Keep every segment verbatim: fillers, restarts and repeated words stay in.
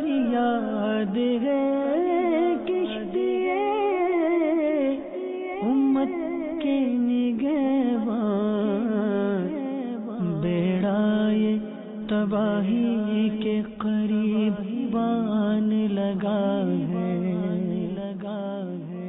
یاد ہے کشتیے امت کے نگہبان، بیڑا یہ تباہی کے قریب بان لگا ہے لگا ہے۔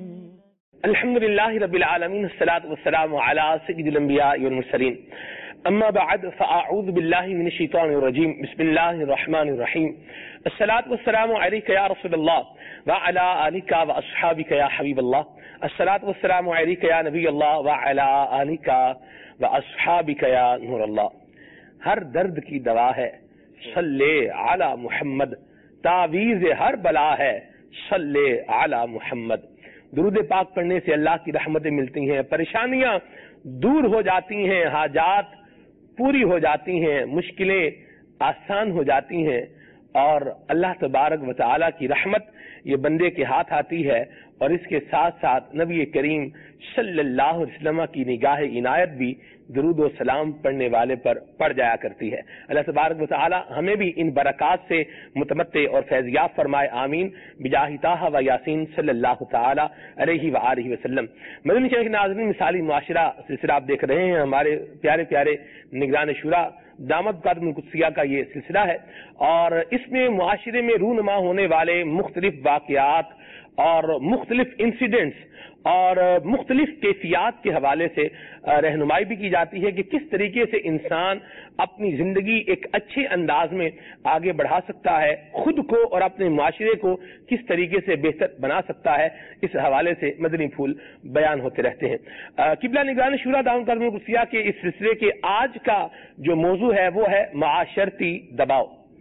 الحمدللہ رب العالمین، الصلاۃ والسلام علی سید الانبیاء والمرسلین، اما بعد فاعوذ باللہ من الشیطان الرجیم، بسم اللہ الرحمن الرحیم، الصلاۃ والسلام علیک یا رسول اللہ وعلی آلک واصحابک یا حبیب اللہ، الصلاۃ والسلام علیک یا نبی اللہ وعلی آلک واصحابک یا نور اللہ۔ ہر درد کی دوا ہے صلی علی محمد، تعویذ ہر بلا ہے صلی علی محمد۔ درود پاک پڑھنے سے اللہ کی رحمتیں ملتی ہیں، پریشانیاں دور ہو جاتی ہیں، حاجات پوری ہو جاتی ہیں، مشکلیں آسان ہو جاتی ہیں، اور اللہ تبارک و تعالی کی رحمت یہ بندے کے ہاتھ آتی ہے، اور اس کے ساتھ ساتھ نبی کریم صلی اللہ علیہ وسلم کی نگاہ عنایت بھی درود و سلام پڑھنے والے پر پڑ جایا کرتی ہے۔ اللہ تبارک و تعالی ہمیں بھی ان برکات سے متمتع اور فیضیاب فرمائے، آمین، بجاہ طٰہٰ و یاسین صلی اللہ تعالی علیہ وآلہ وسلم۔ مدنی چینل کے ناظرین، مثالی معاشرہ سلسلہ آپ دیکھ رہے ہیں، ہمارے پیارے پیارے نگران شورا دامت قدم القدسیہ کا یہ سلسلہ ہے، اور اس میں معاشرے میں رونما ہونے والے مختلف واقعات اور مختلف انسیڈنٹس اور مختلف کیفیات کے حوالے سے رہنمائی بھی کی جاتی ہے کہ کس طریقے سے انسان اپنی زندگی ایک اچھے انداز میں آگے بڑھا سکتا ہے، خود کو اور اپنے معاشرے کو کس طریقے سے بہتر بنا سکتا ہے۔ اس حوالے سے مدنی پھول بیان ہوتے رہتے ہیں۔ قبلہ نگران شورا دامت قدم القدسیہ کے اس سلسلے کے آج کا جو موضوع ہے وہ ہے معاشرتی دباؤ۔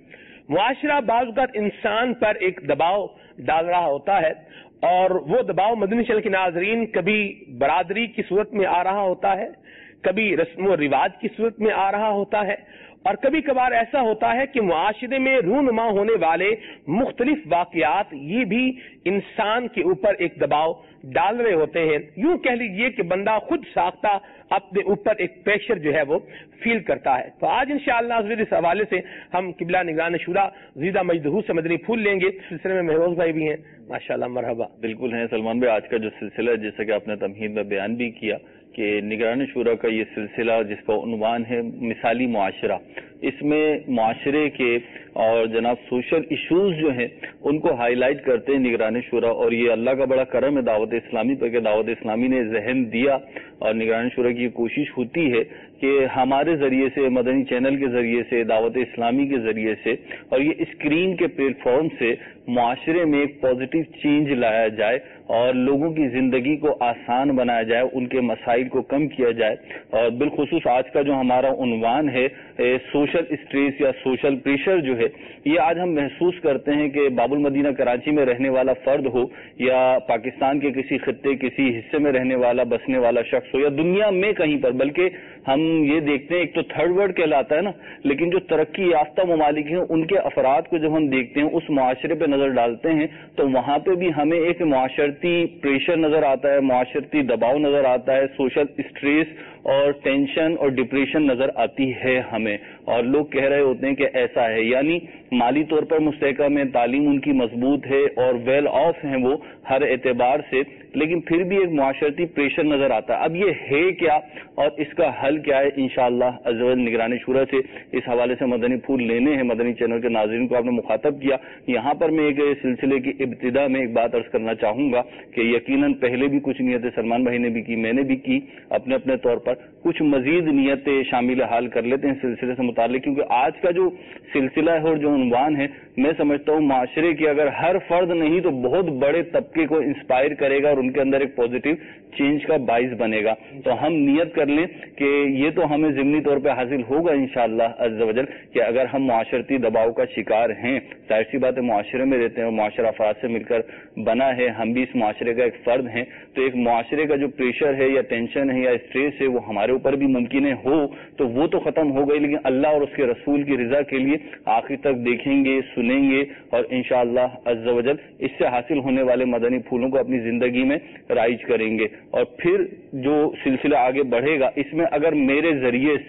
معاشرہ بعض اوقات انسان پر ایک دباؤ ڈال رہا ہوتا ہے، اور وہ دباؤ مدنی چینل کے ناظرین کبھی برادری کی صورت میں آ رہا ہوتا ہے، کبھی رسم و رواج کی صورت میں آ رہا ہوتا ہے، اور کبھی کبھار ایسا ہوتا ہے کہ معاشرے میں رونما ہونے والے مختلف واقعات یہ بھی انسان کے اوپر ایک دباؤ ڈال رہے ہوتے ہیں۔ یوں کہہ لیجئے کہ بندہ خود ساختہ اپنے اوپر ایک پریشر جو ہے وہ فیل کرتا ہے۔ تو آج انشاءاللہ اس حوالے سے ہم قبلہ نگران شورا زیدہ مجدہو سے مدنی پھول لیں گے۔ سلسلے میں مہروز بھائی بھی ہیں، ماشاءاللہ، مرحبا۔ بالکل ہیں سلمان بھائی، آج کا جو سلسلہ ہے جیسا کہ آپ نے تمہید میں بیان بھی کیا کہ نگران شورا کا یہ سلسلہ جس کا عنوان ہے مثالی معاشرہ، اس میں معاشرے کے اور جناب سوشل ایشوز جو ہیں ان کو ہائی لائٹ کرتے ہیں نگران شورا، اور یہ اللہ کا بڑا کرم ہے دعوت اسلامی پر کہ دعوت اسلامی نے ذہن دیا، اور نگران شورا کی کوشش ہوتی ہے کہ ہمارے ذریعے سے، مدنی چینل کے ذریعے سے، دعوت اسلامی کے ذریعے سے اور یہ اسکرین کے پلیٹ فارم سے معاشرے میں ایک پازیٹیو چینج لایا جائے اور لوگوں کی زندگی کو آسان بنایا جائے، ان کے مسائل کو کم کیا جائے۔ اور بالخصوص آج کا جو ہمارا عنوان ہے سوشل اسٹریس یا سوشل پریشر جو ہے، یہ آج ہم محسوس کرتے ہیں کہ باب المدینہ کراچی میں رہنے والا فرد ہو یا پاکستان کے کسی خطے کسی حصے میں رہنے والا بسنے والا شخص ہو یا دنیا میں کہیں پر، بلکہ ہم یہ دیکھتے ہیں ایک تو تھرڈ ورلڈ کہلاتا ہے نا، لیکن جو ترقی یافتہ ممالک ہیں ان کے افراد کو جب ہم دیکھتے ہیں، اس معاشرے پہ نظر ڈالتے ہیں، تو وہاں پہ بھی ہمیں ایک معاشرتی پریشر نظر آتا ہے، معاشرتی دباؤ نظر آتا ہے، سوشل اسٹریس اور ٹینشن اور ڈپریشن نظر آتی ہے ہمیں، اور لوگ کہہ رہے ہوتے ہیں کہ ایسا ہے، یعنی مالی طور پر مستحکم ہے، تعلیم ان کی مضبوط ہے اور ویل آف ہیں وہ ہر اعتبار سے، لیکن پھر بھی ایک معاشرتی پریشر نظر آتا ہے۔ اب یہ ہے کیا اور اس کا حل کیا ہے، انشاءاللہ عز و جل نگران شورا سے اس حوالے سے مدنی پھول لینے ہیں۔ مدنی چینل کے ناظرین کو آپ نے مخاطب کیا، یہاں پر میں ایک سلسلے کی ابتدا میں ایک بات عرض کرنا چاہوں گا کہ یقیناً پہلے بھی کچھ نیتیں سلمان بھائی نے بھی کی، میں نے بھی کی اپنے اپنے طور پر، کچھ مزید نیتیں شامل حال کر لیتے ہیں سلسلے سے متعلق، کیونکہ آج کا جو سلسلہ ہے اور جو عنوان ہے، میں سمجھتا ہوں معاشرے کے اگر ہر فرد نہیں تو بہت بڑے طبقے کو انسپائر کرے گا اور ان کے اندر ایک پازیٹیو چینج کا باعث بنے گا۔ تو ہم نیت کر لیں کہ یہ تو ہمیں ضمنی طور پہ حاصل ہوگا انشاءاللہ عز و جل کہ اگر ہم معاشرتی دباؤ کا شکار ہیں، ظاہر سی بات ہے معاشرے میں رہتے ہیں اور معاشرہ افراد سے مل کر بنا ہے، ہم بھی اس معاشرے کا ایک فرد ہیں، تو ایک معاشرے کا جو پریشر ہے یا ٹینشن ہے یا اسٹریس ہے وہ ہمارے اوپر بھی ممکن ہے ہو، تو وہ تو ختم ہو گئی، لیکن اللہ اور اس کے رسول کی رضا کے لیے آخر تک دیکھیں گے، سنیں گے، اور انشاءاللہ عز و جل اس سے حاصل ہونے والے مدنی پھولوں کو اپنی زندگی میں رائج کریں گے، اور پھر جو سلسلہ آگے بڑھے گا اس میں اگر میرے ذریعے سے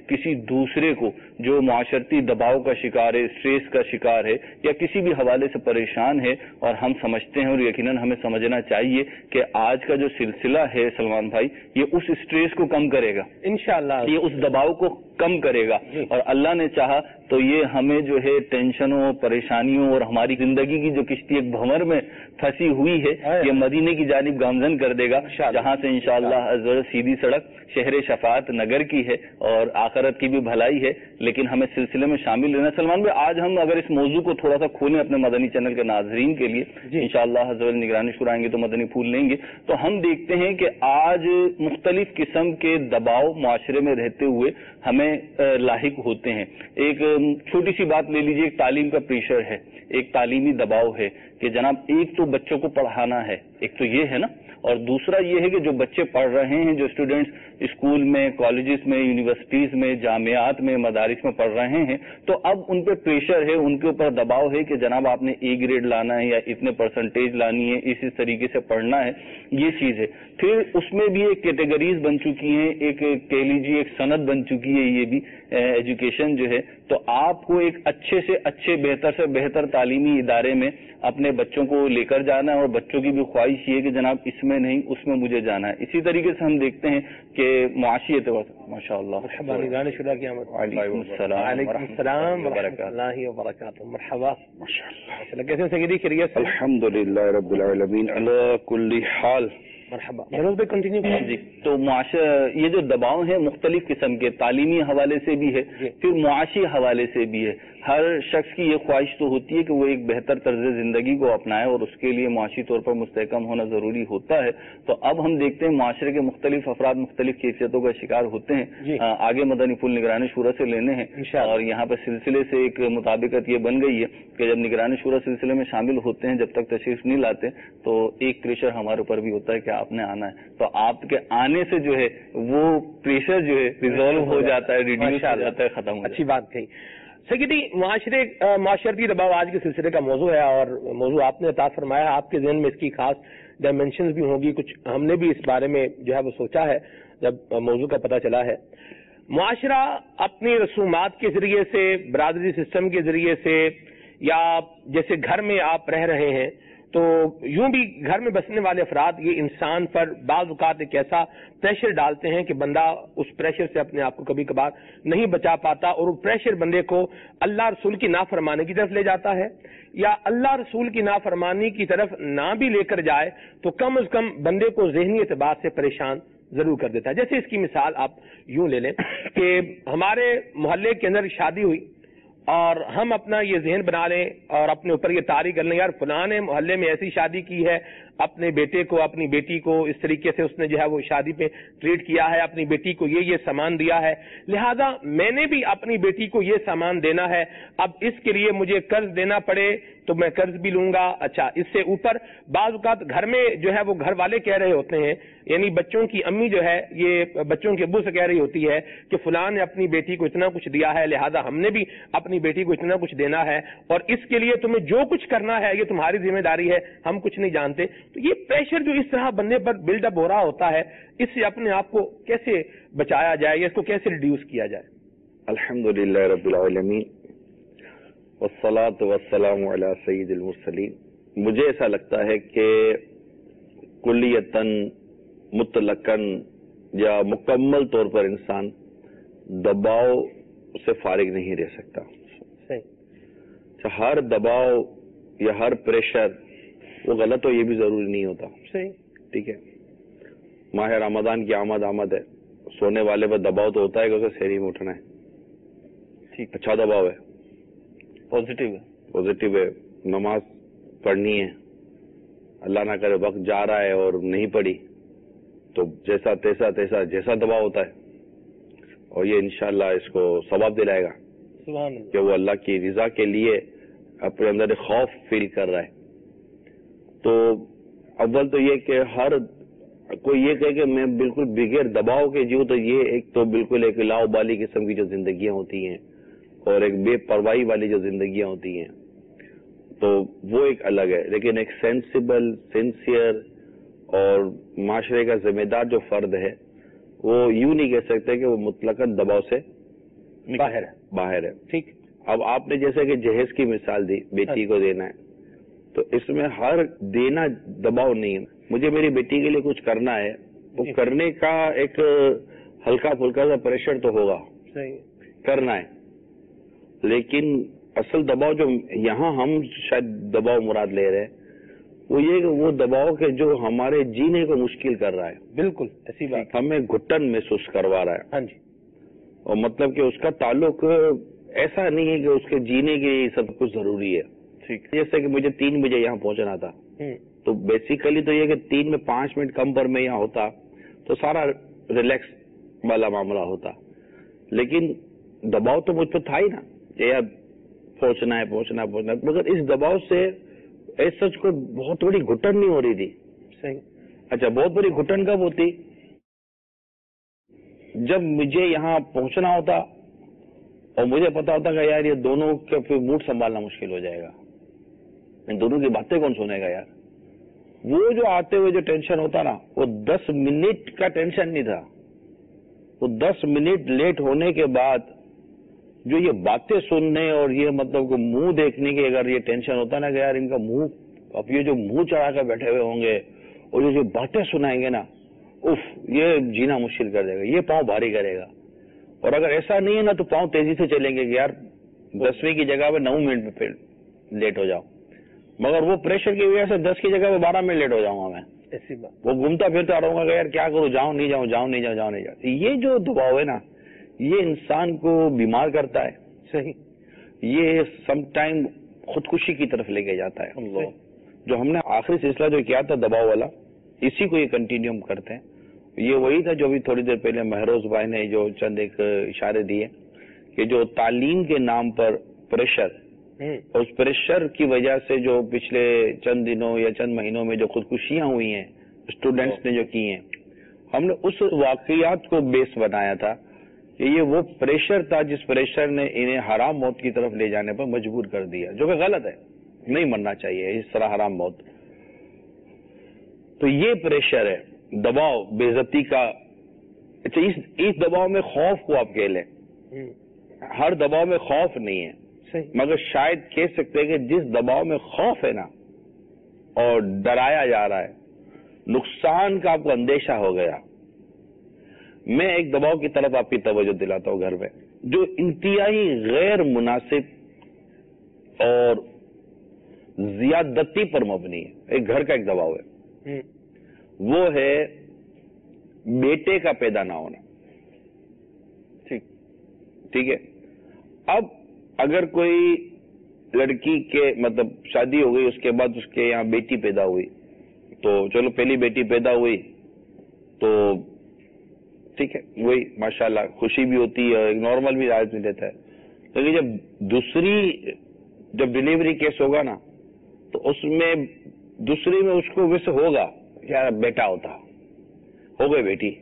کسی دوسرے کو جو معاشرتی دباؤ کا شکار ہے, اسٹریس کا شکار ہے یا کسی بھی حوالے سے پریشان ہے, اور ہم سمجھتے ہیں اور یقیناً ہمیں سمجھنا چاہیے کہ آج کا جو سلسلہ ہے سلمان بھائی, یہ اس اسٹریس کو کم کرے گا انشاءاللہ, یہ اس دباؤ کو کم کرے گا, اور اللہ نے چاہا تو یہ ہمیں جو ہے ٹینشنوں, پریشانیوں اور ہماری زندگی کی جو کشتی ایک بھنور میں پھنسی ہوئی ہے یہ مدینے کی جانب گامزن کر دے گا, جہاں سے انشاءاللہ سیدھی سڑک شہر شفاعت نگر کی ہے اور آخرت کی بھی بھلائی ہے. لیکن ہمیں سلسلے میں شامل رہنا. سلمان بھائی, آج ہم اگر اس موضوع کو تھوڑا سا کھولیں اپنے مدنی چینل کے ناظرین کے لیے, انشاءاللہ حضرت نگرانی شورا آئیں گے تو مدنی پھول لیں گے, تو ہم دیکھتے ہیں کہ آج مختلف قسم کے دباؤ معاشرے میں رہتے ہوئے ہمیں لاحق ہوتے ہیں. ایک چھوٹی سی بات لے لیجیے, ایک تعلیم کا پریشر ہے, ایک تعلیمی دباؤ ہے کہ جناب ایک تو بچوں کو پڑھانا ہے, ایک تو یہ ہے نا, اور دوسرا یہ ہے کہ جو بچے پڑھ رہے ہیں, جو اسٹوڈینٹس اسکول میں, کالجز میں, یونیورسٹیز میں, جامعات میں, مدارس میں پڑھ رہے ہیں, تو اب ان پہ پریشر ہے, ان کے اوپر دباؤ ہے کہ جناب آپ نے اے گریڈ لانا ہے یا اتنے پرسنٹیج لانی ہے, اسی طریقے سے پڑھنا ہے, یہ چیز ہے. پھر اس میں بھی ایک کیٹیگریز بن چکی ہیں, ایک کہہ لیجیے ایک صنعت بن چکی ہے یہ بھی ایجوکیشن جو ہے. تو آپ کو ایک اچھے سے اچھے, بہتر سے بہتر تعلیمی ادارے میں اپنے بچوں کو لے کر جانا ہے, اور بچوں کی بھی خواہش یہ ہے کہ جناب اس میں نہیں اس میں مجھے جانا ہے. اسی طریقے سے ہم دیکھتے ہیں کہ معاشی اعتبار سے ماشاء اللہ. وعلیکم السلام ورحمۃ اللہ وبرکاتہ. مرحبا, کیسے سیدی خیریت؟ الحمد للہ رب العالمین علی کل حال. مرحبا. فیروز بھائی کنٹینیو کریں. جی, تو معاشرہ یہ جو دباؤ ہیں مختلف قسم کے, تعلیمی حوالے سے بھی ہے, پھر معاشی حوالے سے بھی ہے. ہر شخص کی یہ خواہش تو ہوتی ہے کہ وہ ایک بہتر طرز زندگی کو اپنائے, اور اس کے لیے معاشی طور پر مستحکم ہونا ضروری ہوتا ہے. تو اب ہم دیکھتے ہیں معاشرے کے مختلف افراد مختلف کیفیتوں کا شکار ہوتے ہیں. آگے مدنی پھول نگرانی شورا سے لینے ہیں, اور یہاں پر سلسلے سے ایک مطابقت یہ بن گئی ہے کہ جب نگرانی شورا سلسلے میں شامل ہوتے ہیں, جب تک تشریف نہیں لاتے تو ایک پریشر ہمارے اوپر بھی ہوتا ہے کہ آپ نے آنا ہے. تو آپ کے آنے سے جو ہے وہ پریشر جو ہے ریزالو ہو جاتا ہے, ریڈیوس ہو جاتا ہے, ختم ہو جاتا ہے. اچھی بات کہی. سیکرٹری, معاشرے معاشرتی دباؤ آج کے سلسلے کا موضوع ہے, اور موضوع آپ نے عطا فرمایا. آپ کے ذہن میں اس کی خاص ڈائمینشنز بھی ہوں گی, کچھ ہم نے بھی اس بارے میں جو ہے وہ سوچا ہے جب موضوع کا پتہ چلا ہے. معاشرہ اپنی رسومات کے ذریعے سے, برادری سسٹم کے ذریعے سے, یا جیسے گھر میں آپ رہ رہے ہیں تو یوں بھی گھر میں بسنے والے افراد یہ انسان پر بعض اوقات ایک ایسا پریشر ڈالتے ہیں کہ بندہ اس پریشر سے اپنے آپ کو کبھی کبھار نہیں بچا پاتا, اور وہ پریشر بندے کو اللہ رسول کی نافرمانی کی طرف لے جاتا ہے, یا اللہ رسول کی نافرمانی کی طرف نہ بھی لے کر جائے تو کم از کم بندے کو ذہنی اعتبار سے پریشان ضرور کر دیتا ہے. جیسے اس کی مثال آپ یوں لے لیں کہ ہمارے محلے کے اندر شادی ہوئی, اور ہم اپنا یہ ذہن بنا لیں اور اپنے اوپر یہ طاری کر لیں, یار فلاں نے محلے میں ایسی شادی کی ہے, اپنے بیٹے کو, اپنی بیٹی کو اس طریقے سے اس نے جو ہے وہ شادی پہ ٹریٹ کیا ہے, اپنی بیٹی کو یہ یہ سامان دیا ہے, لہذا میں نے بھی اپنی بیٹی کو یہ سامان دینا ہے, اب اس کے لیے مجھے قرض دینا پڑے تو میں قرض بھی لوں گا. اچھا, اس سے اوپر بعض اوقات گھر میں جو ہے وہ گھر والے کہہ رہے ہوتے ہیں, یعنی بچوں کی امی جو ہے یہ بچوں کے ابو سے کہہ رہی ہوتی ہے کہ فلاں نے اپنی بیٹی کو اتنا کچھ دیا ہے, لہذا ہم نے بھی اپنی بیٹی کو اتنا کچھ دینا ہے, اور اس کے لیے تمہیں جو کچھ کرنا ہے یہ تمہاری ذمہ داری ہے, ہم کچھ نہیں جانتے. تو یہ پریشر جو اس طرح بندے پر بلڈ اپ ہو رہا ہوتا ہے, اس سے اپنے آپ کو کیسے بچایا جائے یا اس کو کیسے ریڈیوس کیا جائے؟ الحمدللہ رب العالمین والصلاة والسلام علی سید المرسلین. مجھے ایسا لگتا ہے کہ کلیتاً, مطلقاً یا مکمل طور پر انسان دباؤ سے فارغ نہیں رہ سکتا. ہر دباؤ یا ہر پریشر وہ غلط ہو یہ بھی ضروری نہیں ہوتا. ٹھیک ہے, ماہ رمضان کی آمد آمد ہے, سونے والے پر دباؤ تو ہوتا ہے کہ اسے سحری میں اٹھنا ہے. ٹھیک, اچھا دباؤ ہے, پازیٹیو ہے, پازیٹیو ہے, نماز پڑھنی ہے, اللہ نہ کرے وقت جا رہا ہے اور نہیں پڑھی تو جیسا تیسا تیسا جیسا دباؤ ہوتا ہے, اور یہ انشاءاللہ اس کو ثواب دلائے گا کہ وہ اللہ کی رضا کے لیے اپنے اندر خوف فیل کر رہا ہے. تو اول تو یہ کہ ہر کوئی یہ کہے کہ میں بالکل بغیر دباؤ کے جیوں, تو یہ ایک تو بالکل ایک لاؤبالی قسم کی جو زندگیاں ہوتی ہیں اور ایک بے پرواہی والی جو زندگیاں ہوتی ہیں تو وہ ایک الگ ہے. لیکن ایک سینسیبل, سنسیئر اور معاشرے کا ذمہ دار جو فرد ہے وہ یوں نہیں کہہ سکتے کہ وہ مطلقاً دباؤ سے باہر ہے. باہر ہے. ٹھیک. اب آپ نے جیسے کہ جہیز کی مثال دی, بیٹی کو دینا ہے, تو اس میں ہر دینا دباؤ نہیں ہے. مجھے میری بیٹی کے لیے کچھ کرنا ہے, وہ کرنے کا ایک ہلکا پھلکا سا پریشر تو ہوگا, کرنا ہے, لیکن اصل دباؤ جو یہاں ہم شاید دباؤ مراد لے رہے ہیں وہ یہ کہ وہ دباؤ کے جو ہمارے جینے کو مشکل کر رہا ہے. بالکل ایسی بات. ہمیں گھٹن محسوس کروا رہا ہے. ہاں جی. اور مطلب کہ اس کا تعلق ایسا نہیں ہے کہ اس کے جینے کے سب کچھ ضروری ہے. ٹھیک. جیسے کہ مجھے تین بجے یہاں پہنچنا تھا, تو بیسیکلی تو یہ کہ تین میں پانچ منٹ کم پر میں یہاں ہوتا تو سارا ریلیکس والا معاملہ ہوتا, لیکن دباؤ تو مجھ پہ تھا ہی نا کہ یار پہنچنا ہے پہنچنا ہے پہنچنا ہے. مگر اس دباؤ سے ایس سچ کو بہت بڑی گھٹن نہیں ہو رہی تھی. صحیح. اچھا, بہت بڑی گھٹن کب ہوتی؟ جب مجھے یہاں پہنچنا ہوتا اور مجھے پتا ہوتا کہ یار یہ دونوں کا پھر موڈ سنبھالنا مشکل ہو جائے گا, ان دونوں کی باتیں کون سنے گا یار. وہ جو آتے ہوئے جو ٹینشن ہوتا نا, وہ دس منٹ کا ٹینشن نہیں تھا. وہ دس منٹ لیٹ ہونے کے بعد جو یہ باتیں سننے اور یہ مطلب کہ منہ دیکھنے کی اگر یہ ٹینشن ہوتا نا کہ یار ان کا منہ, اب یہ جو منہ چڑھا کر بیٹھے ہوئے ہوں گے اور یہ جو باتیں سنائیں گے نا, اف, یہ جینا مشکل کر دے گا, یہ پاؤں بھاری کرے گا. اور اگر ایسا نہیں ہے نا تو پاؤں تیزی سے چلیں گے کہ یار دسویں کی جگہ پہ نو منٹ میں پھر لیٹ ہو جاؤ. مگر وہ پریشر کی وجہ سے دس کی جگہ پہ بارہ منٹ لیٹ ہو جاؤں گا میں. ایسی بات. وہ گھومتا پھرتا رہوں گا کہ یار کیا کروں, جاؤں نہیں جاؤں, جاؤں نہیں جاؤں, جاؤں نہیں جاؤں. یہ جو دباؤ ہے نا, یہ انسان کو بیمار کرتا ہے. صحیح. یہ سم ٹائم خودکشی کی طرف لے کے جاتا ہے. جو ہم نے آخری سلسلہ جو کیا تھا دباؤ والا, اسی کو یہ کنٹینیو کرتے ہیں. یہ وہی تھا جو بھی تھوڑی دیر پہلے مہروز بھائی نے جو چند ایک اشارے دیے کہ جو تعلیم کے نام پر پریشر, اور اس پریشر کی وجہ سے جو پچھلے چند دنوں یا چند مہینوں میں جو خودکشیاں ہوئی ہیں اسٹوڈینٹس نے جو کی ہیں, ہم نے اس واقعات کو بیس بنایا تھا کہ یہ وہ پریشر تھا جس پریشر نے انہیں حرام موت کی طرف لے جانے پر مجبور کر دیا, جو کہ غلط ہے, نہیں مرنا چاہیے اس طرح حرام موت. تو یہ پریشر ہے دباؤ بے عزتی کا. اچھا, اس اس دباؤ میں خوف کو آپ کہہ لیں, ہر دباؤ میں خوف نہیں ہے, مگر شاید کہہ سکتے ہیں کہ جس دباؤ میں خوف ہے نا اور ڈرایا جا رہا ہے, نقصان کا آپ کو اندیشہ ہو گیا. میں ایک دباؤ کی طرف آپ کی توجہ دلاتا ہوں گھر میں, جو انتہائی غیر مناسب اور زیادتی پر مبنی ہے. ایک گھر کا ایک دباؤ ہے, وہ ہے بیٹے کا پیدا نہ ہونا. ٹھیک ٹھیک ہے. اب اگر کوئی لڑکی کے مطلب شادی ہو گئی, اس کے بعد اس کے یہاں بیٹی پیدا ہوئی, تو چلو پہلی بیٹی پیدا ہوئی تو ٹھیک ہے, وہی ماشاءاللہ خوشی بھی ہوتی ہے, ایک نارمل بھی آدمی دیتا ہے. لیکن جب دوسری جب ڈلیوری کیس ہوگا نا, تو اس میں دوسری میں اس کو ویسے ہوگا یار بیٹا ہوتا, ہو گئی بیٹی,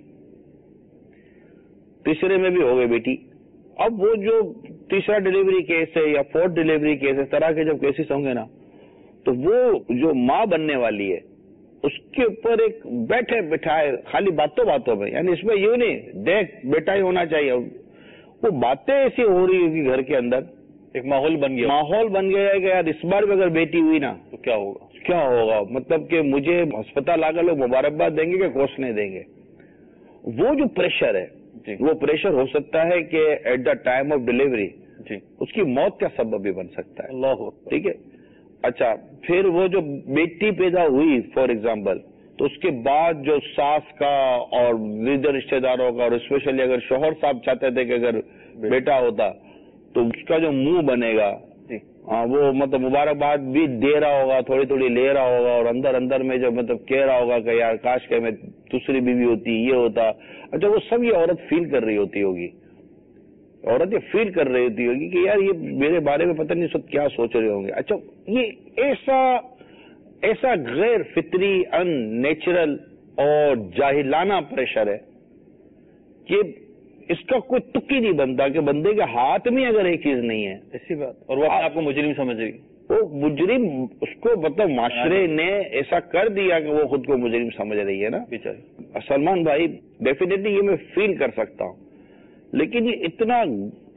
تیسرے میں بھی ہو گئی بیٹی. اب وہ جو تیسرا ڈلیوری کیس ہے یا فورتھ ڈلیوری کیس ہے, اس طرح کے جب کیسز ہوں گے نا, تو وہ جو ماں بننے والی ہے اس کے اوپر ایک بیٹھے بٹھائے خالی باتوں باتوں میں, یعنی اس میں یوں نہیں دیکھ بیٹا ہی ہونا چاہیے, وہ باتیں ایسی ہو رہی ہوگی گھر کے اندر, ایک ماحول بن گیا ماحول بن گیا ہے کہ یار اس بار بھی اگر بیٹی ہوئی نا تو کیا ہوگا کیا ہوگا مطلب کہ مجھے ہسپتال آ کر لوگ مبارکباد دیں گے کہ کوسنے دیں گے. وہ جو پریشر ہے جی, وہ پریشر ہو سکتا ہے کہ at the time of delivery جی اس کی موت کا سبب بھی بن سکتا ہے. اللہ, ٹھیک ہے. اچھا, پھر وہ جو بیٹی پیدا ہوئی فار ایگزامپل, تو اس کے بعد جو ساس کا اور دیگر رشتے داروں کا, اور اسپیشلی اگر شوہر صاحب چاہتے تھے کہ اگر بیٹا ہوتا تو اس کا جو منہ بنے گا ہاں وہ مطلب مبارکباد بھی دے رہا ہوگا, تھوڑی تھوڑی لے رہا ہوگا, اور اندر اندر میں جو مطلب کہہ رہا ہوگا کہ یار کاش کہ میں دوسری بیوی ہوتی, یہ ہوتا. اچھا, وہ سب یہ عورت فیل کر رہی ہوتی ہوگی, عورت یہ فیل کر رہی ہوتی ہوگی کہ یار یہ میرے بارے میں پتہ نہیں سب کیا سوچ رہے ہوں گے. اچھا, یہ ایسا ایسا غیر فطری, ان نیچرل اور جاہلانہ پریشر ہے کہ اس کا کوئی تک ہی نہیں بنتا کہ بندے کے ہاتھ میں اگر ایک چیز نہیں ہے, ایسی بات, اور وہ آپ کو مجرم سمجھ رہی, وہ مجرم اس کو مطلب معاشرے نے ایسا کر دیا کہ وہ خود کو مجرم سمجھ رہی ہے نا بیچاری. سلمان بھائی ڈیفینیٹلی یہ میں فیل کر سکتا ہوں, لیکن یہ اتنا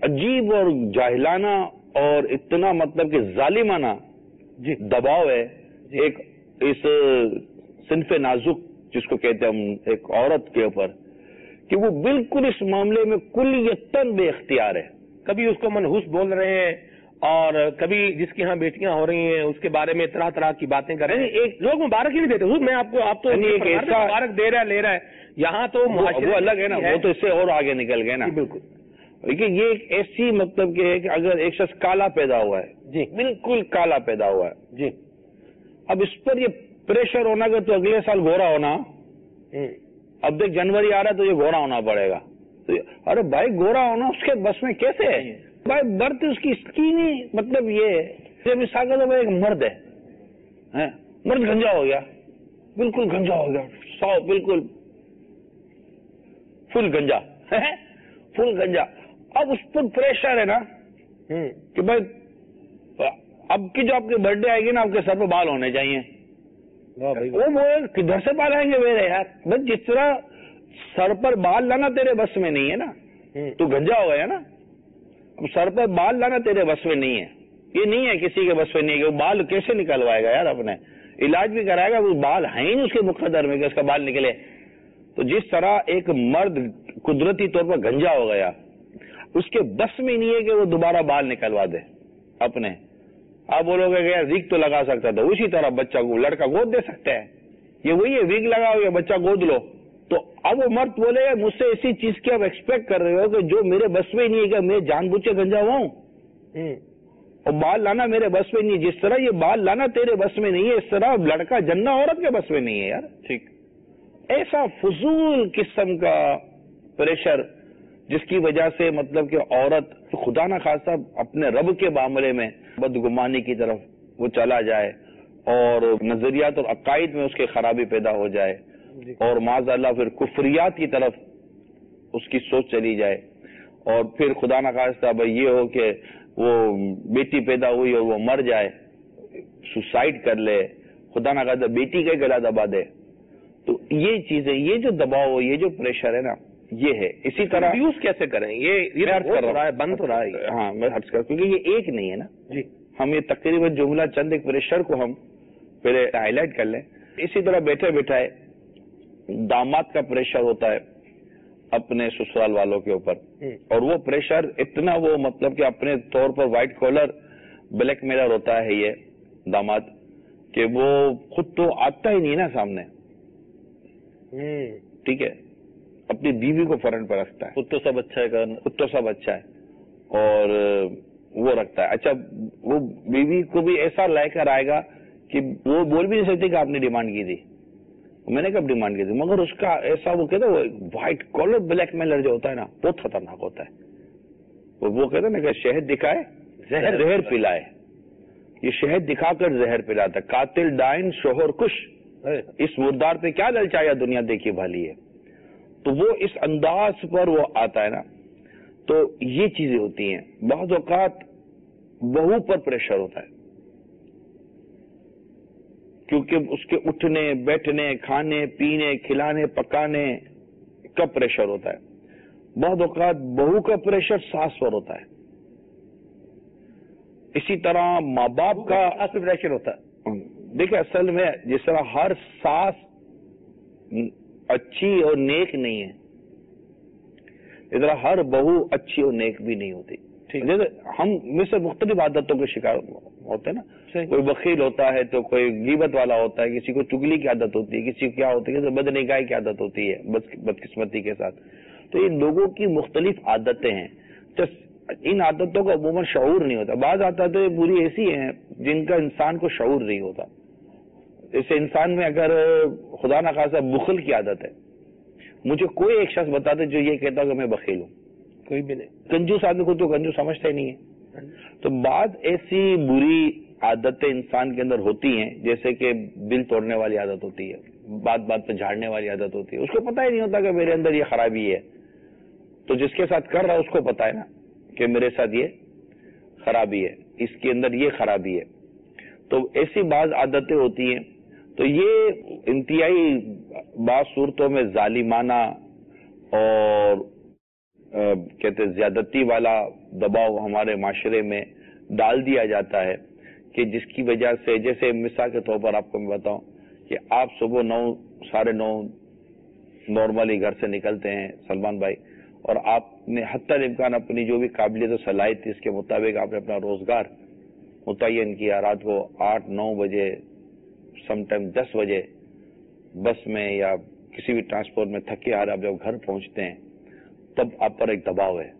عجیب اور جاہلانہ اور اتنا مطلب کہ ظالمانہ جی دباؤ ہے ایک اس صنف نازک جس کو کہتے ہیں ہم ایک عورت کے اوپر کہ وہ بالکل اس معاملے میں کلیتاً بے اختیار ہے. کبھی اس کو منحوس بول رہے ہیں اور کبھی جس کی ہاں بیٹیاں ہو رہی ہیں اس کے بارے میں طرح طرح کی باتیں کر رہے ہیں. ایک لوگ مبارک ہی نہیں دیتے. میں آپ کو آپ تو ایک ایسا مبارک دے رہا ہے لے رہا ہے. یہاں تو وہ الگ ہے نا, وہ تو اس سے اور آگے نکل گئے نا. بالکل. دیکھیے یہ ایک ایسی مطلب کہ ہے کہ اگر ایک شخص کالا پیدا ہوا ہے, جی بالکل کالا پیدا ہوا ہے, جی اب اس پر یہ پریشر ہونا کہ تو اگلے سال گورا ہونا, اب دیکھ جنوری آ رہا ہے تو یہ گورا ہونا پڑے گا. ارے بھائی گورا ہونا اس کے بس میں کیسے ہے بھائی؟ برتھ اس کی اسکین ہی مطلب یہ ہے. مثال کے طور پر ایک مرد ہے, مرد گنجا ہو گیا, بالکل گنجا ہو گیا, سو بالکل فل گنجا فل گنجا. اب اس پر پریشر ہے نا کہ بھائی اب کی جو آپ کی برتھ ڈے آئے گی نا, آپ کے سر پہ بال ہونے چاہیے. وہ کدھر سے بال آئیں گے میرے یار؟ بس جس طرح سر پر بال لانا تیرے بس میں نہیں ہے نا, تو گنجا ہو گیا نا. اب سر پر بال لانا تیرے بس میں نہیں ہے, یہ نہیں ہے کسی کے بس میں نہیں ہے. وہ بال کیسے نکلوائے گا یار؟ اپنے علاج بھی کرائے گا, وہ بال ہیں ہی نہیں اس کے مقدر میں کہ اس کا بال نکلے. تو جس طرح ایک مرد قدرتی طور پر گنجا ہو گیا, اس کے بس میں نہیں ہے کہ وہ دوبارہ بال نکلوا دے اپنے. آپ بولو گے کہ یار ویگ تو لگا سکتا تھا, اسی طرح بچہ کو لڑکا گود دے سکتا ہے. یہ وہی ہے, ویگ لگاؤ یا بچہ گود لو. تو اب وہ مرد بولے گا مجھ سے اسی چیز کی آپ ایکسپیکٹ کر رہے ہو کہ جو میرے بس میں نہیں ہے کہ میں جان بوجھ کے گنجا ہوا ہوں, اور بال لانا میرے بس میں نہیں ہے. جس طرح یہ بال لانا تیرے بس میں نہیں ہے, اس طرح لڑکا جننا عورت کے بس میں نہیں ہے یار. ٹھیک, ایسا فضول قسم کا پریشر جس کی وجہ سے مطلب کہ عورت خدا نہ خاصہ اپنے رب کے معاملے میں بدگمانی کی طرف وہ چلا جائے, اور نظریات اور عقائد میں اس کے خرابی پیدا ہو جائے, اور معاذ اللہ پھر کفریات کی طرف اس کی سوچ چلی جائے. اور پھر خدا نہ خواستہ بھائی یہ ہو کہ وہ بیٹی پیدا ہوئی اور وہ مر جائے, سوسائڈ کر لے, خدا نہ خواستہ بیٹی کا گلا دبا دے. تو یہ چیزیں, یہ جو دباؤ, یہ جو پریشر ہے نا, یہ ہے. اسی طرح یوز کیسے کریں؟ یہ رہا ہے, بند ہو رہا ہے. ہاں میں ہرچ کر, کیونکہ یہ ایک نہیں ہے نا جی. ہم یہ تقریباً جملہ چند ایک پریشر کو ہم پہلے ہائی لائٹ کر لیں. اسی طرح بیٹھے بیٹھائے داماد کا پریشر ہوتا ہے اپنے سسرال والوں کے اوپر, اور وہ پریشر اتنا وہ مطلب کہ اپنے طور پر وائٹ کالر بلیک میلر ہوتا ہے یہ داماد, کہ وہ خود تو آتا ہی نہیں نا سامنے, ٹھیک ہے, اپنی بیوی کو فرنٹ پر رکھتا ہے. خود تو سب اچھا ہے, خود تو سب اچھا ہے اور وہ رکھتا ہے. اچھا وہ بیوی کو بھی ایسا لے کر آئے گا کہ وہ بول بھی نہیں سکتی کہ آپ نے ڈیمانڈ کی تھی, میں نے کب ڈیمانڈ کی تھی, مگر اس کا ایسا وہ کہتا ہے وائٹ کالر بلیک میلر جو ہوتا ہے نا بہت خطرناک ہوتا ہے. وہ کہتا ہے نا کہ شہد دکھائے زہر زہر پلائے, یہ شہد دکھا کر زہر پلاتا ہے. قاتل ڈائن شوہر کش, اس مردار پہ کیا للچایا دنیا دیکھی بھالی ہے. تو وہ اس انداز پر وہ آتا ہے نا, تو یہ چیزیں ہوتی ہیں. بعض اوقات بہو پر پریشر ہوتا ہے کیونکہ اس کے اٹھنے بیٹھنے کھانے پینے کھلانے پکانے کا پریشر ہوتا ہے. بعض اوقات بہو کا پریشر ساس پر ہوتا ہے. اسی طرح ماں باپ کا پریشر ہوتا ہے. دیکھیں اصل میں جس طرح ہر ساس اچھی اور نیک نہیں ہے, اس طرح ہر بہو اچھی اور نیک بھی نہیں ہوتی. جیسے ہم میں سے مختلف عادتوں کے شکار ہوتے ہیں نا, کوئی بخیل ہوتا ہے تو کوئی غیبت والا ہوتا ہے, کسی کو چگلی کی عادت ہوتی ہے, کسی کو کیا ہوتی ہے بدنگاہی کی عادت ہوتی ہے بدقسمتی کے ساتھ. تو ان لوگوں کی مختلف عادتیں ہیں, ان عادتوں کا عموماً شعور نہیں ہوتا. بعض عادتیں پوری ایسی ہیں جن کا انسان کو شعور نہیں ہوتا. جیسے انسان میں اگر خدا نہ خاصا بخل کی عادت ہے, مجھے کوئی ایک شخص بتا دے جو یہ کہتا کہ میں بخیل ہوں, کوئی بھی نہیں. کنجوس آدمی کو تو کنجوس سمجھتا ہی نہیں ہے. تو بعض ایسی بری عادتیں انسان کے اندر ہوتی ہیں, جیسے کہ دل توڑنے والی عادت ہوتی ہے, بات بات پہ جھاڑنے والی عادت ہوتی ہے. اس کو پتہ ہی نہیں ہوتا کہ میرے اندر یہ خرابی ہے, تو جس کے ساتھ کر رہا ہے اس کو پتا ہے نا کہ میرے ساتھ یہ خرابی ہے, اس کے اندر یہ خرابی ہے. تو ایسی بعض عادتیں ہوتی ہیں. تو یہ انتہائی بعض صورتوں میں ظالمانہ اور کہتے زیادتی والا دباؤ ہمارے معاشرے میں ڈال دیا جاتا ہے کہ جس کی وجہ سے، جیسے مثال کے طور پر آپ کو میں بتاؤں کہ آپ صبح نو ساڑھے نو نارملی گھر سے نکلتے ہیں سلمان بھائی، اور آپ نے حتی الامکان اپنی جو بھی قابلیت و صلاحیت تھی اس کے مطابق آپ نے اپنا روزگار متعین کیا، رات کو آٹھ نو بجے سم ٹائم دس بجے بس میں یا کسی بھی ٹرانسپورٹ میں تھکے آ رہے آپ جب گھر پہنچتے ہیں تب آپ پر ایک دباؤ ہے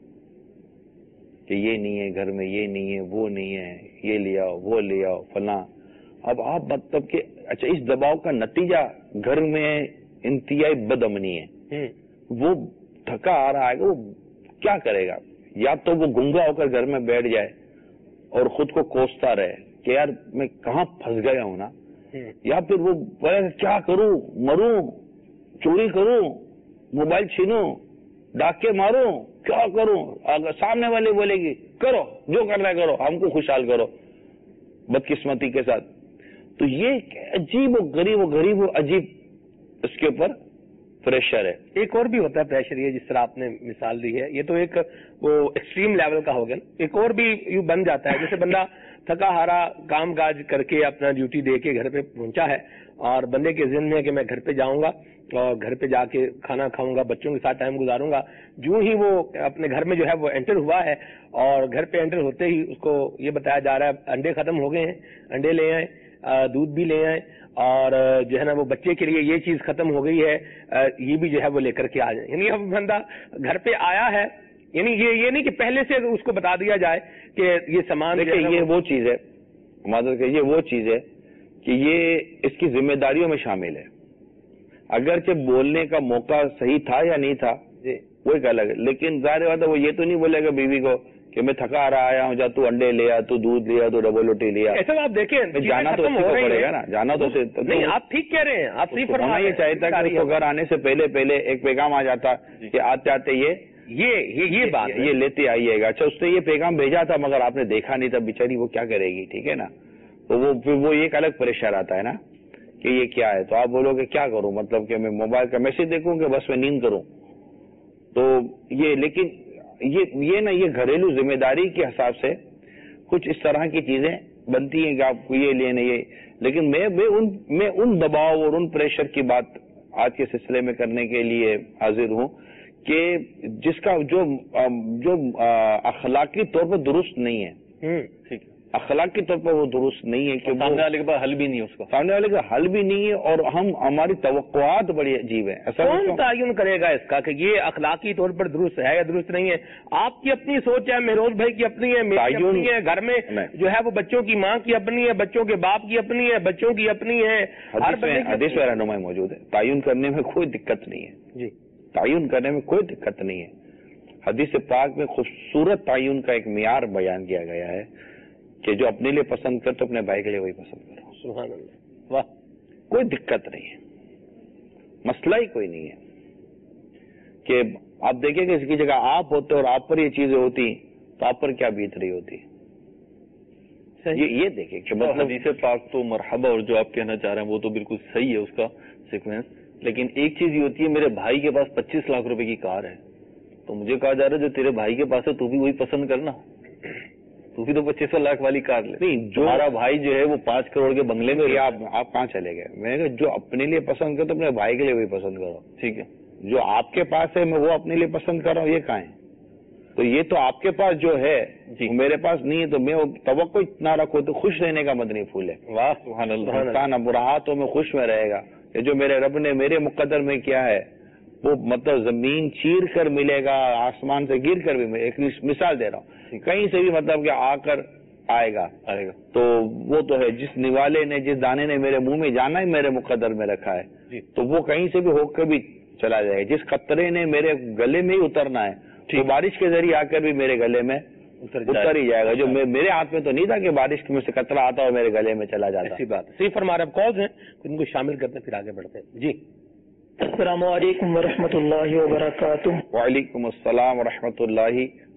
کہ یہ نہیں ہے گھر میں، یہ نہیں ہے، وہ نہیں ہے، یہ لے آؤ وہ لے آؤ فلاں. اب آپ مطلب کہ اچھا اس دباؤ کا نتیجہ گھر میں انتہائی بد امنی ہے. وہ تھکا آ رہا ہے وہ کیا کرے گا؟ یا تو وہ گنگا ہو کر گھر میں بیٹھ جائے اور خود کو کوستا رہے کہ یار میں کہاں پھنس گیا ہوں نا، یا پھر وہ کیا کروں، مروں، چوری کروں، موبائل چھینوں، ڈاکے ماروں، کیا کروں؟ اگر سامنے والے بولے گی کرو جو کرنا ہے کرو، ہم کو خوشحال کرو بدقسمتی کے ساتھ. تو یہ عجیب و غریب و غریب و عجیب اس کے اوپر پریشر ہے. ایک اور بھی ہوتا ہے پریشر، یہ جس طرح آپ نے مثال دی ہے، یہ تو ایک وہ ایکسٹریم لیول کا ہو گیا. ایک اور بھی یوں بن جاتا ہے جیسے بندہ تھکا ہارا کام کاج کر کے اپنا ڈیوٹی دے کے گھر پہ پہنچا ہے اور بندے کے ذہن میں ہے کہ میں گھر پہ جاؤں گا اور گھر پہ جا کے کھانا کھاؤں گا، بچوں کے ساتھ ٹائم گزاروں گا. جو ہی وہ اپنے گھر میں جو ہے وہ انٹر ہوا ہے اور گھر پہ انٹر ہوتے ہی اس کو یہ بتایا جا رہا ہے انڈے ختم ہو گئے ہیں، انڈے لے آئیں، دودھ بھی لے آئیں، اور جو ہے نا وہ بچے کے لیے یہ چیز ختم ہو گئی ہے یہ بھی جو ہے وہ لے کر کے آ جائیں. یعنی اب بندہ گھر پہ آیا ہے، یعنی یہ یہ نہیں کہ پہلے سے اس کو بتا دیا جائے کہ یہ سامان. دیکھیں یہ وہ چیز ہے معذرت کہ یہ وہ چیز ہے کہ یہ اس کی ذمہ داریوں میں شامل ہے. اگرچہ بولنے کا موقع صحیح تھا یا نہیں تھا وہ ایک الگ ہے، لیکن ظاہر بات ہے وہ یہ تو نہیں بولے گا بیوی کو کہ میں تھکا آ رہا آیا ہوں، جا تو انڈے لیا، تو دودھ لیا، تو ڈبل روٹی لیا. ایسا آپ دیکھیں جانا تو اسی کو پڑے گا نا، جانا تو نہیں. آپ ٹھیک کہہ رہے ہیں، آپ صحیح فرما. یہ چاہتا کہ اس کو گھر آنے سے پہلے پہلے ایک پیغام آ جاتا کہ آتے آتے یہ یہ یہ بات یہ لیتے آئیے گا. اچھا اس نے یہ پیغام بھیجا تھا مگر آپ نے دیکھا نہیں تھا، بیچاری وہ کیا کرے گی؟ ٹھیک ہے نا. تو وہ پھر وہ ایک الگ پریشر آتا ہے نا کہ یہ کیا ہے. تو آپ بولو کہ کیا کروں، مطلب کہ میں موبائل کا میسج دیکھوں کہ بس میں نیند کروں. تو یہ لیکن یہ یہ نا یہ گھریلو ذمہ داری کے حساب سے کچھ اس طرح کی چیزیں بنتی ہیں کہ آپ کو یہ لینا یہ. لیکن میں میں ان میں ان دباؤ اور ان پریشر کی بات آج کے سلسلے میں کرنے کے لیے حاضر ہوں کہ جس کا جو جو اخلاقی طور پر درست نہیں ہے. ٹھیک ہے، اخلاقی طور پر وہ درست نہیں ہے کہ سامنے والے کے پاس حل بھی نہیں ہے، اس کا سامنے والے کا حل بھی نہیں ہے، اور ہم ہماری توقعات بڑی عجیب ہیں. کون تعین کرے گا اس کا کہ یہ اخلاقی طور پر درست ہے یا درست نہیں ہے؟ آپ کی اپنی سوچ ہے، مہروز بھائی کی اپنی ہے، میری اپنی ہے، گھر میں جو ہے وہ بچوں کی ماں کی اپنی ہے، بچوں کے باپ کی اپنی ہے، بچوں کی اپنی ہے. حدیث میں رہنمائی موجود ہے، تعین کرنے میں کوئی دقت نہیں ہے. جی تعین کرنے میں کوئی دقت نہیں ہے. حدیث پاک میں خوبصورت تعین کا ایک معیار بیان کیا گیا ہے کہ جو اپنے لیے پسند کر تو اپنے بھائی کے لیے وہی پسند کرو. سبحان اللہ. واہ، کوئی دقت نہیں ہے، مسئلہ ہی کوئی نہیں ہے. کہ آپ دیکھیں کہ اس کی جگہ آپ ہوتے اور آپ پر یہ چیزیں ہوتی تو آپ پر کیا بیت رہی ہوتی. یہ یہ دیکھیں کہ مطلب حدیث پاک تو مرحبا، اور جو آپ کہنا چاہ رہے ہیں وہ تو بالکل صحیح ہے اس کا سیکوینس. لیکن ایک چیز یہ ہوتی ہے میرے بھائی کے پاس پچیس لاکھ روپے کی کار ہے تو مجھے کہا جا رہا ہے جو تیرے بھائی کے پاس ہے تو بھی وہی پسند کرنا، تو بھی تو پچیس لاکھ والی کار لے. نہیں، جو ہمارا بھائی جو ہے وہ پانچ کروڑ کے بنگلے میں. آپ آپ کہاں چلے گئے؟ میں نے کہا جو اپنے لیے پسند کرو تو اپنے بھائی کے لیے وہی پسند کرو. ٹھیک ہے، جو آپ کے پاس ہے میں وہ اپنے لیے پسند کر رہا ہوں، یہ کہاں ہے؟ تو یہ تو آپ کے پاس جو ہے جی میرے پاس نہیں ہے، تو میں توقع نہ رکھو تو خوش رہنے کا مدنی پھول ہے. واہ سبحان اللہ. انسان اب رہا تو میں خوش میں رہے گا کہ جو میرے رب نے میرے مقدر میں کیا ہے وہ مطلب زمین چیر کر ملے گا، آسمان سے گر کر بھی ملے. ایک مثال دے رہا ہوں، کہیں سے بھی مطلب کہ آ کر آئے گا آئے گا تو وہ تو ہے. جس نوالے نے جس دانے نے میرے منہ میں جانا ہی میرے مقدر میں رکھا ہے تو وہ کہیں سے بھی ہو کر بھی چلا جائے گا. جس قطرے نے میرے گلے میں ہی اترنا ہے تو بارش کے ذریعے آ کر بھی میرے گلے میں اتر ہی جائے گا. جو میرے ہاتھ میں تو نہیں تھا کہ بارش میں سے قطرہ آتا اور میرے گلے میں چلا جاتا. ایسی بات صحیح فرما رہے. کالز ہیں ان کو شامل کرتے ہیں پھر آگے بڑھتے ہیں. جی السلام علیکم ورحمۃ اللہ وبرکاتہ. وعلیکم السلام ورحمۃ اللہ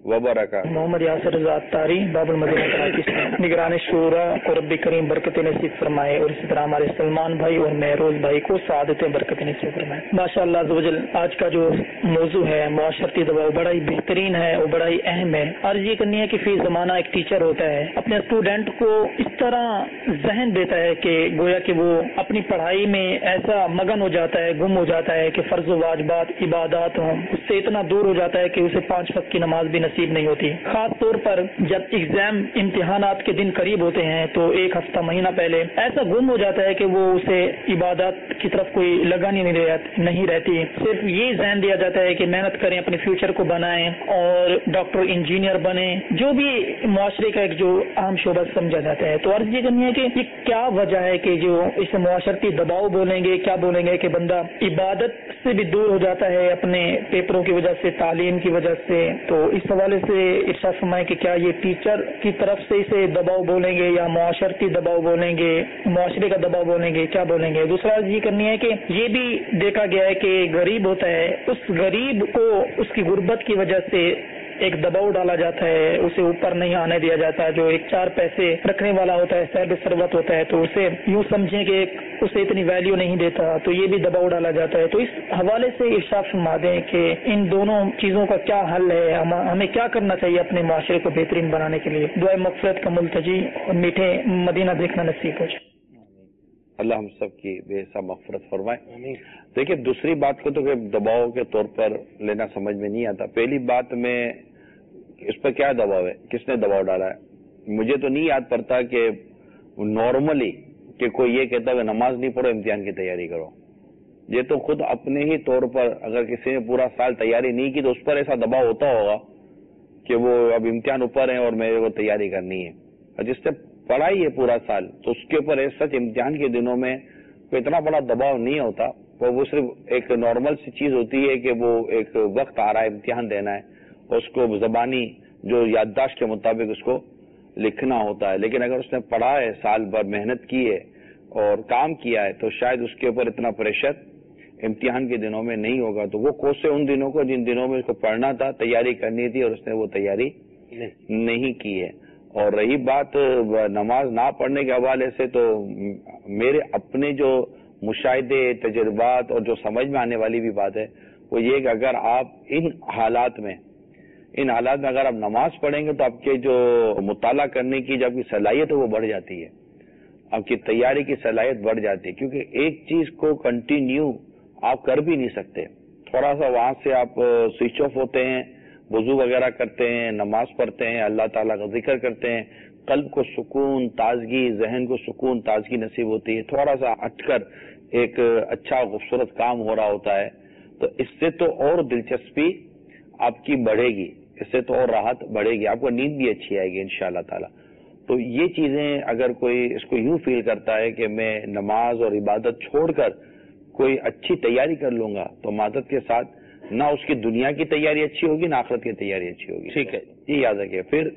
वबरकातुहू। मोहम्मद यासिर रज़ा अत्तारी, बाबुल मदीना कराची से। निगरान शूरा को रब्बी करीम बरकत नसीब फरमाए और इसी तरह हमारे सलमान भाई और महरोज भाई को सादत बरकत नसीब फरमाए। माशाअल्लाह अज़्ज़ वजल आज का जो मौजू है मुआशरती दबाव बड़ा ही बेहतरीन है और बड़ा ही अहम है। अर्ज ये करनी है कि फी ज़माना एक टीचर होता है, अपने स्टूडेंट को इस तरह जहन देता है कि गोया कि वो अपनी पढ़ाई में ऐसा मगन हो जाता है, गुम हो जाता है कि फ़र्ज़ वाजिबात इबादत हों, उससे इतना दूर हो जाता है कि उसे पाँच वक्त की नमाज भी नसीब नहीं होती। खास तौर पर जब एग्जाम इम्तिहानात के दिन करीब होते हैं तो एक हफ्ता महीना पहले ऐसा गुम हो जाता है कि वो उसे इबादत की तरफ कोई लगानी नहीं, रह, नहीं रहती। सिर्फ ये जहन दिया जाता है कि मेहनत करें, अपने फ्यूचर को बनाएं और डॉक्टर इंजीनियर बने, जो भी मुआशरे का एक जो अहम शोबा समझा जाता है। तो अर्ज ये करनी है कि ये क्या वजह है कि जो इसे मुआशरती दबाव बोलेंगे, क्या बोलेंगे कि बंदा इबादत से भी दूर हो जाता है अपने पेपरों की वजह से, तालीम की वजह से। तो इस हवाले से इरशाद फरमाएं कि क्या ये टीचर की तरफ से इसे दबाव बोलेंगे या मुआशरती दबाव बोलेंगे, मुआशरे का दबाव बोलेंगे, क्या बोलेंगे। दूसरा ये करनी है कि ये भी देखा गया है कि गरीब होता है, उस गरीब को उसकी गुर्बत की वजह से एक दबाव डाला जाता है, उसे ऊपर नहीं आने दिया जाता। जो एक चार पैसे रखने वाला होता है, साहिब सरवत होता है, तो उसे यूं समझें कि उसे इतनी वैल्यू नहीं देता, तो ये भी दबाव डाला जाता है। तो इस हवाले से इरशाद फरमा दें कि इन दोनों चीजों का क्या हल है, हम, हमें क्या करना चाहिए अपने माशरे को बेहतरीन बनाने के लिए। दुआ मग़फ़िरत का मुल्तजी और मीठे मदीना देखना नसीब हो जाए। अल्लाह हम सब की बेहसा मग़फ़िरत फरमाए। देखिए, दूसरी बात को तो दबाव के तौर पर लेना समझ में नहीं आता। पहली बात में इस पर क्या दबाव है, किसने दबाव डाला है? मुझे तो नहीं याद पड़ता कि नॉर्मली कि कोई ये कहता है नमाज नहीं पढ़ो, इम्तिहान की तैयारी करो। ये तो खुद अपने ही तौर पर अगर किसी ने पूरा साल तैयारी नहीं की तो उस पर ऐसा दबाव होता होगा कि वो अब इम्तिहान ऊपर है और मेरे को तैयारी करनी है। और जिसने पढ़ाई है पूरा साल तो उसके ऊपर सच इम्तिहान के दिनों में कोई इतना बड़ा दबाव नहीं होता। वो वो सिर्फ एक नॉर्मल सी चीज होती है कि वो एक वक्त आ रहा है, इम्तिहान देना है, उसको जबानी जो याददाश्त के मुताबिक उसको लिखना होता है। लेकिन अगर उसने पढ़ा है, साल भर मेहनत की है और काम किया है तो शायद उसके ऊपर इतना प्रेशर इम्तिहान के दिनों में नहीं होगा। तो वो कोसे उन दिनों को जिन दिनों में उसको पढ़ना था, तैयारी करनी थी और उसने वो तैयारी नहीं, नहीं की है। और रही बात नमाज ना पढ़ने के हवाले से, तो मेरे अपने जो मुशाहिदे, तजुर्बात और जो समझ में आने वाली भी बात है वो ये कि अगर आप इन हालात में इन हालात में अगर आप नमाज पढ़ेंगे तो आपके जो मुताला करने की जो आपकी सलाहियत है वो बढ़ जाती है, आपकी तैयारी की सलाहियत बढ़ जाती है। क्योंकि एक चीज को कंटिन्यू आप कर भी नहीं सकते। थोड़ा सा वहां से आप स्विच ऑफ होते हैं, वजू वगैरह करते हैं, नमाज पढ़ते हैं, अल्लाह ताला का जिक्र करते हैं, कल्ब को सुकून, ताजगी, जहन को सुकून, ताजगी नसीब होती है। थोड़ा सा हटकर एक अच्छा खूबसूरत काम हो रहा होता है, तो इससे तो और दिलचस्पी आपकी बढ़ेगी, इससे तो और राहत बढ़ेगी, आपको नींद भी अच्छी आएगी इंशाअल्लाह ताला। तो ये चीजें अगर कोई इसको यूं फील करता है कि मैं नमाज और इबादत छोड़कर कोई अच्छी तैयारी कर लूंगा, तो मादत के साथ ना उसकी दुनिया की तैयारी अच्छी होगी ना आखिरत की तैयारी अच्छी होगी। ठीक है, ये याद रखिए। फिर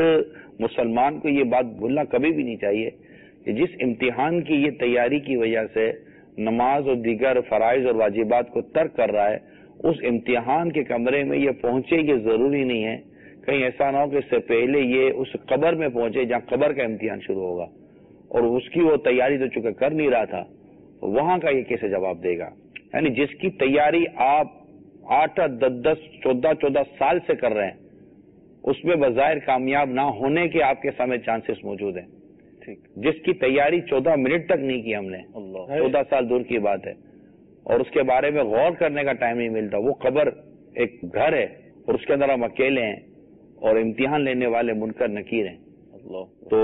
एक मुसलमान को ये बात भूलना कभी भी नहीं चाहिए कि जिस इम्तिहान की ये तैयारी की वजह से नमाज और दीगर फराइज और वाजिबात को तर्क कर रहा है, उस इम्तिहान के कमरे में ये पहुंचे, ये जरूरी नहीं है। कहीं ऐसा ना हो कि इससे पहले ये उस कब्र में पहुंचे जहां कब्र का इम्तिहान शुरू होगा और उसकी वो तैयारी तो चूंकि कर नहीं रहा था, तो वहां का ये कैसे जवाब देगा। यानी जिसकी तैयारी आप आठ दस दस चौदह चौदह साल से कर रहे हैं, उसमें बजाहिर कामयाब ना होने के आपके सामने चांसेस मौजूद हैं। ठीक, जिसकी तैयारी चौदह मिनट तक नहीं की हमने, चौदह साल दूर की बात है, और उसके बारे में गौर करने का टाइम नहीं मिलता। वो कब्र एक घर है और उसके अंदर हम अकेले हैं और इम्तिहान लेने वाले मुनकर नकीर हैं। तो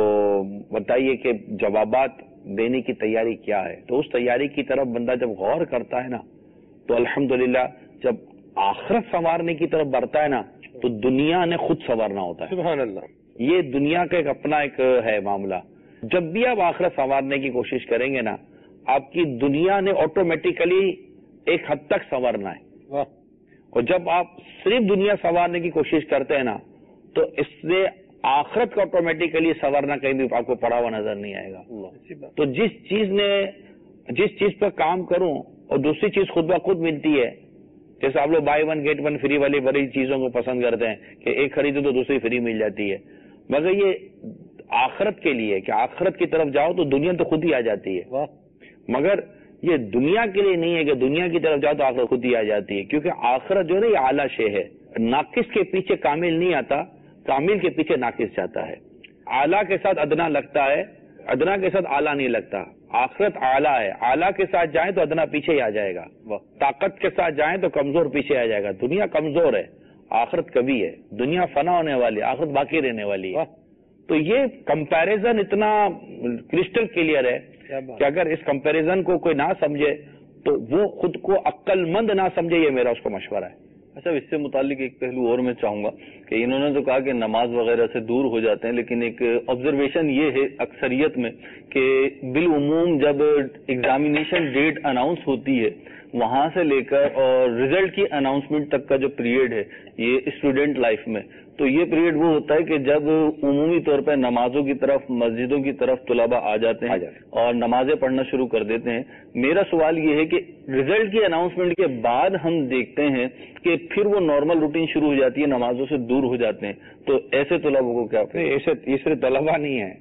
बताइए कि जवाबात देने की तैयारी क्या है। तो उस तैयारी की तरफ बंदा जब गौर करता है ना, तो अल्हम्दुलिल्लाह जब आखिरत संवारने की तरफ बढ़ता है ना, तो दुनिया ने खुद संवारना होता है। सुभान अल्लाह, ये दुनिया का एक अपना एक है मामला। जब भी आप आखिरत संवारने की कोशिश करेंगे ना, आपकी दुनिया ने ऑटोमेटिकली एक हद तक संवरना है। और जब आप सिर्फ दुनिया संवारने की कोशिश करते हैं ना, तो इससे आखिरत का ऑटोमेटिकली संवरना कहीं भी आपको पड़ा हुआ नजर नहीं आएगा। तो जिस चीज ने जिस चीज पर काम करूं और दूसरी चीज खुद ब खुद मिलती है, جیسے آپ لوگ buy one get one free والی بڑی چیزوں کو پسند کرتے ہیں کہ ایک خریدو تو دوسری فری مل جاتی ہے، مگر یہ آخرت کے لیے کہ آخرت کی طرف جاؤ تو دنیا تو خود ہی آ جاتی ہے، مگر یہ دنیا کے لیے نہیں ہے کہ دنیا کی طرف جاؤ تو آخرت خود ہی آ جاتی ہے، کیونکہ آخرت جو ہے نا یہ اعلیٰ شے ہے. ناقص کے پیچھے کامل نہیں آتا، کامل کے پیچھے ناقص جاتا ہے. اعلیٰ کے ساتھ ادنا لگتا ہے، ادنا کے ساتھ اعلیٰ نہیں لگتا. آخرت اعلیٰ ہے، اعلیٰ کے ساتھ جائیں تو ادنا پیچھے ہی آ جائے گا، طاقت کے ساتھ جائیں تو کمزور پیچھے آ جائے گا. دنیا کمزور ہے، آخرت کبھی ہے. دنیا فنا ہونے والی، آخرت باقی رہنے والی ہے. تو یہ کمپیریزن اتنا کرسٹل کلیئر ہے کہ اگر اس کمپیریزن کو کوئی نہ سمجھے تو وہ خود کو عقل مند نہ سمجھے، یہ میرا اس کو مشورہ ہے. اچھا، اس سے متعلق ایک پہلو اور میں چاہوں گا کہ انہوں نے تو کہا کہ نماز وغیرہ سے دور ہو جاتے ہیں، لیکن ایک آبزرویشن یہ ہے اکثریت میں کہ بالعموم جب ایگزامینیشن ڈیٹ اناؤنس ہوتی ہے وہاں سے لے کر اور ریزلٹ کی اناؤنسمنٹ تک کا جو پیریڈ ہے یہ اسٹوڈنٹ لائف میں، تو یہ پیریڈ وہ ہوتا ہے کہ جب عمومی طور پر نمازوں کی طرف، مسجدوں کی طرف طلباء آ جاتے ہیں اور نمازیں پڑھنا شروع کر دیتے ہیں. میرا سوال یہ ہے کہ ریزلٹ کی اناؤنسمنٹ کے بعد ہم دیکھتے ہیں کہ پھر وہ نارمل روٹین شروع ہو جاتی ہے، نمازوں سے دور ہو جاتے ہیں، تو ایسے طلباء کو کیا؟ ایسے تیسرے طلباء نہیں ہے،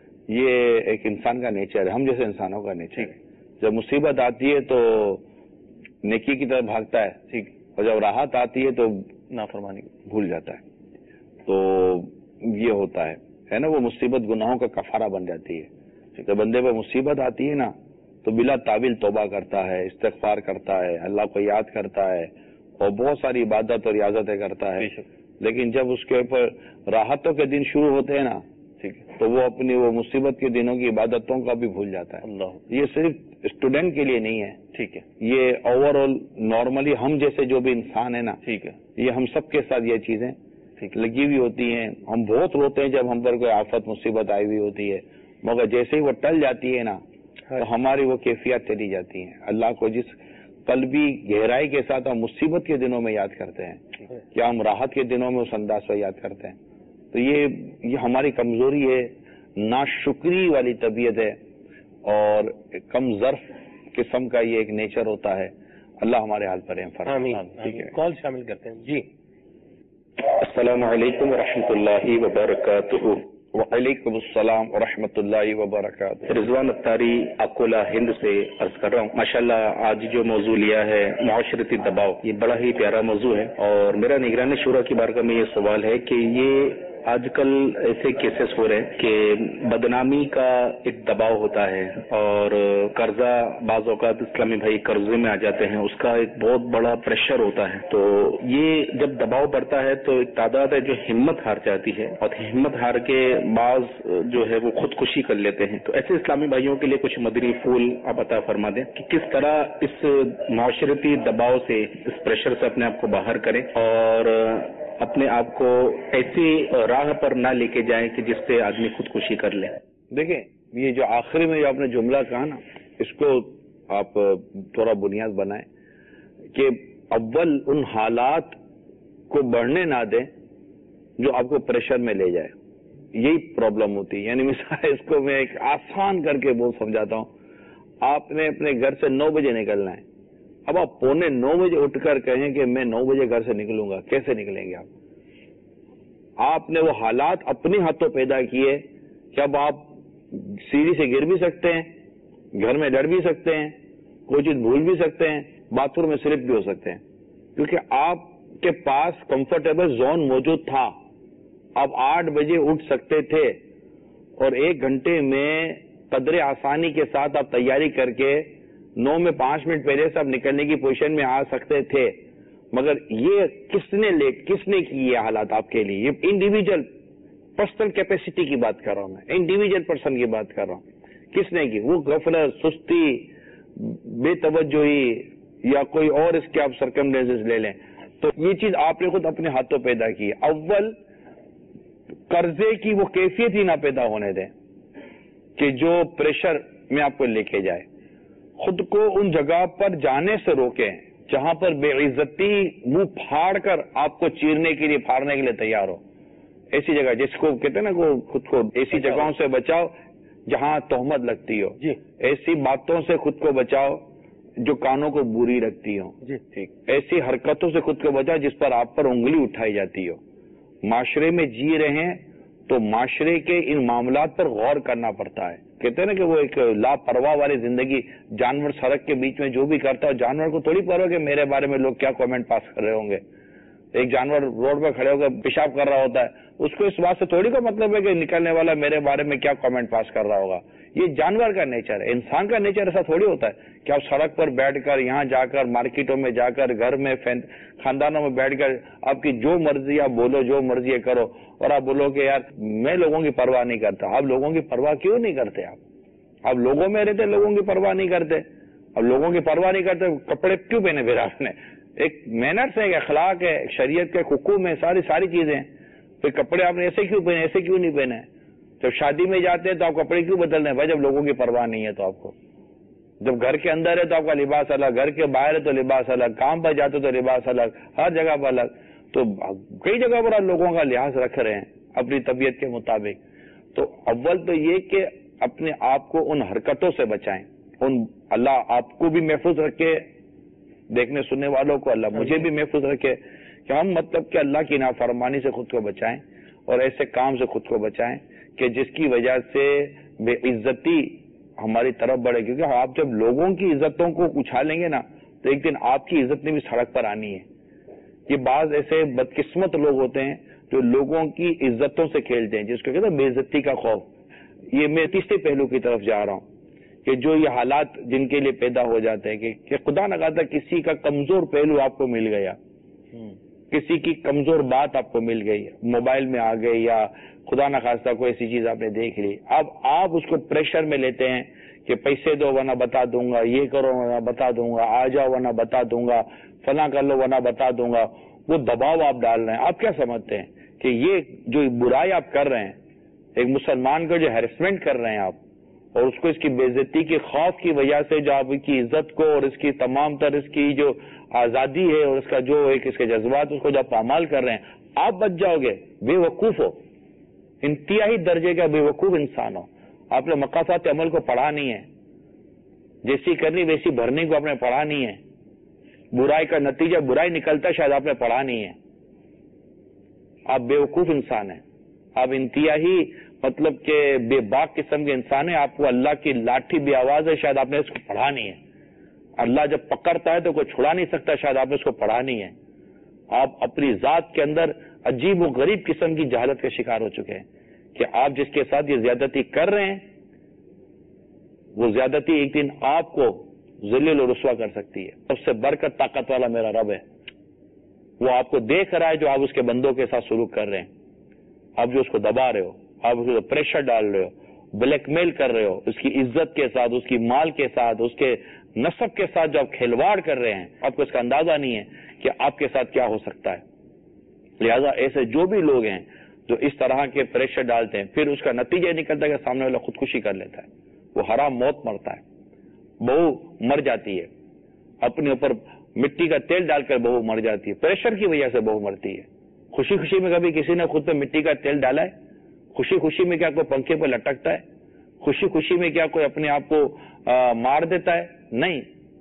یہ ایک انسان کا نیچر ہے، ہم جیسے انسانوں کا نیچر ہے. جب مصیبت آتی ہے تو نیکی کی طرف بھاگتا ہے، ٹھیک، اور جب راحت آتی ہے تو نافرمانی بھول جاتا ہے. تو یہ ہوتا ہے ہے نا، وہ مصیبت گناہوں کا کفارہ بن جاتی ہے. جب بندے پہ مصیبت آتی ہے نا تو بلا تعویل توبہ کرتا ہے، استغفار کرتا ہے، اللہ کو یاد کرتا ہے اور بہت ساری عبادت اور ریاضتیں کرتا ہے. لیکن جب اس کے اوپر راحتوں کے دن شروع ہوتے ہیں نا، ٹھیک، تو وہ اپنی وہ مصیبت کے دنوں کی عبادتوں کا بھی بھول جاتا ہے. اللہ، یہ صرف اسٹوڈنٹ کے لیے نہیں ہے، ٹھیک ہے، یہ اوور آل نارملی ہم جیسے جو بھی انسان ہے نا، ٹھیک ہے، یہ ہم سب کے ساتھ یہ چیزیں لگی ہوئی ہوتی ہیں. ہم بہت روتے ہیں جب ہم پر کوئی آفت مصیبت آئی ہوئی ہوتی ہے، مگر جیسے ہی وہ ٹل جاتی ہے نا تو ہماری وہ کیفیت چلی جاتی ہیں. اللہ کو جس قلبی گہرائی کے ساتھ ہم مصیبت کے دنوں میں یاد کرتے ہیں، کیا ہم راحت کے دنوں میں اس انداز سے یاد کرتے ہیں. تو یہ یہ ہماری کمزوری ہے، ناشکری والی طبیعت ہے اور کم ظرف قسم کا یہ ایک نیچر ہوتا ہے. اللہ ہمارے حال پر ٹھیک ہے، کال شامل کرتے ہیں. جی، السلام علیکم ورحمۃ اللہ وبرکاتہ. وعلیکم السلام ورحمۃ اللہ وبرکاتہ. رضوان اتاری اکولا ہند سے عرض کر رہا ہوں. ماشاءاللہ آج جو موضوع لیا ہے معاشرتی دباؤ، یہ بڑا ہی پیارا موضوع ہے اور میرا نگران شورا کی بارگاہ میں یہ سوال ہے کہ یہ آج کل ایسے کیسز ہو رہے ہیں کہ بدنامی کا ایک دباؤ ہوتا ہے اور قرضہ، بعض اوقات اسلامی بھائی قرضے میں آ جاتے ہیں، اس کا ایک بہت بڑا پریشر ہوتا ہے. تو یہ جب دباؤ بڑھتا ہے تو ایک تعداد ہے جو ہمت ہار جاتی ہے اور ہمت ہار کے بعض جو ہے وہ خودکشی کر لیتے ہیں. تو ایسے اسلامی بھائیوں کے لیے کچھ مدنی پھول آپ عطا فرما دیں کہ کس طرح اس معاشرتی دباؤ سے، اس پریشر سے اپنے آپ کو باہر کریں اور اپنے آپ کو ایسی راہ پر نہ لے کے جائیں کہ جس سے آدمی خودکشی کر لے. دیکھیں، یہ جو آخری میں جو آپ نے جملہ کہا نا، اس کو آپ تھوڑا بنیاد بنائیں کہ اول ان حالات کو بڑھنے نہ دیں جو آپ کو پریشر میں لے جائے. یہی پرابلم ہوتی ہے. یعنی مثال اس کو میں ایک آسان کر کے بول سمجھاتا ہوں. آپ نے اپنے گھر سے نو بجے نکلنا ہے، اب آپ پونے نو بجے اٹھ کر کہیں کہ میں نو بجے گھر سے نکلوں گا، کیسے نکلیں گے آپ؟ آپ نے وہ حالات اپنے ہاتھوں پیدا کیے کہ اب آپ سیڑھی سے گر بھی سکتے ہیں، گھر میں ڈر بھی سکتے ہیں، کوئی چیز بھول بھی سکتے ہیں، باتھ روم میں سلپ بھی ہو سکتے ہیں، کیونکہ آپ کے پاس کمفرٹیبل زون موجود تھا. آپ آٹھ بجے اٹھ سکتے تھے اور ایک گھنٹے میں قدر آسانی کے ساتھ آپ تیاری کر کے نو میں پانچ منٹ پہلے سے آپ نکلنے کی پوزیشن میں آ سکتے تھے. مگر یہ کس نے لے کس نے کی یہ حالات آپ کے لیے؟ یہ انڈیویجل پرسنل کیپیسٹی کی بات کر رہا ہوں میں، انڈیویجل پرسن کی بات کر رہا ہوں. کس نے کی؟ وہ غفلت، سستی، بے توجہی یا کوئی اور اس کے آپ سرکمڈنسز لے لیں. تو یہ چیز آپ نے خود اپنے ہاتھوں پیدا کی. اول قرضے کی وہ کیفیت ہی نہ پیدا ہونے دیں کہ جو پریشر میں آپ کو لے کے جائے. خود کو ان جگہ پر جانے سے روکیں جہاں پر بے عزتی منہ پھاڑ کر آپ کو چیرنے کے لیے، پھاڑنے کے لیے تیار ہو. ایسی جگہ جس کو کہتے ہیں نا کو خود کو ایسی جگہوں سے بچاؤ جہاں تہمت لگتی ہو. جی، ایسی باتوں سے خود کو بچاؤ جو کانوں کو بری لگتی ہوں، جی ٹھیک، ایسی حرکتوں سے خود کو بچا جس پر آپ پر انگلی اٹھائی جاتی ہو. معاشرے میں جی رہے ہیں تو معاشرے کے ان معاملات پر غور کرنا پڑتا ہے. کہتے ہیں نا کہ وہ ایک لاپرواہ والی زندگی، جانور سڑک کے بیچ میں جو بھی کرتا ہے جانور کو تھوڑی پرواہ کہ میرے بارے میں لوگ کیا کامنٹ پاس کر رہے ہوں گے. ایک جانور روڈ پہ کھڑے ہو کر پیشاب کر رہا ہوتا ہے، اس کو اس بات سے تھوڑی کا مطلب ہے کہ نکلنے والا میرے بارے میں کیا کامنٹ پاس کر رہا ہوگا. یہ جانور کا نیچر ہے. انسان کا نیچر ایسا تھوڑی ہوتا ہے کہ آپ سڑک پر بیٹھ کر، یہاں جا کر، مارکیٹوں میں جا کر، گھر میں، خاندانوں میں بیٹھ کر آپ کی جو مرضی آپ بولو، جو مرضی کرو، اور آپ بولو کہ یار میں لوگوں کی پرواہ نہیں کرتا. آپ لوگوں کی پرواہ کیوں نہیں کرتے؟ آپ آپ لوگوں میں رہتے، لوگوں کی پرواہ نہیں کرتے. اب لوگوں کی پرواہ نہیں کرتے، کپڑے کیوں پہنے پھر آپ نے؟ ایک مینرس ہے، ایک اخلاق ہے، شریعت کے حکم ہے، ساری ساری چیزیں. پھر کپڑے آپ نے ایسے کیوں پہنے، ایسے کیوں نہیں پہنے؟ جب شادی میں جاتے ہیں تو آپ کپڑے کیوں بدل رہے ہیں؟ بھائی جب لوگوں کی پرواہ نہیں ہے تو آپ کو. جب گھر کے اندر ہے تو آپ کا لباس الگ، گھر کے باہر ہے تو لباس الگ، کام پر جاتے تو لباس الگ، ہر جگہ پر الگ. تو کئی جگہ پر آپ لوگوں کا لحاظ رکھ رہے ہیں اپنی طبیعت کے مطابق. تو اول تو یہ کہ اپنے آپ کو ان حرکتوں سے بچائیں. ان اللہ آپ کو بھی محفوظ رکھے، دیکھنے سننے والوں کو اللہ مجھے بھی محفوظ رکھے کہ ہم مطلب کہ اللہ کی نافرمانی سے خود کو بچائیں اور ایسے کام سے خود کو بچائیں کہ جس کی وجہ سے بے عزتی ہماری طرف بڑھے. کیونکہ آپ جب لوگوں کی عزتوں کو اچھالیں گے نا تو ایک دن آپ کی عزت نے بھی سڑک پر آنی ہے. یہ بعض ایسے بدقسمت لوگ ہوتے ہیں جو لوگوں کی عزتوں سے کھیلتے ہیں، جس کو کہتے ہیں بے عزتی کا خوف. یہ میں تیسرے پہلو کی طرف جا رہا ہوں کہ جو یہ حالات جن کے لیے پیدا ہو جاتے ہیں کہ خدا نہ خواستہ کسی کا کمزور پہلو آپ کو مل گیا، کسی کی کمزور بات آپ کو مل گئی، موبائل میں آ گئی، یا خدا نہ خواستہ کوئی ایسی چیز آپ نے دیکھ لی. اب آپ اس کو پریشر میں لیتے ہیں کہ پیسے دو ورنہ بتا دوں گا، یہ کرو ورنہ بتا دوں گا، آ جاؤ ورنہ بتا دوں گا، فلاں کر لو ورنہ بتا دوں گا. وہ دباؤ آپ ڈال رہے ہیں. آپ کیا سمجھتے ہیں کہ یہ جو برائی آپ کر رہے ہیں، ایک مسلمان کو جو ہیرسمنٹ کر رہے ہیں آپ، اور اس کو اس کی بے عزتی کے خوف کی وجہ سے جو آپ کی عزت کو اور اس کی تمام تر اس کی جو آزادی ہے اور اس کا جو ایک اس کے جذبات اس کو جو آپ پامال کر رہے ہیں، آپ بچ جاؤ گے. بے وقوف ہو، انتہائی درجے کا بے وقوف انسان ہو. آپ نے مقاصد عمل کو پڑھا نہیں ہے، جیسی کرنی ویسی بھرنی کو آپ نے پڑھا نہیں ہے. برائی کا نتیجہ برائی نکلتا شاید آپ نے پڑھا نہیں ہے. آپ بے وقوف انسان ہیں. آپ انتہائی مطلب کہ بے باک قسم کے انسان ہیں. آپ کو اللہ کی لاٹھی بے آواز ہے، شاید آپ نے اس کو پڑھا نہیں ہے. اللہ جب پکڑتا ہے تو کوئی چھڑا نہیں سکتا، شاید آپ نے اس کو پڑھا نہیں ہے. آپ اپنی ذات کے اندر عجیب و غریب قسم کی جہالت کا شکار ہو چکے ہیں کہ آپ جس کے ساتھ یہ زیادتی کر رہے ہیں وہ زیادتی ایک دن آپ کو ذلیل و رسوا کر سکتی ہے. سب سے برکت طاقت والا میرا رب ہے، وہ آپ کو دیکھ رہا ہے جو آپ اس کے بندوں کے ساتھ سلوک کر رہے ہیں. آپ جو اس کو دبا رہے ہو، آپ اس کو پریشر ڈال رہے ہو، بلیک میل کر رہے ہو، اس کی عزت کے ساتھ، اس کی مال کے ساتھ، اس کے نسب کے ساتھ جو آپ کھلواڑ کر رہے ہیں، آپ کو اس کا اندازہ نہیں ہے کہ آپ کے ساتھ کیا ہو سکتا ہے. لہذا ایسے جو بھی لوگ ہیں جو اس طرح کے پریشر ڈالتے ہیں، پھر اس کا نتیجہ نکلتا ہے کہ سامنے والا خودکشی کر لیتا ہے، وہ حرام موت مرتا ہے. بہو مر جاتی ہے، اپنے اوپر مٹی کا تیل ڈال کر بہو مر جاتی ہے، پریشر کی وجہ سے بہو مرتی ہے. خوشی خوشی میں کبھی کسی نے خود پہ مٹی کا تیل ڈالا ہے؟ خوشی خوشی میں کیا کوئی پنکھے پہ لٹکتا ہے؟ خوشی خوشی میں کیا کوئی اپنے آپ کو مار دیتا ہے؟ نہیں.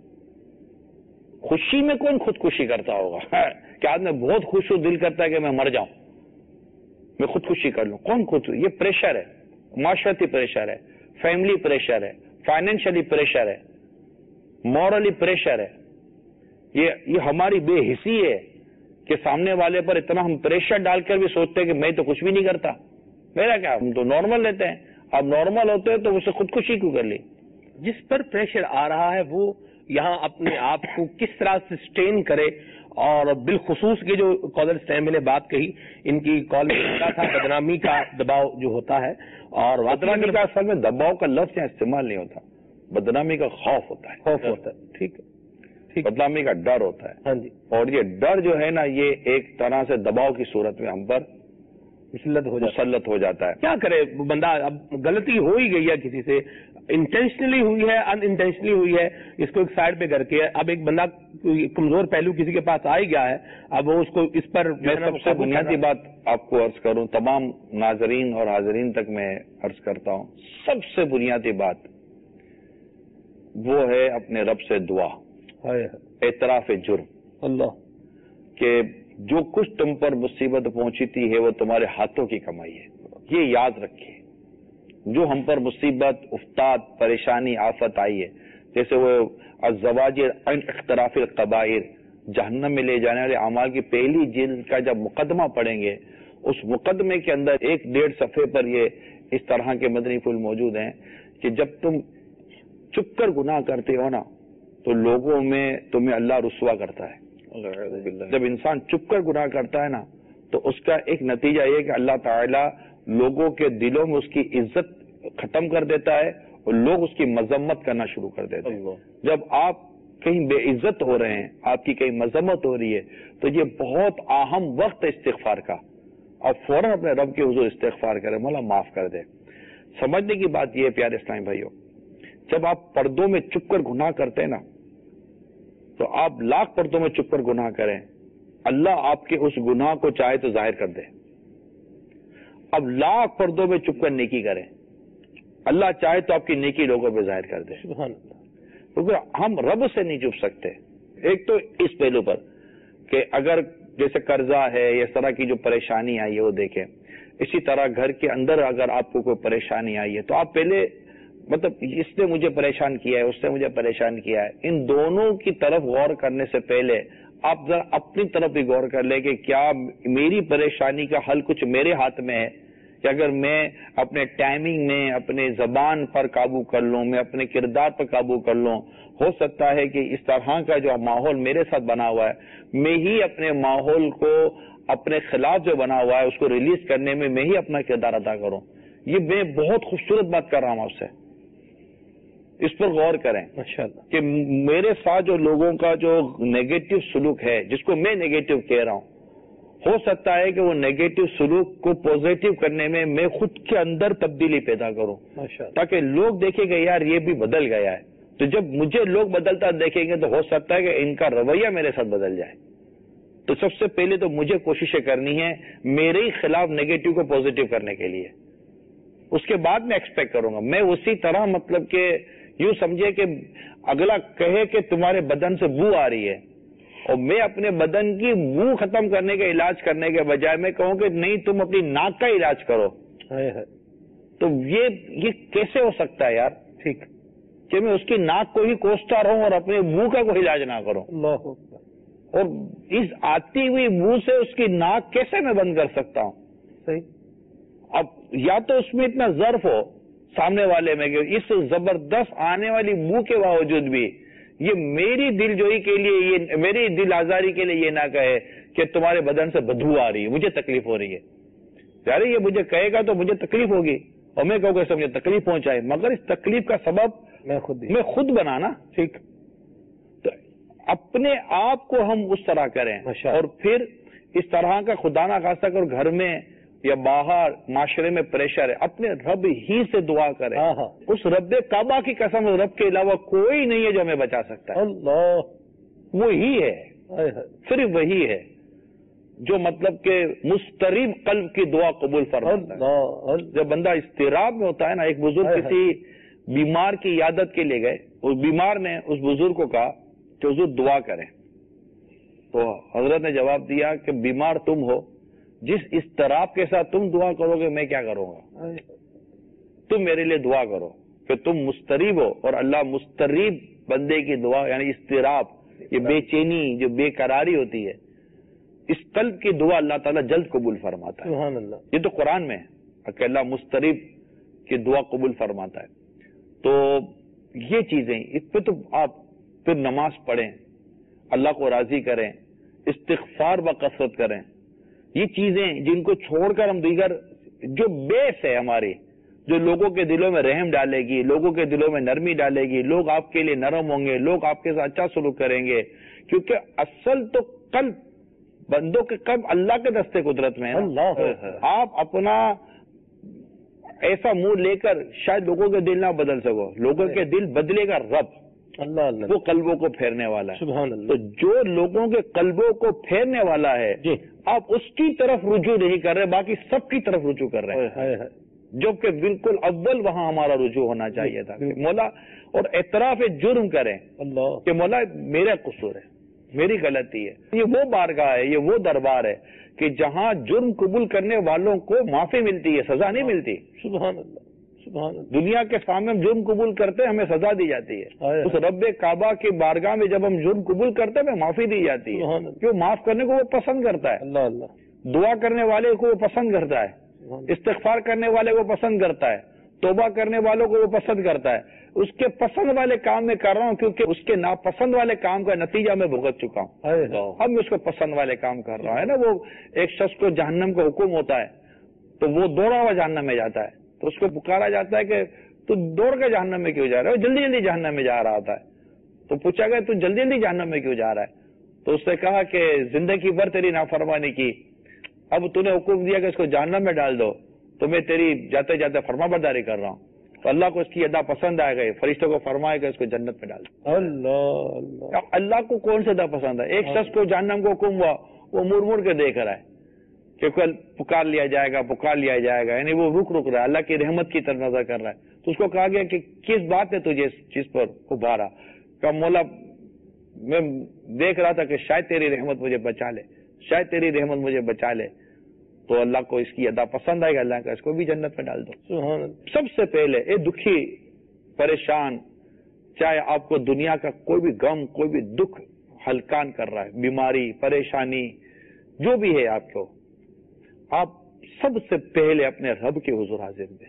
خوشی میں کون خودکشی کرتا ہوگا؟ کہ آدمی بہت خوش ہو، دل کرتا ہے کہ میں مر جاؤں، میں خودکشی کر لوں. کون خود؟ یہ پریشر ہے، معاشرتی پریشر ہے، فیملی پریشر ہے، فائنینشلی پریشر ہے، مورلی پریشر ہے. یہ یہ ہماری بے حسی ہے کہ سامنے والے پر اتنا ہم پریشر ڈال کر بھی سوچتے ہیں کہ میں تو کچھ بھی نہیں کرتا، میرا کیا، ہم تو نارمل رہتے ہیں. آپ نارمل ہوتے ہیں تو اسے خودکشی کیوں کر لی؟ جس پر پریشر آ رہا ہے وہ یہاں اپنے آپ کو کس طرح سسٹین کرے. اور بالخصوص کے جو کالر اسٹینڈ میں نے بات کہی، ان کی کال میں تھا بدنامی کا دباؤ جو ہوتا ہے، اور بدنامی کا اصل میں دباؤ کا لفظ یہاں استعمال نہیں ہوتا، بدنامی کا خوف ہوتا ہے. خوف ہوتا ہے، ٹھیک ہے، بدنامی کا ڈر ہوتا ہے. ہاں جی. اور یہ ڈر جو ہے نا، یہ ایک طرح سے دباؤ کی صورت میں ہم پر مسلط ہو مسلط ہو جاتا ہے. کیا کرے بندہ؟ اب غلطی ہو ہی گئی ہے، کسی سے انٹینشنلی ہوئی ہے، ان انٹینشنلی ہوئی ہے، اس کو ایک سائڈ پہ کر کے اب ایک بندہ کمزور پہلو کسی کے پاس آ ہی گیا ہے، اب وہ اس کو اس پر میں سب سے بنیادی بات آپ کو عرض کروں، تمام ناظرین اور حاضرین تک میں عرض کرتا ہوں، سب سے بنیادی بات وہ ہے اپنے رب سے دعا. اعتراف جرم، اللہ، کہ جو کچھ تم پر مصیبت پہنچی تھی ہے وہ تمہارے ہاتھوں کی کمائی ہے. یہ یاد رکھیے، جو ہم پر مصیبت، افتاد، پریشانی، آفت آئی ہے، جیسے وہ الزواجر عن اختراف القبائر، جہنم میں لے جانے والے اعمال کی پہلی جلد کا جب مقدمہ پڑھیں گے، اس مقدمے کے اندر ایک ڈیڑھ صفحے پر یہ اس طرح کے مدنی پھول موجود ہیں کہ جب تم چپ کر گناہ کرتے ہو نا تو لوگوں میں تمہیں اللہ رسوا کرتا ہے. جب انسان چپ کر گناہ کرتا ہے نا تو اس کا ایک نتیجہ یہ کہ اللہ تعالیٰ لوگوں کے دلوں میں اس کی عزت ختم کر دیتا ہے اور لوگ اس کی مذمت کرنا شروع کر دیتے ہیں. جب آپ کہیں بے عزت ہو رہے ہیں، آپ کی کہیں مذمت ہو رہی ہے، تو یہ بہت اہم وقت ہے استغفار کا. آپ فوراً اپنے رب کے حضور استغفار کریں، مولا معاف کر دے. سمجھنے کی بات یہ ہے پیارے اسلامی بھائیوں، جب آپ پردوں میں چپ کر گناہ کرتے ہیں نا تو آپ لاکھ پردوں میں چپ کر گناہ کریں، اللہ آپ کے اس گناہ کو چاہے تو ظاہر کر دے. اب لاکھ پردوں میں چپ کر نیکی کریں، اللہ چاہے تو آپ کی نیکی لوگوں پہ ظاہر کر دے. کیونکہ ہم رب سے نہیں چھپ سکتے. ایک تو اس پہلو پر کہ اگر جیسے قرضہ ہے، اس طرح کی جو پریشانی آئی ہے وہ دیکھیں. اسی طرح گھر کے اندر اگر آپ کو کوئی پریشانی آئی ہے تو آپ پہلے مطلب اس نے مجھے پریشان کیا ہے، اس نے مجھے پریشان کیا ہے، ان دونوں کی طرف غور کرنے سے پہلے آپ ذرا اپنی طرف بھی غور کر لیں کہ کیا میری پریشانی کا حل کچھ میرے ہاتھ میں ہے کہ اگر میں اپنے ٹائمنگ میں اپنے زبان پر قابو کر لوں، میں اپنے کردار پر قابو کر لوں، ہو سکتا ہے کہ اس طرح کا جو ماحول میرے ساتھ بنا ہوا ہے میں ہی اپنے ماحول کو اپنے خلاف جو بنا ہوا ہے اس کو ریلیز کرنے میں میں ہی اپنا کردار ادا کروں. یہ میں بہت خوبصورت بات کر رہا ہوں آپ سے، اس پر غور کریں کہ میرے ساتھ جو لوگوں کا جو نیگیٹو سلوک ہے، جس کو میں نیگیٹو کہہ رہا ہوں، ہو سکتا ہے کہ وہ نیگیٹو سلوک کو پوزیٹو کرنے میں میں خود کے اندر تبدیلی پیدا کروں تاکہ لوگ دیکھیں گے یار یہ بھی بدل گیا ہے. تو جب مجھے لوگ بدلتا دیکھیں گے تو ہو سکتا ہے کہ ان کا رویہ میرے ساتھ بدل جائے. تو سب سے پہلے تو مجھے کوششیں کرنی ہے میرے ہی خلاف نیگیٹو کو پوزیٹو کرنے کے لیے. اس کے بعد میں ایکسپیکٹ کروں گا میں اسی طرح، مطلب کہ یوں سمجھے کہ اگلا کہے کہ تمہارے بدن سے بو آ رہی ہے اور میں اپنے بدن کی بو ختم کرنے کا علاج کرنے کے بجائے میں کہوں کہ نہیں تم اپنی ناک کا علاج کرو. تو یہ یہ کیسے ہو سکتا ہے یار؟ ٹھیک کہ میں اس کی ناک کو ہی کوستا رہوں اور اپنے منہ کا کوئی علاج نہ کروں. اور اس آتی ہوئی منہ سے اس کی ناک کیسے میں بند کر سکتا ہوں؟ صحیح. اب یا تو اس میں اتنا ظرف ہو سامنے والے میں کہ اس زبردست آنے والی منہ کے باوجود بھی یہ میری دل جوئی کے لیے، یہ میری دل آزاری کے لیے یہ نہ کہے کہ تمہارے بدن سے بدبو آ رہی ہے، مجھے تکلیف ہو رہی ہے. یار یہ مجھے کہے گا تو مجھے تکلیف ہوگی اور میں کہوں کہ مجھے تکلیف پہنچائے، مگر اس تکلیف کا سبب میں خود میں خود بنانا. ٹھیک. تو اپنے آپ کو ہم اس طرح کریں اور پھر اس طرح کا خدا نہ خاصہ کر گھر میں یا باہر معاشرے میں پریشر ہے، اپنے رب ہی سے دعا کریں. اس رب کعبہ کی قسم، رب کے علاوہ کوئی نہیں ہے جو ہمیں بچا سکتا ہے. اللہ وہی ہے، صرف وہی ہے جو مطلب کہ مستریب قلب کی دعا قبول فرماتا ہے. جب بندہ اضطراب میں ہوتا ہے نا، ایک بزرگ کسی بیمار کی عیادت کے لیے گئے، اس بیمار نے اس بزرگ کو کہا کہ حضور دعا کریں. تو حضرت نے جواب دیا کہ بیمار تم ہو، جس اضطراب کے ساتھ تم دعا کرو گے میں کیا کروں گا؟ تم میرے لیے دعا کرو کہ تم مستریب ہو، اور اللہ مستریب بندے کی دعا یعنی اضطراب، یہ بے چینی جو بے قراری ہوتی ہے، اس قلب کی دعا اللہ تعالیٰ جلد قبول فرماتا ہے. سبحان اللہ. یہ تو قرآن میں ہے کہ اللہ مستریب کی دعا قبول فرماتا ہے. تو یہ چیزیں اس پہ تو آپ پھر نماز پڑھیں، اللہ کو راضی کریں، استغفار بکثرت کریں. یہ چیزیں جن کو چھوڑ کر ہم دیگر جو بیس ہے ہماری، جو لوگوں کے دلوں میں رحم ڈالے گی، لوگوں کے دلوں میں نرمی ڈالے گی، لوگ آپ کے لیے نرم ہوں گے، لوگ آپ کے ساتھ اچھا سلوک کریں گے. کیونکہ اصل تو قلب، بندوں کے قلب اللہ کے دستے قدرت میں ہے. آپ اپنا ایسا منہ لے کر شاید لوگوں کے دل نہ بدل سکو، لوگوں کے دل بدلے گا رب. اللہ اللہ وہ قلبوں کو پھیرنے والا ہے. سبحان اللہ. تو جو لوگوں کے قلبوں کو پھیرنے والا ہے جی، آپ اس کی طرف رجوع نہیں کر رہے، باقی سب کی طرف رجوع کر رہے ہیں. جو کہ بالکل اول وہاں ہمارا رجوع ہونا چاہیے تھا کہ مولا، اور اعتراف جرم کریں اللہ کہ مولا میرا قصور ہے، میری غلطی ہے. یہ وہ بارگاہ ہے، یہ وہ دربار ہے کہ جہاں جرم قبول کرنے والوں کو معافی ملتی ہے، سزا نہیں ملتی. سبحان اللہ سبحان اللہ. دنیا کے سامنے ہم جرم قبول کرتے ہیں، ہمیں سزا دی جاتی ہے. اس رب کعبہ کی بارگاہ میں جب ہم جرم قبول کرتے ہیں ہمیں معافی دی جاتی ہے، کیوں؟ معاف کرنے کو وہ پسند کرتا ہے. اللہ اللہ. دعا کرنے والے کو وہ پسند کرتا ہے، استغفار کرنے والے کو پسند کرتا ہے، توبہ کرنے والوں کو وہ پسند کرتا ہے. اس کے پسند والے کام میں کر رہا ہوں کیونکہ اس کے ناپسند والے کام کا نتیجہ میں بھگت چکا ہوں. اب میں اس کو پسند والے کام کر رہا ہے نا. وہ ایک شخص کو جہنم کا حکم ہوتا ہے تو وہ دوڑا ہوا جہنم میں جاتا ہے، تو اس کو پکارا جاتا ہے کہ تو دوڑ کے جہنم میں کیوں جا رہا ہے؟ جلدی جلدی جہنم میں جا رہا ہوتا ہے. تو پوچھا گیا تو جلدی جلدی جہنم میں کیوں جا رہا ہے؟ تو اس نے کہا کہ زندگی بھر تیری نافرمانی کی، اب تو نے حکم دیا کہ اس کو جہنم میں ڈال دو تو میں تیری جاتے جاتے فرما برداری کر رہا ہوں. تو اللہ کو اس کی ادا پسند آ گئی، فرشتوں کو فرمایا کہ اس کو جنت میں ڈال دو. اللہ اللہ. اللہ کو کون سا ادا پسند ہے؟ ایک شخص کو جہنم کو حکم ہوا، وہ مڑ مڑ کے دیکھ رہا ہے کہ کل پکار لیا جائے گا پکار لیا جائے گا، یعنی وہ رک رک رہا ہے، اللہ کی رحمت کی طرف نظر کر رہا ہے. تو اس کو کہا گیا کہ کس بات نے تجھے اس چیز پر ابھارا؟ کہ مولا میں دیکھ رہا تھا کہ شاید تیری رحمت مجھے بچا لے، شاید تیری رحمت مجھے بچا لے. تو اللہ کو اس کی ادا پسند آئے گا، اللہ کا اس کو بھی جنت میں ڈال دو. سب سے پہلے اے دکھی پریشان، چاہے آپ کو دنیا کا کوئی بھی غم کوئی بھی دکھ ہلکان کر رہا ہے، بیماری پریشانی جو بھی ہے آپ کو، آپ سب سے پہلے اپنے رب کے حضور حاضر دیں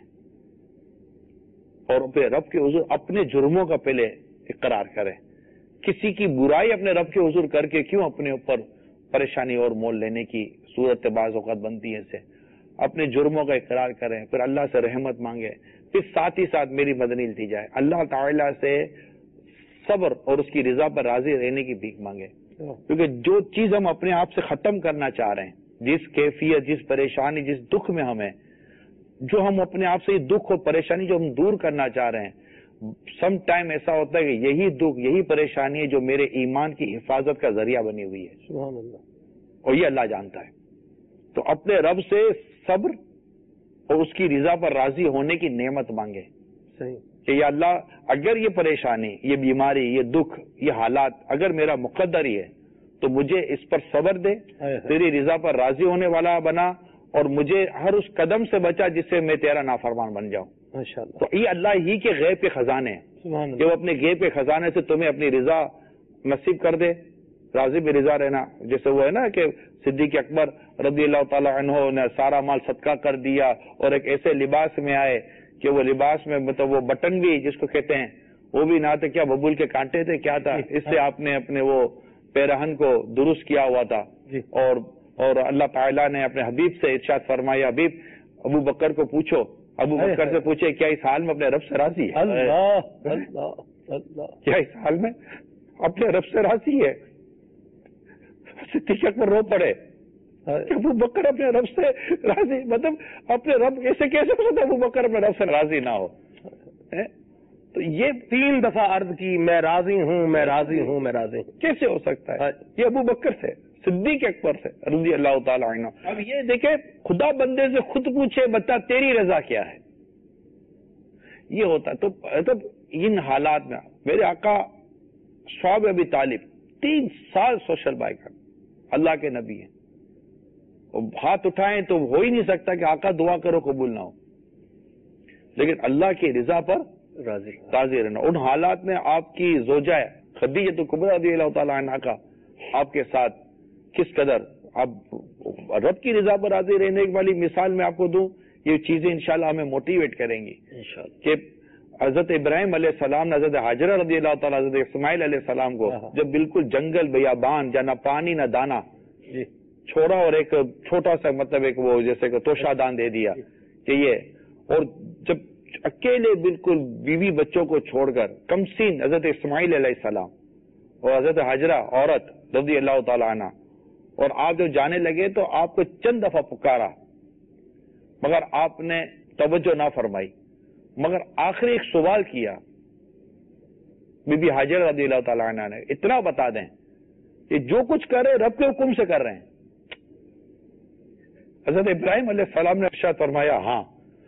اور اپنے رب کے حضور اپنے جرموں کا پہلے اقرار کریں. کسی کی برائی اپنے رب کے حضور کر کے کیوں اپنے اوپر پریشانی اور مول لینے کی صورت بعض اوقات بنتی ہے. سے اپنے جرموں کا اقرار کریں، پھر اللہ سے رحمت مانگیں، پھر ساتھ ہی ساتھ میری مدنی التی جائے، اللہ تعالیٰ سے صبر اور اس کی رضا پر راضی رہنے کی بھیک مانگے. کیونکہ جو چیز ہم اپنے آپ سے ختم کرنا چاہ رہے ہیں، جس کیفیت جس پریشانی جس دکھ میں ہمیں، جو ہم اپنے آپ سے یہ دکھ اور پریشانی جو ہم دور کرنا چاہ رہے ہیں، سم ٹائم ایسا ہوتا ہے کہ یہی دکھ یہی پریشانی ہے جو میرے ایمان کی حفاظت کا ذریعہ بنی ہوئی ہے. سبحان اللہ. اور یہ اللہ جانتا ہے. تو اپنے رب سے صبر اور اس کی رضا پر راضی ہونے کی نعمت مانگے. صحیح کہ یا اللہ اگر یہ پریشانی یہ بیماری یہ دکھ یہ حالات اگر میرا مقدر ہی ہے تو مجھے اس پر صبر دے، تیری رضا پر راضی ہونے والا بنا، اور مجھے ہر اس قدم سے بچا جس سے میں تیرا نافرمان بن جاؤں. تو یہ اللہ ہی کے غیب کے خزانے ہیں کہ وہ اپنے غیب کے خزانے سے تمہیں اپنی رضا نصیب کر دے، راضی بھی رضا رہنا. جیسے وہ ہے نا کہ صدیق اکبر رضی اللہ تعالیٰ عنہ نے سارا مال صدقہ کر دیا اور ایک ایسے لباس میں آئے کہ وہ لباس میں مطلب وہ بٹن بھی جس کو کہتے ہیں وہ بھی نہ تھے، کیا ببول کے کانٹے تھے کیا تھا، اس سے آپ نے اپنے وہ پیرہن کو درست کیا ہوا تھا. اور اور اللہ تعالیٰ نے اپنے حبیب سے ارشاد فرمایا، حبیب ابو بکر کو پوچھو، ابو بکر سے پوچھے کیا اس حال میں اپنے رب سے راضی ہے؟ اللہ اللہ. کیا اس حال میں اپنے رب سے راضی ہے؟ صدیق اکبر رو پڑے. ابو بکر اپنے رب سے راضی، مطلب اپنے رب ایسے کیسے ہو سکتا ہے ابو بکر اپنے رب سے راضی نہ ہو؟ تو یہ تین دفعہ عرض کی میں راضی ہوں میں راضی ہوں میں راضی ہوں، کیسے ہو سکتا ہے؟ یہ ابو بکر سے صدیق اکبر سے رضی اللہ تعالیٰ عنہ. اب یہ دیکھیں خدا بندے سے خود پوچھے بتا تیری رضا کیا ہے، یہ ہوتا ہے. تو مطلب ان حالات میں میرے آقا صحابہ ابی طالب تین سال سوشل بائیکاٹ، اللہ کے نبی ہیں، ہاتھ اٹھائیں تو ہو ہی نہیں سکتا کہ آقا دعا کرو قبول نہ ہو، لیکن اللہ کی رضا پر راضی راضی رہنا. ان حالات میں آپ کی زوجہ خدیجہ کبریٰ رضی اللہ تعالیٰ عنہا کا آپ کے ساتھ کس قدر آپ رب کی رضا پر راضی رہنے والی مثال میں آپ کو دوں، یہ چیزیں انشاءاللہ ہمیں موٹیویٹ کریں گی کہ حضرت ابراہیم علیہ السلام نے حضرت حاجرہ رضی اللہ تعالیٰ حضرت اسماعیل علیہ السلام کو جب بالکل جنگل بیابان جہاں نہ پانی نہ دانا چھوڑا اور ایک چھوٹا سا مطلب ایک وہ جیسے کہ توشہ دان دے دیا کہ یہ، اور جب اکیلے بالکل بیوی بچوں کو چھوڑ کر کمسین حضرت اسماعیل علیہ السلام اور حضرت حاجرہ عورت رضی اللہ تعالیٰ عنہ، اور آپ جو جانے لگے تو آپ کو چند دفعہ پکارا مگر آپ نے توجہ نہ فرمائی، مگر آخری ایک سوال کیا بی بی حاجرہ رضی اللہ تعالیٰ عنہ نے، اتنا بتا دیں کہ جو کچھ کر رہے رب کے حکم سے کر رہے ہیں. حضرت ابراہیم علیہ السلام نے ارشاد فرمایا ہاں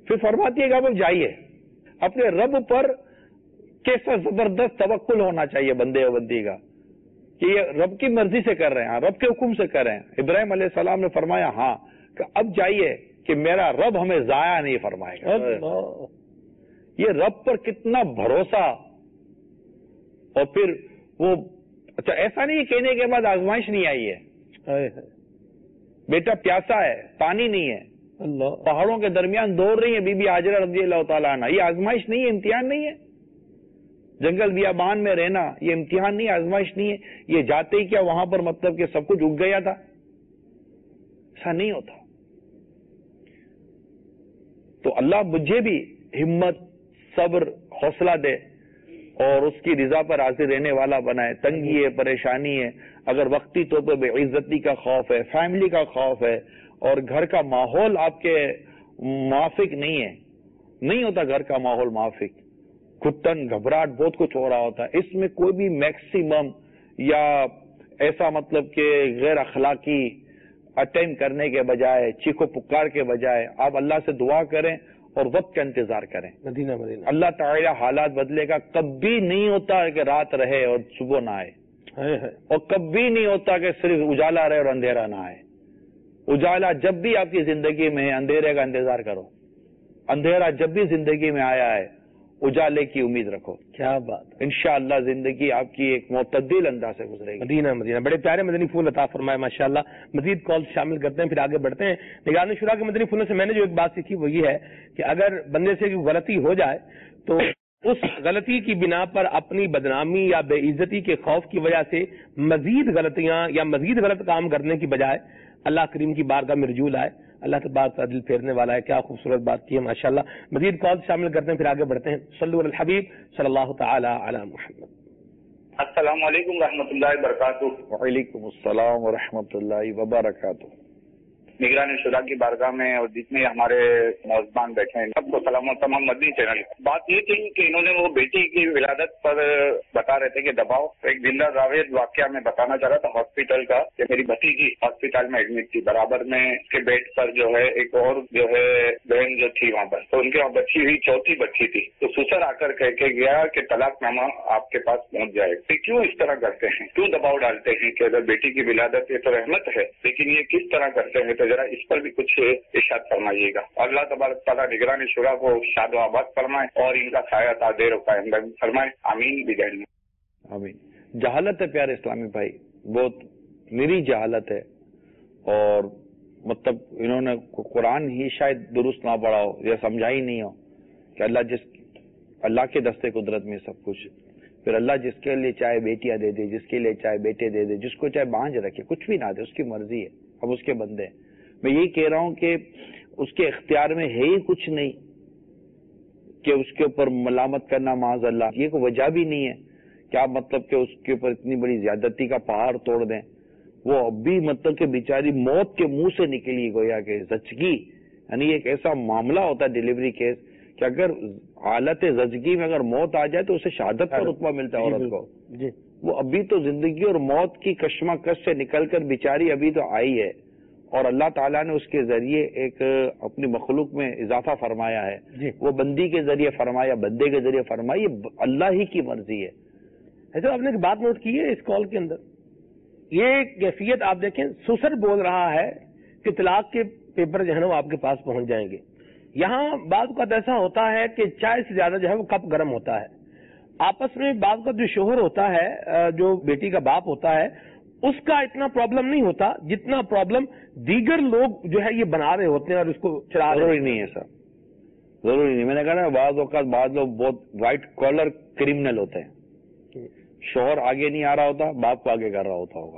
پھر فرماتی ہے کہ اب جائیے اپنے رب پر کیسا زبردست توکل ہونا چاہیے بندے و بندی کا کہ یہ رب کی مرضی سے کر رہے ہیں, رب کے حکم سے کر رہے ہیں. ابراہیم علیہ السلام نے فرمایا ہاں کہ اب جائیے کہ میرا رب ہمیں ضائع نہیں فرمائے گا. یہ رب پر کتنا بھروسہ. اور پھر وہ اچھا ایسا نہیں کہنے کے بعد آزمائش نہیں آئی ہے, بیٹا پیاسا ہے پانی نہیں ہے, اللہ پہاڑوں کے درمیان دوڑ رہی ہے بی بی ہاجرہ رضی اللہ تعالیٰ عنہ. یہ آزمائش نہیں ہے, امتحان نہیں ہے. جنگل بیابان میں رہنا یہ امتحان نہیں, آزمائش نہیں ہے. یہ جاتے ہی کیا وہاں پر مطلب کہ سب کچھ اگ گیا تھا, ایسا نہیں ہوتا. تو اللہ مجھے بھی ہمت صبر حوصلہ دے اور اس کی رضا پر راضی رہنے والا بنائے. تنگی ہے, پریشانی ہے, اگر وقتی طور پہ بے عزتی کا خوف ہے, فیملی کا خوف ہے اور گھر کا ماحول آپ کے موافق نہیں ہے, نہیں ہوتا گھر کا ماحول موافق, گھٹن گھبراہٹ بہت کچھ ہو رہا ہوتا ہے, اس میں کوئی بھی میکسیمم یا ایسا مطلب کہ غیر اخلاقی اٹیمپ کرنے کے بجائے, چیخو پکار کے بجائے آپ اللہ سے دعا کریں اور وقت کا انتظار کریں. مدینہ مدینہ اللہ تعالی حالات بدلے گا. کبھی نہیں ہوتا کہ رات رہے اور صبح نہ آئے, اور کبھی نہیں ہوتا کہ صرف اجالا رہے اور اندھیرا نہ آئے. اجالا جب بھی آپ کی زندگی میں ہے اندھیرے کا انتظار کرو, اندھیرا جب بھی زندگی میں آیا ہے اجالے کی امید رکھو. کیا بات, انشاءاللہ زندگی آپ کی ایک معتدل انداز سے گزرے گی. مدینہ مدینہ بڑے پیارے مدنی پھول عطا فرمائے ماشاءاللہ. مزید کال شامل کرتے ہیں پھر آگے بڑھتے ہیں. نگران شورا کے مدنی پھولوں سے میں نے جو ایک بات سیکھی وہ یہ ہے کہ اگر بندے سے کوئی غلطی ہو جائے تو اس غلطی کی بنا پر اپنی بدنامی یا بے عزتی کے خوف کی وجہ سے مزید غلطیاں یا مزید غلط کام کرنے کی بجائے اللہ کریم کی بارگاہ میں رجوع آئے. اللہ تبارک دل پھیرنے والا ہے. کیا خوبصورت بات کی ہے ماشاءاللہ. مزید کال شامل کرتے ہیں پھر آگے بڑھتے ہیں. صلو علی الحبیب صلی اللہ تعالی علی محمد. السلام علیکم ورحمۃ اللہ وبرکاتہ. وعلیکم السلام ورحمۃ اللہ وبرکاتہ. نگران شورا کی بارگاہ میں اور جتنے ہمارے موزبان بیٹھے ہیں سب کو سلام و تمام مدنی چینل. بات یہ تھی کہ انہوں نے وہ بیٹی کی ولادت پر بتا رہے تھے کہ دباؤ. ایک زندہ راویت واقعہ میں بتانا چاہ رہا تھا ہاسپٹل کا کہ میری بھتیجی ہاسپٹل میں ایڈمٹ تھی. برابر میں اس کے بیڈ پر جو ہے ایک اور جو ہے بہن جو تھی وہاں پر, تو ان کے وہاں بچی ہوئی چوتھی بچی تھی. تو سسر آ کر کہہ کے گیا کہ طلاق نامہ آپ کے پاس پہنچ جائے. تو کیوں اس طرح کرتے ہیں, کیوں دباؤ ڈالتے ہیں کہ اگر بیٹی کی ولادت یہ تو رحمت ہے لیکن یہ کس طرح کرتے ہیں, تو ذرا اس پر بھی کچھ ارشاد فرمائیے گا. اللہ تبارک تعالیٰ نگران شورا کو شاد و آباد فرمائے اور ان کا سایہ تا دیر و قائم فرمائے. آمین بجائے آمین. جہالت ہے پیارے اسلامی بھائی, بہت نری جہالت ہے. اور مطلب انہوں نے قرآن ہی شاید درست نہ پڑھا ہو یا سمجھا ہی نہیں ہو کہ اللہ جس اللہ کے دستے قدرت میں سب کچھ. پھر اللہ جس کے لیے چاہے بیٹیاں دے دے, جس کے لیے چاہے بیٹے دے دے, جس کو چاہے بانجھ رکھے, کچھ بھی نہ دے, اس کی مرضی ہے. اب اس کے بندے ہیں. میں یہی کہہ رہا ہوں کہ اس کے اختیار میں ہے ہی کچھ نہیں کہ اس کے اوپر ملامت کرنا معاذ اللہ. یہ کوئی وجہ بھی نہیں ہے کہ آپ مطلب کہ اس کے اوپر اتنی بڑی زیادتی کا پہاڑ توڑ دیں. وہ اب بھی مطلب کہ بیچاری موت کے منہ سے نکلی گویا کہ زچگی. یعنی ایک ایسا معاملہ ہوتا ہے ڈیلیوری کیس کہ اگر حالت زچگی میں اگر موت آ جائے تو اسے شہادت کا رتبہ ملتا ہے عورت کو. جی وہ ابھی تو زندگی اور موت کی کشمکش سے نکل کر بیچاری ابھی تو آئی ہے اور اللہ تعالیٰ نے اس کے ذریعے ایک اپنی مخلوق میں اضافہ فرمایا ہے. جی وہ بندی کے ذریعے فرمایا, بندے کے ذریعے فرمایا, یہ اللہ ہی کی مرضی ہے. ایسا آپ نے ایک بات نوٹ کی ہے اس کال کے اندر, یہ کیفیت آپ دیکھیں, سسر بول رہا ہے کہ طلاق کے پیپر جو ہے نا وہ آپ کے پاس پہنچ جائیں گے. یہاں بعض اوقات ایسا ہوتا ہے کہ چائے سے زیادہ جو ہے وہ کپ گرم ہوتا ہے. آپس میں بعض اوقات جو شوہر ہوتا ہے, جو بیٹی کا باپ ہوتا ہے, اس کا اتنا پرابلم نہیں ہوتا جتنا پرابلم دیگر لوگ جو ہے یہ بنا رہے ہوتے ہیں اور اس کو چلا رہے. ضروری نہیں ہے سر, ضروری نہیں. میں نے کہا نا بعض اوقات بعض لوگ بہت وائٹ کالر کرمنل ہوتے ہیں. شوہر آگے نہیں آ رہا ہوتا, باپ کو آگے کر رہا ہوتا ہوگا.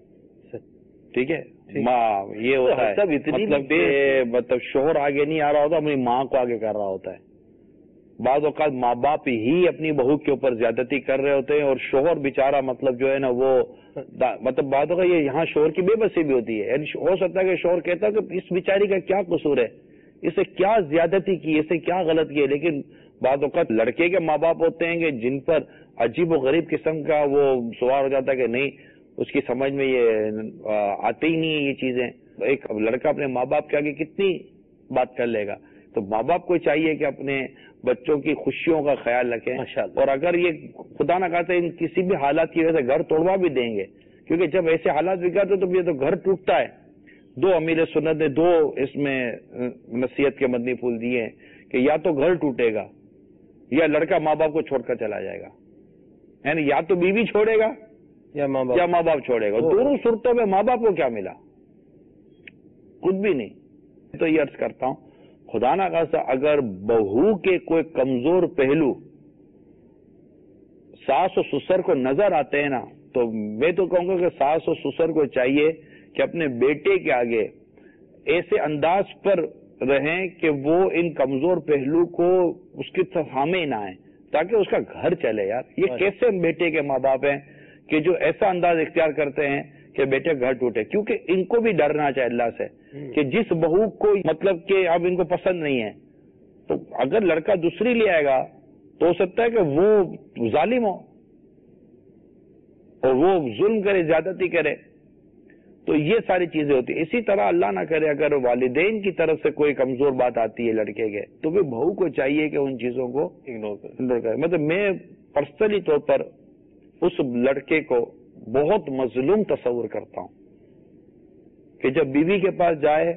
ٹھیک ہے, ماں یہ ہوتا ہے سب اتنی مطلب مطلب شوہر آگے نہیں آ رہا ہوتا, اپنی ماں کو آگے کر رہا ہوتا ہے. بعض اوقات ماں باپ ہی اپنی بہو کے اوپر زیادتی کر رہے ہوتے ہیں اور شوہر بیچارہ مطلب جو ہے نا وہ مطلب بعض اوقات یہ یہاں شوہر کی بے بسی بھی ہوتی ہے. یعنی ہو سکتا ہے کہ شوہر کہتا ہے کہ اس بیچاری کا کیا قصور ہے, اسے کیا زیادتی کی, اسے کیا غلط کی ہے. لیکن بعض اوقات لڑکے کے ماں باپ ہوتے ہیں کہ جن پر عجیب و غریب قسم کا وہ سوار ہو جاتا ہے کہ نہیں اس کی سمجھ میں یہ آتے ہی نہیں ہے یہ چیزیں. ایک لڑکا اپنے ماں باپ کے آگے کتنی بات کر لے گا, تو ماں باپ کو چاہیے کہ اپنے بچوں کی خوشیوں کا خیال رکھیں، اور اگر یہ خدا نہ خاصہ ان کسی بھی حالات کی وجہ سے گھر توڑوا بھی دیں گے، کیونکہ جب ایسے حالات بگڑتے تو یہ تو گھر ٹوٹتا ہے. دو امیر سنت نے دو اس میں نصیحت کے مدنی پھول دیے ہیں کہ یا تو گھر ٹوٹے گا یا لڑکا ماں باپ کو چھوڑ کر چلا جائے گا، یعنی یا تو بیوی چھوڑے گا یا ماں باپ یا ماں باپ چھوڑے گا. دونوں صورتوں میں ماں باپ کو کیا ملا؟ کچھ بھی نہیں. تو یہ عرض کرتا ہوں خدا نہ خاصہ اگر بہو کے کوئی کمزور پہلو ساس و سسر کو نظر آتے ہیں نا، تو میں تو کہوں گا کہ ساس و سسر کو چاہیے کہ اپنے بیٹے کے آگے ایسے انداز پر رہیں کہ وہ ان کمزور پہلو کو اس کی سامنے نہ آئیں تاکہ اس کا گھر چلے. یار یہ کیسے بیٹے کے ماں باپ ہیں کہ جو ایسا انداز اختیار کرتے ہیں کہ بیٹے گھر ٹوٹے؟ کیونکہ ان کو بھی ڈرنا چاہیے اللہ سے کہ جس بہو کو مطلب کہ اب ان کو پسند نہیں ہے، تو اگر لڑکا دوسری لے آئے گا تو ہو سکتا ہے کہ وہ ظالم ہو اور وہ ظلم کرے، زیادتی کرے. تو یہ ساری چیزیں ہوتی ہیں. اسی طرح اللہ نہ کرے اگر والدین کی طرف سے کوئی کمزور بات آتی ہے لڑکے کے، تو پھر بہو کو چاہیے کہ ان چیزوں کو اگنور کرے. مطلب میں پرسنلی طور پر اس لڑکے کو بہت مظلوم تصور کرتا ہوں کہ جب بیوی کے پاس جائے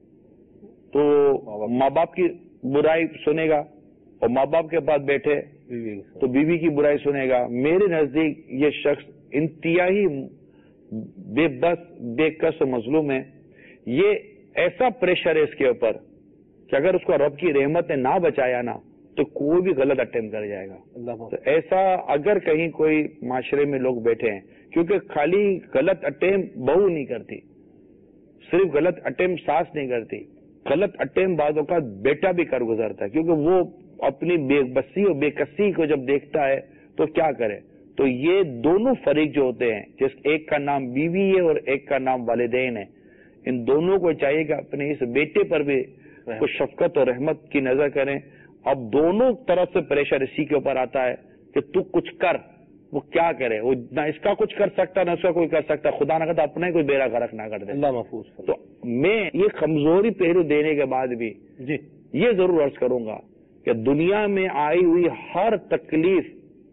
تو ماں باپ کی برائی سنے گا، اور ماں باپ کے پاس بیٹھے تو بیوی کی برائی سنے گا. میرے نزدیک یہ شخص انتہائی بے بس بے کس مظلوم ہے. یہ ایسا پریشر ہے اس کے اوپر کہ اگر اس کو رب کی رحمت نے نہ بچایا نا تو کوئی بھی غلط اٹیمپٹ کر جائے گا. تو ایسا اگر کہیں کوئی معاشرے میں لوگ بیٹھے ہیں، کیونکہ خالی غلط اٹیمپٹ بہو نہیں کرتی، صرف غلط اٹیمپٹ ساس نہیں کرتی، غلط اٹیمپٹ بعض اوقات بیٹا بھی کر گزرتا ہے، کیونکہ وہ اپنی بے بسی اور بے کسی کو جب دیکھتا ہے تو کیا کرے. تو یہ دونوں فریق جو ہوتے ہیں، جس ایک کا نام بیوی ہے اور ایک کا نام والدین ہے، ان دونوں کو چاہیے کہ اپنے اس بیٹے پر بھی کچھ شفقت اور رحمت کی نظر کریں. اب دونوں طرف سے پریشر اسی کے اوپر آتا ہے کہ تو کچھ کر. وہ کیا کرے؟ وہ نہ اس کا کچھ کر سکتا نہ اس کا کوئی کر سکتا. خدا نہ کرتا اپنا ہی کوئی بیڑا غرق نہ کر دے. اللہ محفوظ. تو میں یہ کمزوری پہلو دینے کے بعد بھی جی یہ ضرور عرض کروں گا کہ دنیا میں آئی ہوئی ہر تکلیف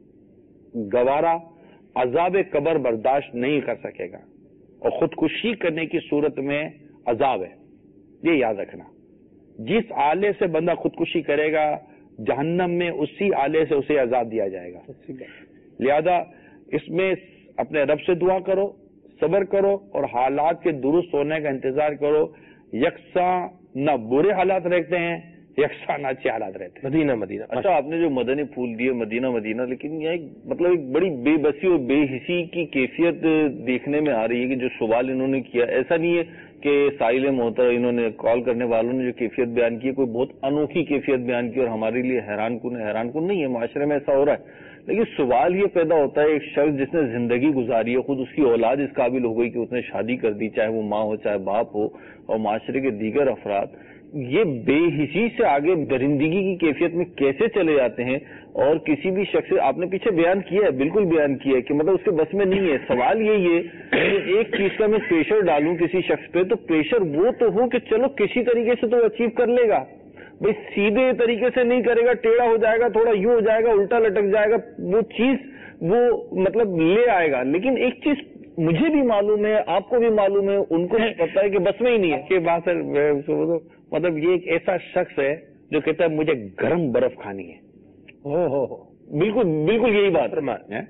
گوارا عذاب قبر برداشت نہیں کر سکے گا، اور خودکشی کرنے کی صورت میں عذاب ہے. یہ یاد رکھنا. جس آلے سے بندہ خودکشی کرے گا جہنم میں اسی آلے سے اسے عذاب دیا جائے گا. لہذا اس میں اپنے رب سے دعا کرو، صبر کرو، اور حالات کے درست ہونے کا انتظار کرو. یکساں نہ برے حالات رہتے ہیں، یکساں نہ اچھے حالات رہتے ہیں. مدینہ مدینہ. اچھا آپ نے جو مدنی پھول دیے مدینہ مدینہ، لیکن یہ مطلب ایک بڑی بے بسی اور بے حسی کی کیفیت دیکھنے میں آ رہی ہے کہ جو سوال انہوں نے کیا، ایسا نہیں ہے کہ سائل محترم انہوں نے کال کرنے والوں نے جو کیفیت بیان کی کوئی بہت انوکھی کیفیت بیان کی اور ہمارے لیے حیران کن حیران کن نہیں ہے. معاشرے میں ایسا ہو رہا ہے، لیکن سوال یہ پیدا ہوتا ہے ایک شخص جس نے زندگی گزاری ہے، خود اس کی اولاد اس قابل ہو گئی کہ اس نے شادی کر دی، چاہے وہ ماں ہو چاہے باپ ہو، اور معاشرے کے دیگر افراد یہ بے حسی سے آگے درندگی کی کیفیت میں کیسے چلے جاتے ہیں. اور کسی بھی شخص آپ نے پیچھے بیان کیا ہے، بالکل بیان کیا ہے کہ مطلب اس کے بس میں نہیں ہے. سوال یہی ہے کہ ایک چیز کا میں پریشر ڈالوں کسی شخص پہ، تو پریشر وہ تو ہو کہ چلو کسی طریقے سے تو اچیو کر لے گا. بھائی سیدھے طریقے سے نہیں کرے گا، ٹیڑھا ہو جائے گا، تھوڑا یوں ہو جائے گا، الٹا لٹک جائے گا، وہ چیز وہ مطلب لے آئے گا. لیکن ایک چیز مجھے بھی معلوم ہے، آپ کو بھی معلوم ہے، ان کو بھی پتا ہے کہ بس میں ہی نہیں ہے. کہ بات سر مطلب یہ ایک ایسا شخص ہے جو کہتا ہے مجھے گرم برف کھانی ہے. ہو ہو بالکل بالکل یہی بات ہے،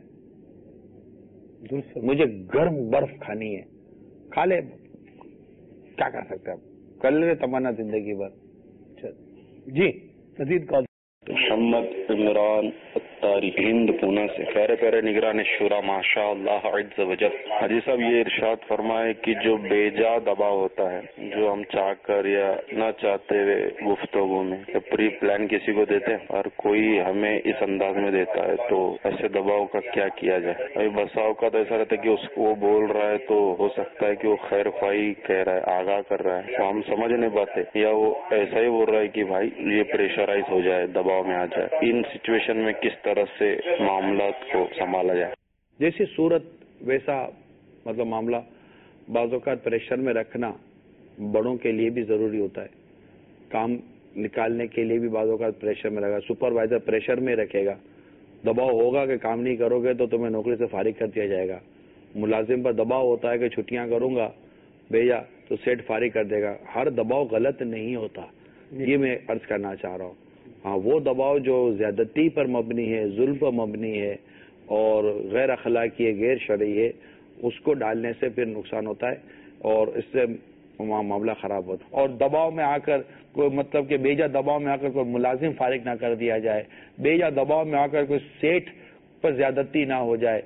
مجھے گرم برف کھانی ہے. کھا لے، کیا کر سکتے آپ، کر لے تمنا زندگی بھر. جی مزید کال. محمد عمران اتاری ہند پونا سے. پیارے پیارے نگران شورا ماشاء اللہ عز وجل. حاجی صاحب یہ ارشاد فرمائے کہ جو بے جا دباؤ ہوتا ہے، جو ہم چاہ کر یا نہ چاہتے ہوئے گفتگو میں پری پلان کسی کو دیتے ہیں اور کوئی ہمیں اس انداز میں دیتا ہے، تو ایسے دباؤ کا کیا کیا جائے؟ ابھی بسا اوقات ایسا رہتا ہے کہ اس کو وہ بول رہا ہے تو ہو سکتا ہے کہ وہ خیر خواہی کہہ رہا ہے، آگاہ کر رہا ہے، تو ہم سمجھ نہیں پاتے، یا وہ ایسا ہی بول رہا ہے کہ بھائی یہ پریشرائز ہو جائے، دباؤ میں آ جائے. ان سچویشن میں کس طرح سے معاملات کو سنبھالا جائے؟ جیسی صورت ویسا مطلب معاملہ. بعض اوقات پریشر میں رکھنا بڑوں کے لیے بھی ضروری ہوتا ہے. کام نکالنے کے لیے بھی بعض اوقات پریشر میں لگا. سپروائزر پریشر میں رکھے گا, دباؤ ہوگا کہ کام نہیں کرو گے تو تمہیں نوکری سے فارغ کر دیا جائے گا. ملازم پر دباؤ ہوتا ہے کہ چھٹیاں کروں گا بھیجا تو سیٹ فارغ کر دے گا. ہر دباؤ غلط نہیں ہوتا, یہ میں عرض کرنا چاہ رہا ہوں. ہاں وہ دباؤ جو زیادتی پر مبنی ہے, ظلم پر مبنی ہے اور غیر اخلاقی ہے, غیر شرعی ہے, اس کو ڈالنے سے پھر نقصان ہوتا ہے اور اس سے معاملہ خراب ہوتا ہے. اور دباؤ میں آ کر کوئی مطلب کہ بیجا دباؤ میں آ کر کوئی ملازم فارغ نہ کر دیا جائے, بیجا دباؤ میں آ کر کوئی سیٹ پر زیادتی نہ ہو جائے.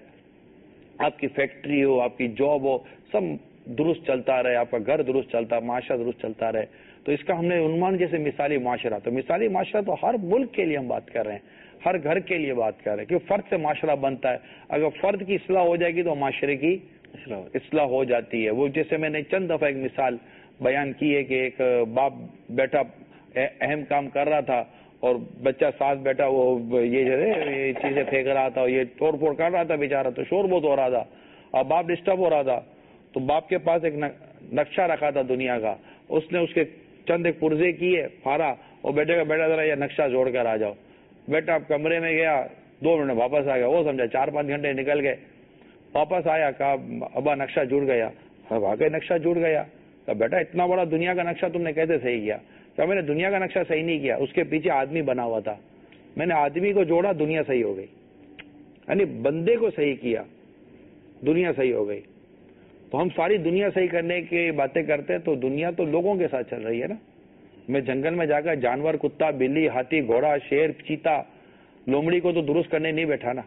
آپ کی فیکٹری ہو, آپ کی جاب ہو, سب درست چلتا رہے, آپ کا گھر درست چلتا, معاشرہ درست چلتا رہے. تو اس کا ہم نے عنوان جیسے مثالی معاشرہ, تو مثالی معاشرہ تو ہر ملک کے لیے ہم بات کر رہے ہیں, ہر گھر کے لیے بات کر رہے ہیں, کیونکہ فرد سے معاشرہ بنتا ہے. اگر فرد کی اصلاح ہو جائے گی تو معاشرے کی اصلاح ہو جاتی ہے. وہ جیسے میں نے چند دفعہ ایک مثال بیان کی ہے کہ ایک باپ بیٹا اہم کام کر رہا تھا اور بچہ ساتھ بیٹا وہ یہ جو ہے یہ چیزیں پھینک رہا تھا, یہ توڑ پھوڑ کر رہا تھا بیچارہ, تو شور بہت ہو رہا تھا اور باپ ڈسٹرب ہو رہا تھا. تو باپ کے پاس ایک نقشہ رکھا تھا دنیا کا, اس نے اس کے چند ایک پرزے کیے, پھاڑا اور بیٹے کا بیٹا ذرا یہ نقشہ جوڑ کر آ جاؤ. بیٹا کمرے میں گیا, دو منٹ واپس آ گیا. وہ سمجھا چار پانچ گھنٹے نکل گئے, واپس آیا, کہا ابا نقشہ جڑ گیا. اب آگے نقشہ جڑ گیا. کہا بیٹا اتنا بڑا دنیا کا نقشہ تم نے کیسے صحیح کیا؟ کہا میں نے دنیا کا نقشہ صحیح نہیں کیا, اس کے پیچھے آدمی بنا ہوا تھا, میں نے آدمی کو جوڑا, دنیا صحیح ہو گئی. یعنی بندے کو صحیح کیا, دنیا صحیح ہو گئی. تو ہم ساری دنیا صحیح کرنے کی باتیں کرتے ہیں تو دنیا تو لوگوں کے ساتھ چل رہی ہے نا. میں جنگل میں جا کر جانور, کتا, بلی, ہاتھی, گھوڑا, شیر, چیتا, لومڑی کو تو درست کرنے نہیں بیٹھا نا.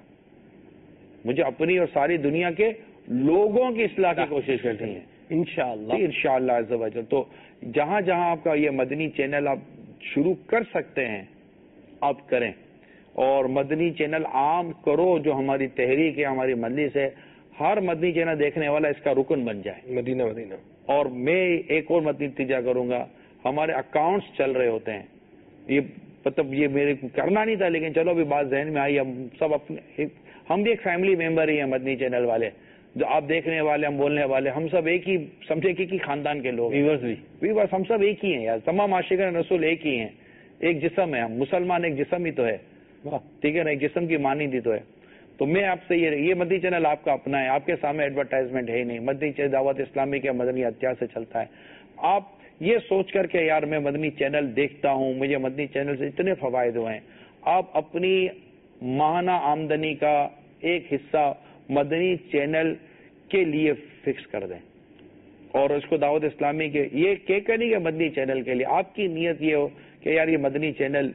مجھے اپنی اور ساری دنیا کے لوگوں کی اصلاح کی کوشش کرنی ہے انشاءاللہ انشاءاللہ عز و جل. تو جہاں جہاں آپ کا یہ مدنی چینل آپ شروع کر سکتے ہیں آپ کریں, اور مدنی چینل عام کرو. جو ہماری تحریک ہے, ہماری مجلس ہے, ہر مدنی چینل دیکھنے والا اس کا رکن بن جائے. مدینہ مدینہ. اور میں ایک اور مدنی التجا کروں گا, ہمارے اکاؤنٹس چل رہے ہوتے ہیں, یہ مطلب یہ میرے کو کرنا نہیں تھا لیکن چلو ابھی بات ذہن میں آئی. ہم سب اپنے, ہم بھی ایک فیملی ممبر ہی ہیں مدنی چینل والے, جو آپ دیکھنے والے, ہم بولنے والے, ہم سب ایک ہی سمجھے کہ کی خاندان کے لوگ, ویورز بھی ویورز ہم سب ایک ہی ہیں یار. تمام عاشقان رسول ایک ہی ہیں, ایک جسم ہے. ہم مسلمان ایک جسم ہی تو ہے, ٹھیک ہے نا, ایک جسم کی مانندی تو ہے. تو میں آپ سے یہ یہ مدنی چینل آپ کا اپنا ہے, آپ کے سامنے ایڈورٹائزمنٹ ہے ہی نہیں. مدنی چینل دعوت اسلامی کے مدنی اتیار سے چلتا ہے. آپ یہ سوچ کر کے یار میں مدنی چینل دیکھتا ہوں, مجھے مدنی چینل سے اتنے فوائد ہوئے ہیں, آپ اپنی ماہانہ آمدنی کا ایک حصہ مدنی چینل کے لیے فکس کر دیں, اور اس کو دعوت اسلامی کے یہ کہہ کر نہیں کہ مدنی چینل کے لیے, آپ کی نیت یہ ہو کہ یار یہ مدنی چینل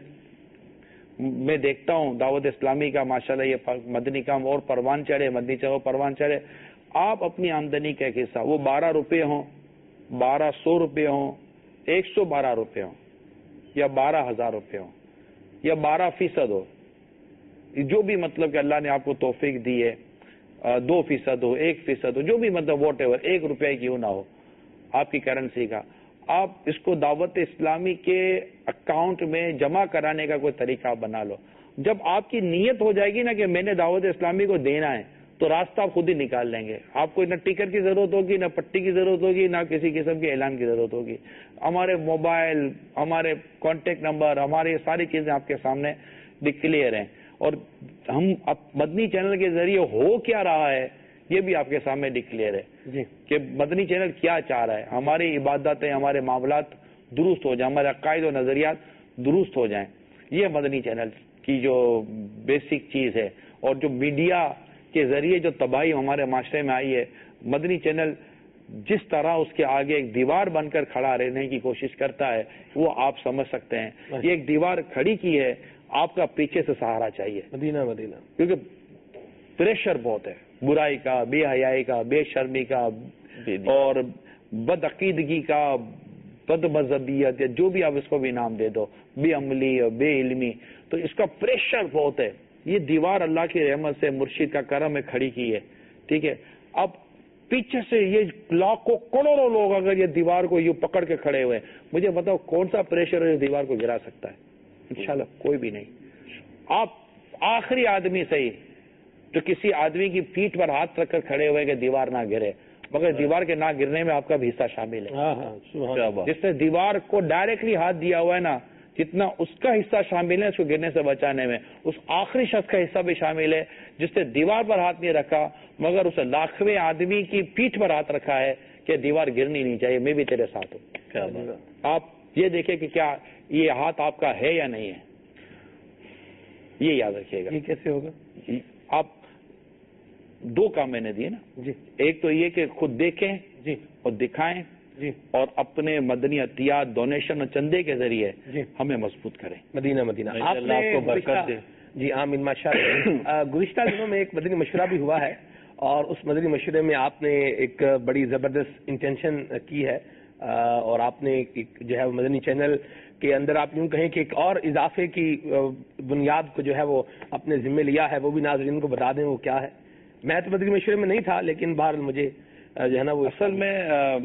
میں دیکھتا ہوں دعوت اسلامی کا ماشاءاللہ یہ مدنی کام اور پروان چڑھے, مدنی چینل پروان چڑھے. آپ اپنی آمدنی کا ایک حصہ, وہ بارہ روپے ہوں, بارہ سو روپے ہوں, ایک سو بارہ روپے ہوں, یا بارہ ہزار روپے ہوں, یا بارہ فیصد ہو, جو بھی مطلب کہ اللہ نے آپ کو توفیق دی ہے, دو فیصد ہو, ایک فیصد ہو, جو بھی مطلب واٹ ایور, ایک روپے کیوں نہ ہو آپ کی کرنسی کا, آپ اس کو دعوت اسلامی کے اکاؤنٹ میں جمع کرانے کا کوئی طریقہ بنا لو. جب آپ کی نیت ہو جائے گی نا کہ میں نے دعوت اسلامی کو دینا ہے, تو راستہ آپ خود ہی نکال لیں گے. آپ کو نہ ٹکٹ کی ضرورت ہوگی, نہ پٹی کی ضرورت ہوگی, نہ کسی قسم کے اعلان کی ضرورت ہوگی. ہمارے موبائل, ہمارے کانٹیکٹ نمبر, ہماری ساری چیزیں آپ کے سامنے ڈکلیئر ہیں, اور ہم اب مدنی چینل کے ذریعے ہو کیا رہا ہے یہ بھی آپ کے سامنے ڈکلیئر ہے جی, کہ مدنی چینل کیا چاہ رہا ہے. ہماری عبادتیں, ہمارے معاملات درست ہو جائیں, ہمارے عقائد و نظریات درست ہو جائیں. یہ مدنی چینل کی جو بیسک چیز ہے. اور جو میڈیا کے ذریعے جو تباہی ہمارے معاشرے میں آئی ہے, مدنی چینل جس طرح اس کے آگے ایک دیوار بن کر کھڑا رہنے کی کوشش کرتا ہے وہ آپ سمجھ سکتے ہیں. یہ ایک دیوار کھڑی کی ہے, آپ کا پیچھے سے سہارا چاہیے. مدینہ مدینہ. کیونکہ پریشر بہت ہے, برائی کا, بے حیائی کا, بے شرمی کا, اور بد عقیدگی کا, بد مذہبیت, یا جو بھی آپ اس کو بھی نام دے دو, بے عملی اور بے علمی. تو اس کا پریشر بہت ہے. یہ دیوار اللہ کی رحمت سے, مرشد کا کرم میں کھڑی کی ہے, ٹھیک ہے. اب پیچھے سے یہ لاکھوں کروڑوں لوگ اگر یہ دیوار کو یوں پکڑ کے کھڑے ہوئے, مجھے بتاؤ کون سا پریشر ہے اس دیوار کو گرا سکتا ہے؟ انشاءاللہ کوئی بھی نہیں. آپ آخری آدمی صحیح جو کسی آدمی کی پیٹھ پر ہاتھ رکھ کر کھڑے ہوئے کہ دیوار نہ گرے, مگر دیوار کے نہ گرنے میں آپ کا بھی حصہ شامل ہے. جس نے دیوار کو ڈائریکٹلی ہاتھ دیا ہوا ہے نا, جتنا اس کا حصہ شامل ہے اس کو گرنے سے بچانے میں، اس آخری شخص کا حصہ بھی شامل ہے جس نے دیوار پر ہاتھ نہیں رکھا مگر اسے لاکھویں آدمی کی پیٹھ پر ہاتھ رکھا ہے کہ دیوار گرنی نہیں چاہیے، میں بھی تیرے ساتھ ہوں۔ آپ یہ دیکھیں کہ کیا یہ ہاتھ آپ کا ہے یا نہیں ہے، یہ یاد رکھیے گا۔ یہ کیسے ہوگا؟ آپ دو کام میں نے دیے نا جی، ایک تو یہ کہ خود دیکھیں جی اور دکھائیں جی اور اپنے مدنی عطیات، ڈونیشن اور چندے کے ذریعے جی ہمیں مضبوط کریں۔ مدینہ مدینہ ماشاء اللہ، آپ کو برکت دے۔ جی آمین ماشاء اللہ۔ گزشتہ دنوں میں ایک مدنی مشورہ بھی ہوا ہے اور اس مدنی مشورے میں آپ نے ایک بڑی زبردست انٹینشن کی ہے اور آپ نے ایک جو ہے مدنی چینل کے اندر آپ یوں کہیں کہ ایک اور اضافے کی بنیاد کو جو ہے وہ اپنے ذمے لیا ہے، وہ بھی ناظرین کو بتا دیں وہ کیا ہے۔ میں تو مدنی مشورے میں نہیں تھا لیکن بہرحال مجھے جو ہے نا وہ اصل میں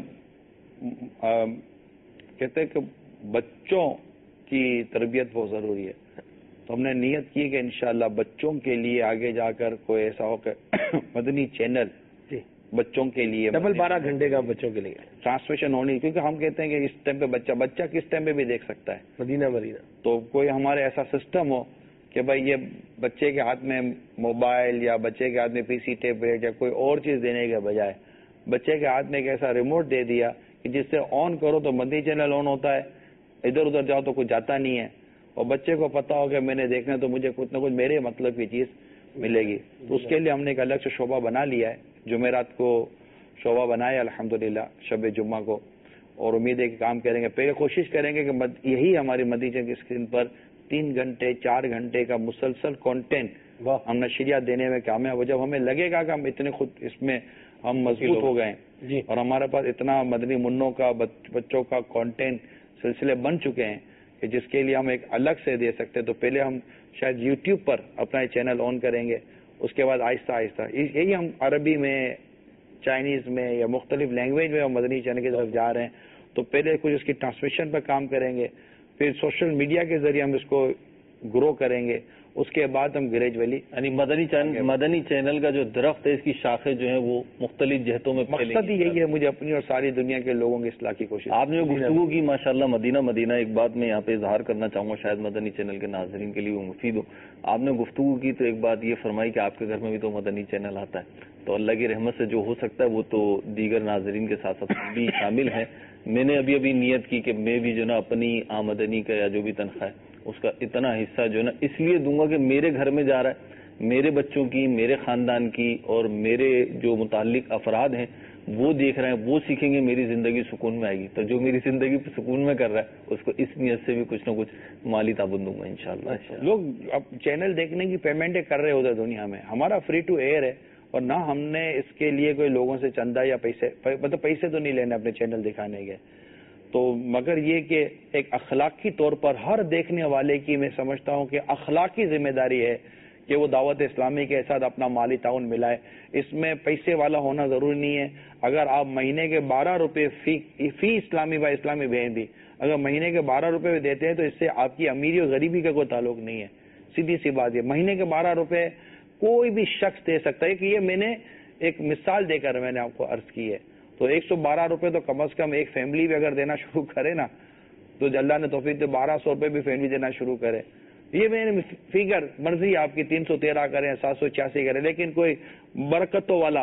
کہتے ہیں کہ بچوں کی تربیت بہت ضروری ہے، تو ہم نے نیت کی کہ انشاءاللہ بچوں کے لیے آگے جا کر کوئی ایسا ہو کہ مدنی چینل بچوں کے لیے ڈبل بارہ گھنٹے کا بچوں کے لیے ٹرانسمیشن ہونی، کیونکہ ہم کہتے ہیں کہ اس ٹائم پہ بچہ بچہ کس ٹائم پہ بھی دیکھ سکتا ہے مدینہ مدینہ، تو کوئی ہمارے ایسا سسٹم ہو کہ بھائی یہ بچے کے ہاتھ میں موبائل یا بچے کے ہاتھ میں پی سی ٹیبلیٹ یا کوئی اور چیز دینے کے بجائے بچے کے ہاتھ میں ایک ایسا ریموٹ دے دیا کہ جس سے آن کرو تو مدنی چینل آن ہوتا ہے، ادھر ادھر جاؤ تو کچھ جاتا نہیں ہے، اور بچے کو پتا ہو کہ میں نے دیکھنا تو مجھے کچھ نہ کچھ میرے مطلب کی چیز ملے گی۔ تو اس کے لیے ہم نے ایک الگ سے شعبہ بنا لیا ہے، جمعرات کو شعبہ بنایا الحمدللہ شب جمعہ کو، اور امید ہے کہ کام کریں گے۔ پہلے کوشش کریں گے کہ یہی ہماری مدنی چینل کی اسکرین پر تین گھنٹے چار گھنٹے کا مسلسل کانٹینٹ ہم نشریات دینے میں کامیاب ہو۔ جب ہمیں لگے گا کہ ہم اتنے خود اس میں ہم مضبوط ہو گئے جی، اور ہمارے پاس اتنا مدنی منوں کا بچوں کا کانٹینٹ سلسلے بن چکے ہیں کہ جس کے لیے ہم ایک الگ سے دے سکتے ہیں، تو پہلے ہم شاید یوٹیوب پر اپنا چینل آن کریں گے، اس کے بعد آہستہ آہستہ یہی ہم عربی میں چائنیز میں یا مختلف لینگویج میں ہم مدنی چینل کی طرف جا رہے ہیں، تو پہلے کچھ اس کی ٹرانسمیشن پر کام کریں گے، پھر سوشل میڈیا کے ذریعے ہم اس کو گرو کریں گے، اس کے بعد ہم گریجولی یعنی مدنی چینل مدنی چینل کا جو درخت ہے اس کی شاخیں جو ہیں وہ مختلف جہتوں میں پھیلیں گی۔ مقصد ہی یہی ہے مجھے اپنی اور ساری دنیا کے لوگوں کی اصلاح کی کوشش۔ آپ نے جو گفتگو کی ماشاءاللہ مدینہ مدینہ، ایک بات میں یہاں پہ اظہار کرنا چاہوں گا شاید مدنی چینل کے ناظرین کے لیے وہ مفید ہو۔ آپ نے گفتگو کی تو ایک بات یہ فرمائی کہ آپ کے گھر میں بھی تو مدنی چینل آتا ہے، تو اللہ کی رحمت سے جو ہو سکتا ہے وہ تو دیگر ناظرین کے ساتھ ساتھ بھی شامل ہیں۔ میں نے ابھی ابھی نیت کی کہ میں بھی جو نا اپنی آمدنی کا یا جو بھی تنخواہ ہے اس کا اتنا حصہ جو ہے نا اس لیے دوں گا کہ میرے گھر میں جا رہا ہے، میرے بچوں کی، میرے خاندان کی اور میرے جو متعلق افراد ہیں وہ دیکھ رہے ہیں، وہ سیکھیں گے، میری زندگی سکون میں آئے گی۔ تو جو میری زندگی سکون میں کر رہا ہے اس کو اس نیت سے بھی کچھ نہ کچھ مالی تعاون دوں گا انشاءاللہ۔ لوگ اب چینل دیکھنے کی پیمنٹیں کر رہے ہوتے دنیا میں، ہمارا فری ٹو ایئر ہے اور نہ ہم نے اس کے لیے کوئی لوگوں سے چندہ یا پیسے مطلب پیسے تو نہیں لینے اپنے چینل دکھانے کے، تو مگر یہ کہ ایک اخلاقی طور پر ہر دیکھنے والے کی میں سمجھتا ہوں کہ اخلاقی ذمہ داری ہے کہ وہ دعوت اسلامی کے ساتھ اپنا مالی تعاون ملائے۔ اس میں پیسے والا ہونا ضروری نہیں ہے۔ اگر آپ مہینے کے بارہ روپے فی فی اسلامی با اسلامی بھیج دی، اگر مہینے کے بارہ روپے بھی دیتے ہیں تو اس سے آپ کی امیری اور غریبی کا کوئی تعلق نہیں ہے، سیدھی سی بات ہے۔ مہینے کے بارہ روپے کوئی بھی شخص دے سکتا ہے، کہ یہ میں نے ایک مثال دے کر میں نے آپ کو عرض کی ہے۔ تو ایک سو بارہ روپے تو کم از کم ایک فیملی بھی اگر دینا شروع کرے نا تو اللہ نے توفیق دے بارہ سو روپے بھی فیملی دینا شروع کرے۔ یہ میں نے فگر مرضی آپ کی تین سو تیرہ کریں، سات سو چھیاسی کریں، لیکن کوئی برکتوں والا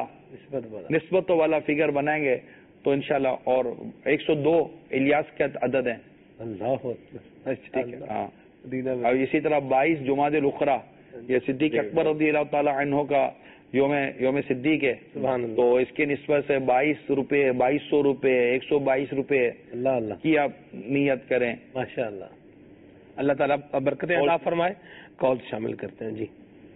نسبتوں والا فگر بنائیں گے تو انشاءاللہ۔ اور ایک سو دو الیاس کے عدد ہیں، اللہ ہاں، اور اسی طرح بائیس جمادی الاخری یہ صدیق اکبر رضی اللہ تعالی عنہ کا یوم یوم صدیق ہے، تو اس کے نسبت سے بائیس روپے بائیس سو روپے ایک سو بائیس روپے اللہ اللہ کی آپ نیت کریں ماشاء اللہ۔ اللہ تعالیٰ برکتیں عطا فرمائے۔ کال شامل کرتے ہیں جی۔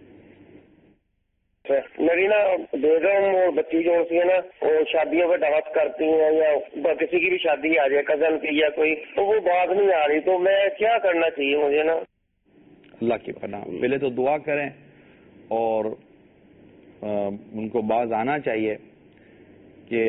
میری نا بیگم اور بچی جو ہوتی ہے نا وہ شادیوں پہ دعوت کرتی ہیں یا کسی کی بھی شادی آ جائے کزن کی یا کوئی، تو وہ بات نہیں آ رہی، تو میں کیا کرنا چاہیے مجھے نا؟ اللہ کی پناہ پہلے تو دعا کریں اور ان کو باز آنا چاہیے کہ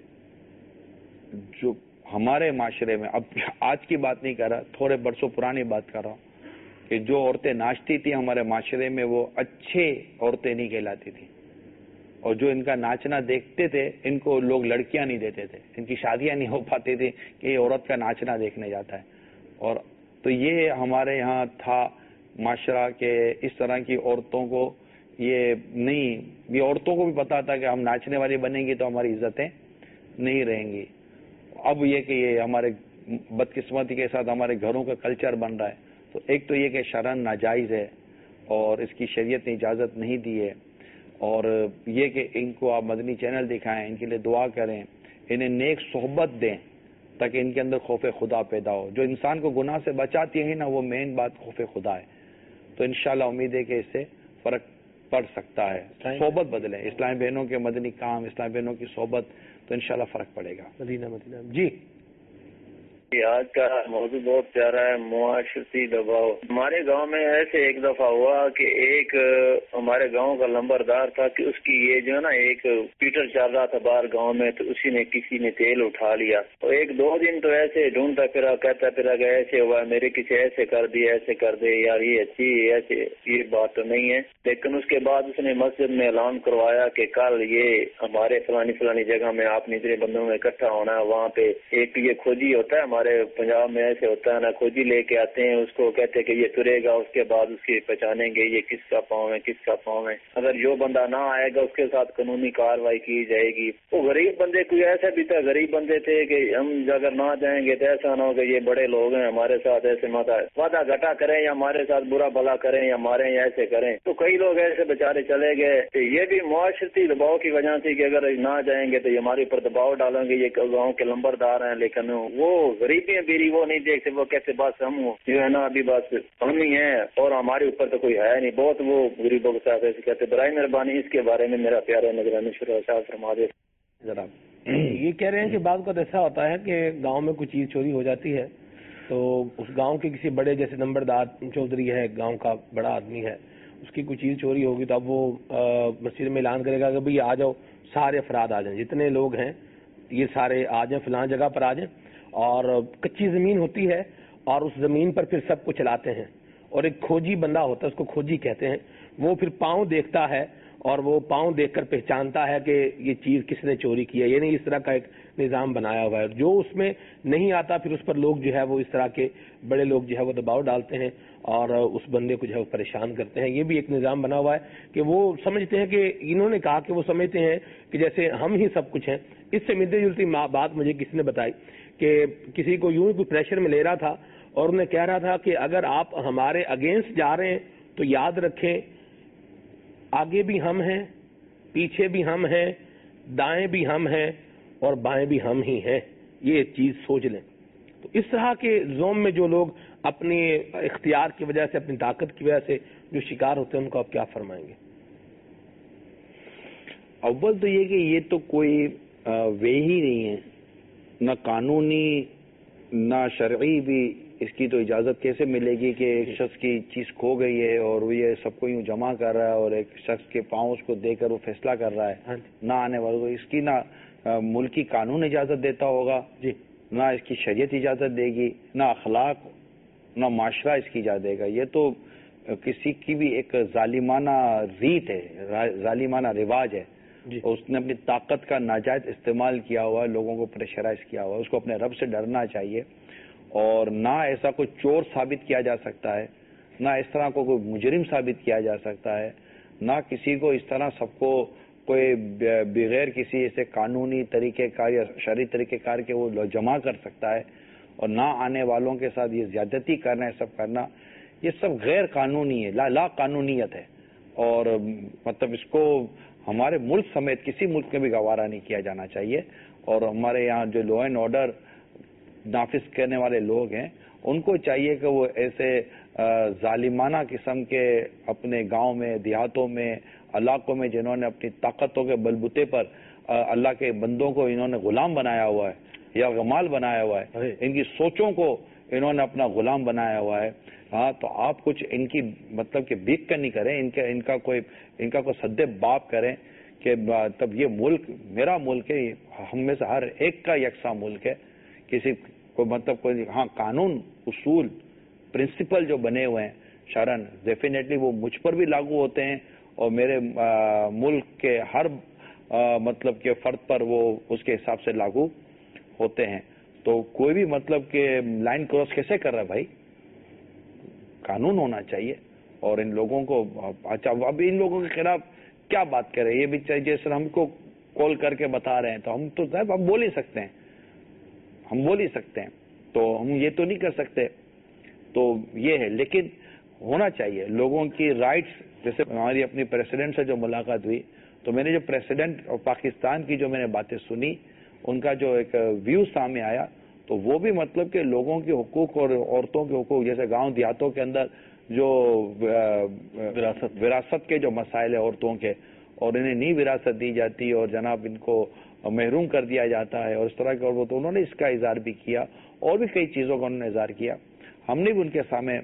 جو ہمارے معاشرے میں، اب آج کی بات نہیں کر رہا، تھوڑے برسوں پرانی بات کر رہا ہوں، کہ جو عورتیں ناچتی تھیں ہمارے معاشرے میں وہ اچھے عورتیں نہیں کہلاتی تھیں، اور جو ان کا ناچنا دیکھتے تھے ان کو لوگ لڑکیاں نہیں دیتے تھے، ان کی شادیاں نہیں ہو پاتی تھی کہ یہ عورت کا ناچنا دیکھنے جاتا ہے۔ اور تو یہ ہمارے یہاں تھا معاشرہ کہ اس طرح کی عورتوں کو یہ نہیں، یہ عورتوں کو بھی پتا تھا کہ ہم ناچنے والی بنیں گی تو ہماری عزتیں نہیں رہیں گی. اب یہ کہ یہ ہمارے بدقسمتی کے ساتھ ہمارے گھروں کا کلچر بن رہا ہے. تو ایک تو یہ کہ شرعاً ناجائز ہے اور اس کی شریعت نے اجازت نہیں دی ہے، اور یہ کہ ان کو آپ مدنی چینل دکھائیں، ان کے لیے دعا کریں، انہیں نیک صحبت دیں تاکہ ان کے اندر خوف خدا پیدا ہو. جو انسان کو گناہ سے بچاتی ہے نا، وہ مین بات خوف خدا ہے. تو انشاءاللہ امید ہے کہ اس سے فرق پڑ سکتا ہے. صحبت بدلیں، اسلامی بہنوں کے مدنی کام، اسلامی بہنوں کی صحبت، تو انشاءاللہ فرق پڑے گا. مدینہ مدینہ جی آج کا موضوع بہت پیارا ہے، معاشرتی دباؤ. ہمارے گاؤں میں ایسے ایک دفعہ ہوا کہ ایک ہمارے گاؤں کا لمبردار تھا کہ اس کی یہ جو ہے نا ایک پیٹر چل رہا تھا باہر گاؤں میں، تو اسی نے کسی نے تیل اٹھا لیا. تو ایک دو دن تو ایسے ڈھونڈتا پھرا کہتا پھرا کہ ایسے ہوا میرے کسی ایسے کر دیا ایسے کر دے یار، یہ اچھی ایسے یہ بات تو نہیں ہے. لیکن اس کے بعد اس نے مسجد میں اعلان کروایا کہ کل یہ ہمارے فلانی فلانی جگہ میں آپ نے اتنے بندوں میں اکٹھا ہونا ہے. وہاں پہ ایک یہ کھوجی ہوتا ہے، ہمارے پنجاب میں ایسے ہوتا ہے نا، کھوجی لے کے آتے ہیں، اس کو کہتے ہیں کہ یہ ترے گا، اس کے بعد اس کی پہچانیں گے یہ کس کا پاؤں ہے کس کا پاؤں ہے. اگر جو بندہ نہ آئے گا اس کے ساتھ قانونی کاروائی کی جائے گی. وہ غریب بندے کوئی ایسا بھی تھا، غریب بندے تھے کہ ہم اگر نہ جائیں گے تو ایسا نہ ہو کہ یہ بڑے لوگ ہیں ہمارے ساتھ ایسے مت وعدہ گھٹا کریں یا ہمارے ساتھ برا بھلا کریں یا ماریں یا ایسے کریں. تو کئی لوگ ایسے بیچارے چلے گئے. یہ بھی معاشرتی دباؤ کی وجہ سے کہ اگر نہ جائیں گے تو یہ ہمارے اوپر دباؤ ڈالیں گے. یہ گاؤں کے لمبردار ہیں لیکن وہ غریبی بیری وہ نہیں دیکھتے، وہ کہتے بس ہم جو ہے نا ابھی بس ہم ہی ہیں اور ہمارے اوپر تو کوئی ہے نہیں. بہت وہ غریبوں کے ساتھ ایسے کہتے. برائے مہربانی اس کے بارے میں میرا پیارا نگرانی شورا صاحب فرما دے. ذرا یہ کہہ رہے ہیں کہ بعض اوقات ایسا ہوتا ہے کہ گاؤں میں کوئی چیز چوری ہو جاتی ہے تو اس گاؤں کے کسی بڑے جیسے نمبردار چودھری ہے، گاؤں کا بڑا آدمی ہے، اس کی کوئی چیز چوری ہوگی تو اب وہ مسجد میں اعلان کرے گا کہ بھئی آ جاؤ، سارے افراد آ جائیں، جتنے لوگ ہیں یہ سارے آ جائیں، فلاں جگہ پر آ جائیں. اور کچی زمین ہوتی ہے اور اس زمین پر پھر سب کو چلاتے ہیں. اور ایک کھوجی بندہ ہوتا ہے، اس کو کھوجی کہتے ہیں، وہ پھر پاؤں دیکھتا ہے اور وہ پاؤں دیکھ کر پہچانتا ہے کہ یہ چیز کس نے چوری کی ہے. یعنی اس طرح کا ایک نظام بنایا ہوا ہے. جو اس میں نہیں آتا پھر اس پر لوگ جو ہے وہ اس طرح کے بڑے لوگ جو ہے وہ دباؤ ڈالتے ہیں اور اس بندے کو جو ہے وہ پریشان کرتے ہیں. یہ بھی ایک نظام بنا ہوا ہے کہ وہ سمجھتے ہیں کہ انہوں نے کہا کہ وہ سمجھتے ہیں کہ جیسے ہم ہی سب کچھ ہیں. اس سے ملتی جلتی بات مجھے کسی نے بتائی کہ کسی کو یوں ہی کوئی پریشر میں لے رہا تھا اور انہیں کہہ رہا تھا کہ اگر آپ ہمارے اگینسٹ جا رہے ہیں تو یاد رکھیں آگے بھی ہم ہیں، پیچھے بھی ہم ہیں، دائیں بھی ہم ہیں اور بائیں بھی ہم ہی ہیں. یہ چیز سوچ لیں. تو اس طرح کے زوم میں جو لوگ اپنی اختیار کی وجہ سے، اپنی طاقت کی وجہ سے جو شکار ہوتے ہیں ان کو آپ کیا فرمائیں گے؟ اول تو یہ کہ یہ تو کوئی وے ہی نہیں ہے، نہ قانونی نہ شرعی بھی. اس کی تو اجازت کیسے ملے گی کہ ایک شخص کی چیز کھو گئی ہے اور وہ یہ سب کو یوں جمع کر رہا ہے اور ایک شخص کے پاؤں اس کو دے کر وہ فیصلہ کر رہا ہے نہ آنے والوں کو. اس کی نہ ملکی قانون اجازت دیتا ہوگا جی، نہ اس کی شریعت اجازت دے گی، نہ اخلاق نہ معاشرہ اس کی اجازت دے گا. یہ تو کسی کی بھی ایک ظالمانہ ریت ہے، ظالمانہ رواج ہے. جی. اس نے اپنی طاقت کا ناجائز استعمال کیا ہوا ہے، لوگوں کو پریشرائز کیا ہوا ہے. اس کو اپنے رب سے ڈرنا چاہیے اور نہ ایسا کوئی چور ثابت کیا جا سکتا ہے، نہ اس طرح کو کوئی مجرم ثابت کیا جا سکتا ہے، نہ کسی کو اس طرح سب کو کوئی بغیر کسی ایسے قانونی طریقہ کار یا شرعی طریقہ کار کے وہ جمع کر سکتا ہے. اور نہ آنے والوں کے ساتھ یہ زیادتی کرنا ہے، سب کرنا، یہ سب غیر قانونی ہے، لا لا قانونیت ہے. اور مطلب اس کو ہمارے ملک سمیت کسی ملک میں بھی گوارا نہیں کیا جانا چاہیے. اور ہمارے یہاں جو لا اینڈ آرڈر نافذ کرنے والے لوگ ہیں ان کو چاہیے کہ وہ ایسے ظالمانہ قسم کے اپنے گاؤں میں، دیہاتوں میں، علاقوں میں جنہوں نے اپنی طاقتوں کے بلبوتے پر اللہ کے بندوں کو انہوں نے غلام بنایا ہوا ہے یا غمال بنایا ہوا ہے، ان کی سوچوں کو انہوں نے اپنا غلام بنایا ہوا ہے. ہاں تو آپ کچھ ان کی مطلب کہ بیک کرنی کریں، ان کا ان کا کوئی ان کا کوئی سد باب کریں کہ تب یہ ملک میرا ملک ہے، ہم میں سے ہر ایک کا یکساں ملک ہے. کسی کو مطلب کوئی ہاں قانون، اصول، پرنسپل جو بنے ہوئے ہیں شرعن ڈیفینیٹلی وہ مجھ پر بھی لاگو ہوتے ہیں اور میرے ملک کے ہر مطلب کہ فرد پر وہ اس کے حساب سے لاگو ہوتے ہیں. تو کوئی بھی مطلب کہ لائن کراس کیسے کر رہا ہے بھائی؟ قانون ہونا چاہیے اور ان لوگوں کو اچھا اب ان لوگوں کے خلاف کیا بات کریں, یہ بھی جیسے ہم کو کال کر کے بتا رہے ہیں تو ہم تو صاحب ہم بول ہی سکتے ہیں, ہم بول ہی سکتے ہیں, تو ہم یہ تو نہیں کر سکتے. تو یہ ہے, لیکن ہونا چاہیے لوگوں کی رائٹس. جیسے ہماری اپنی پریسیڈنٹ سے جو ملاقات ہوئی تو میں نے جو پریسیڈنٹ اور پاکستان کی جو میں نے باتیں سنی, ان کا جو ایک ویو سامنے آیا تو وہ بھی مطلب کہ لوگوں کے حقوق اور عورتوں کے حقوق, جیسے گاؤں دیہاتوں کے اندر جو وراثت وراثت کے جو مسائل ہیں عورتوں کے, اور انہیں نہیں وراثت دی جاتی اور جناب ان کو محروم کر دیا جاتا ہے اور اس طرح کے, اور وہ تو انہوں نے اس کا اظہار بھی کیا اور بھی کئی چیزوں کا انہوں نے اظہار کیا. ہم نے بھی ان کے سامنے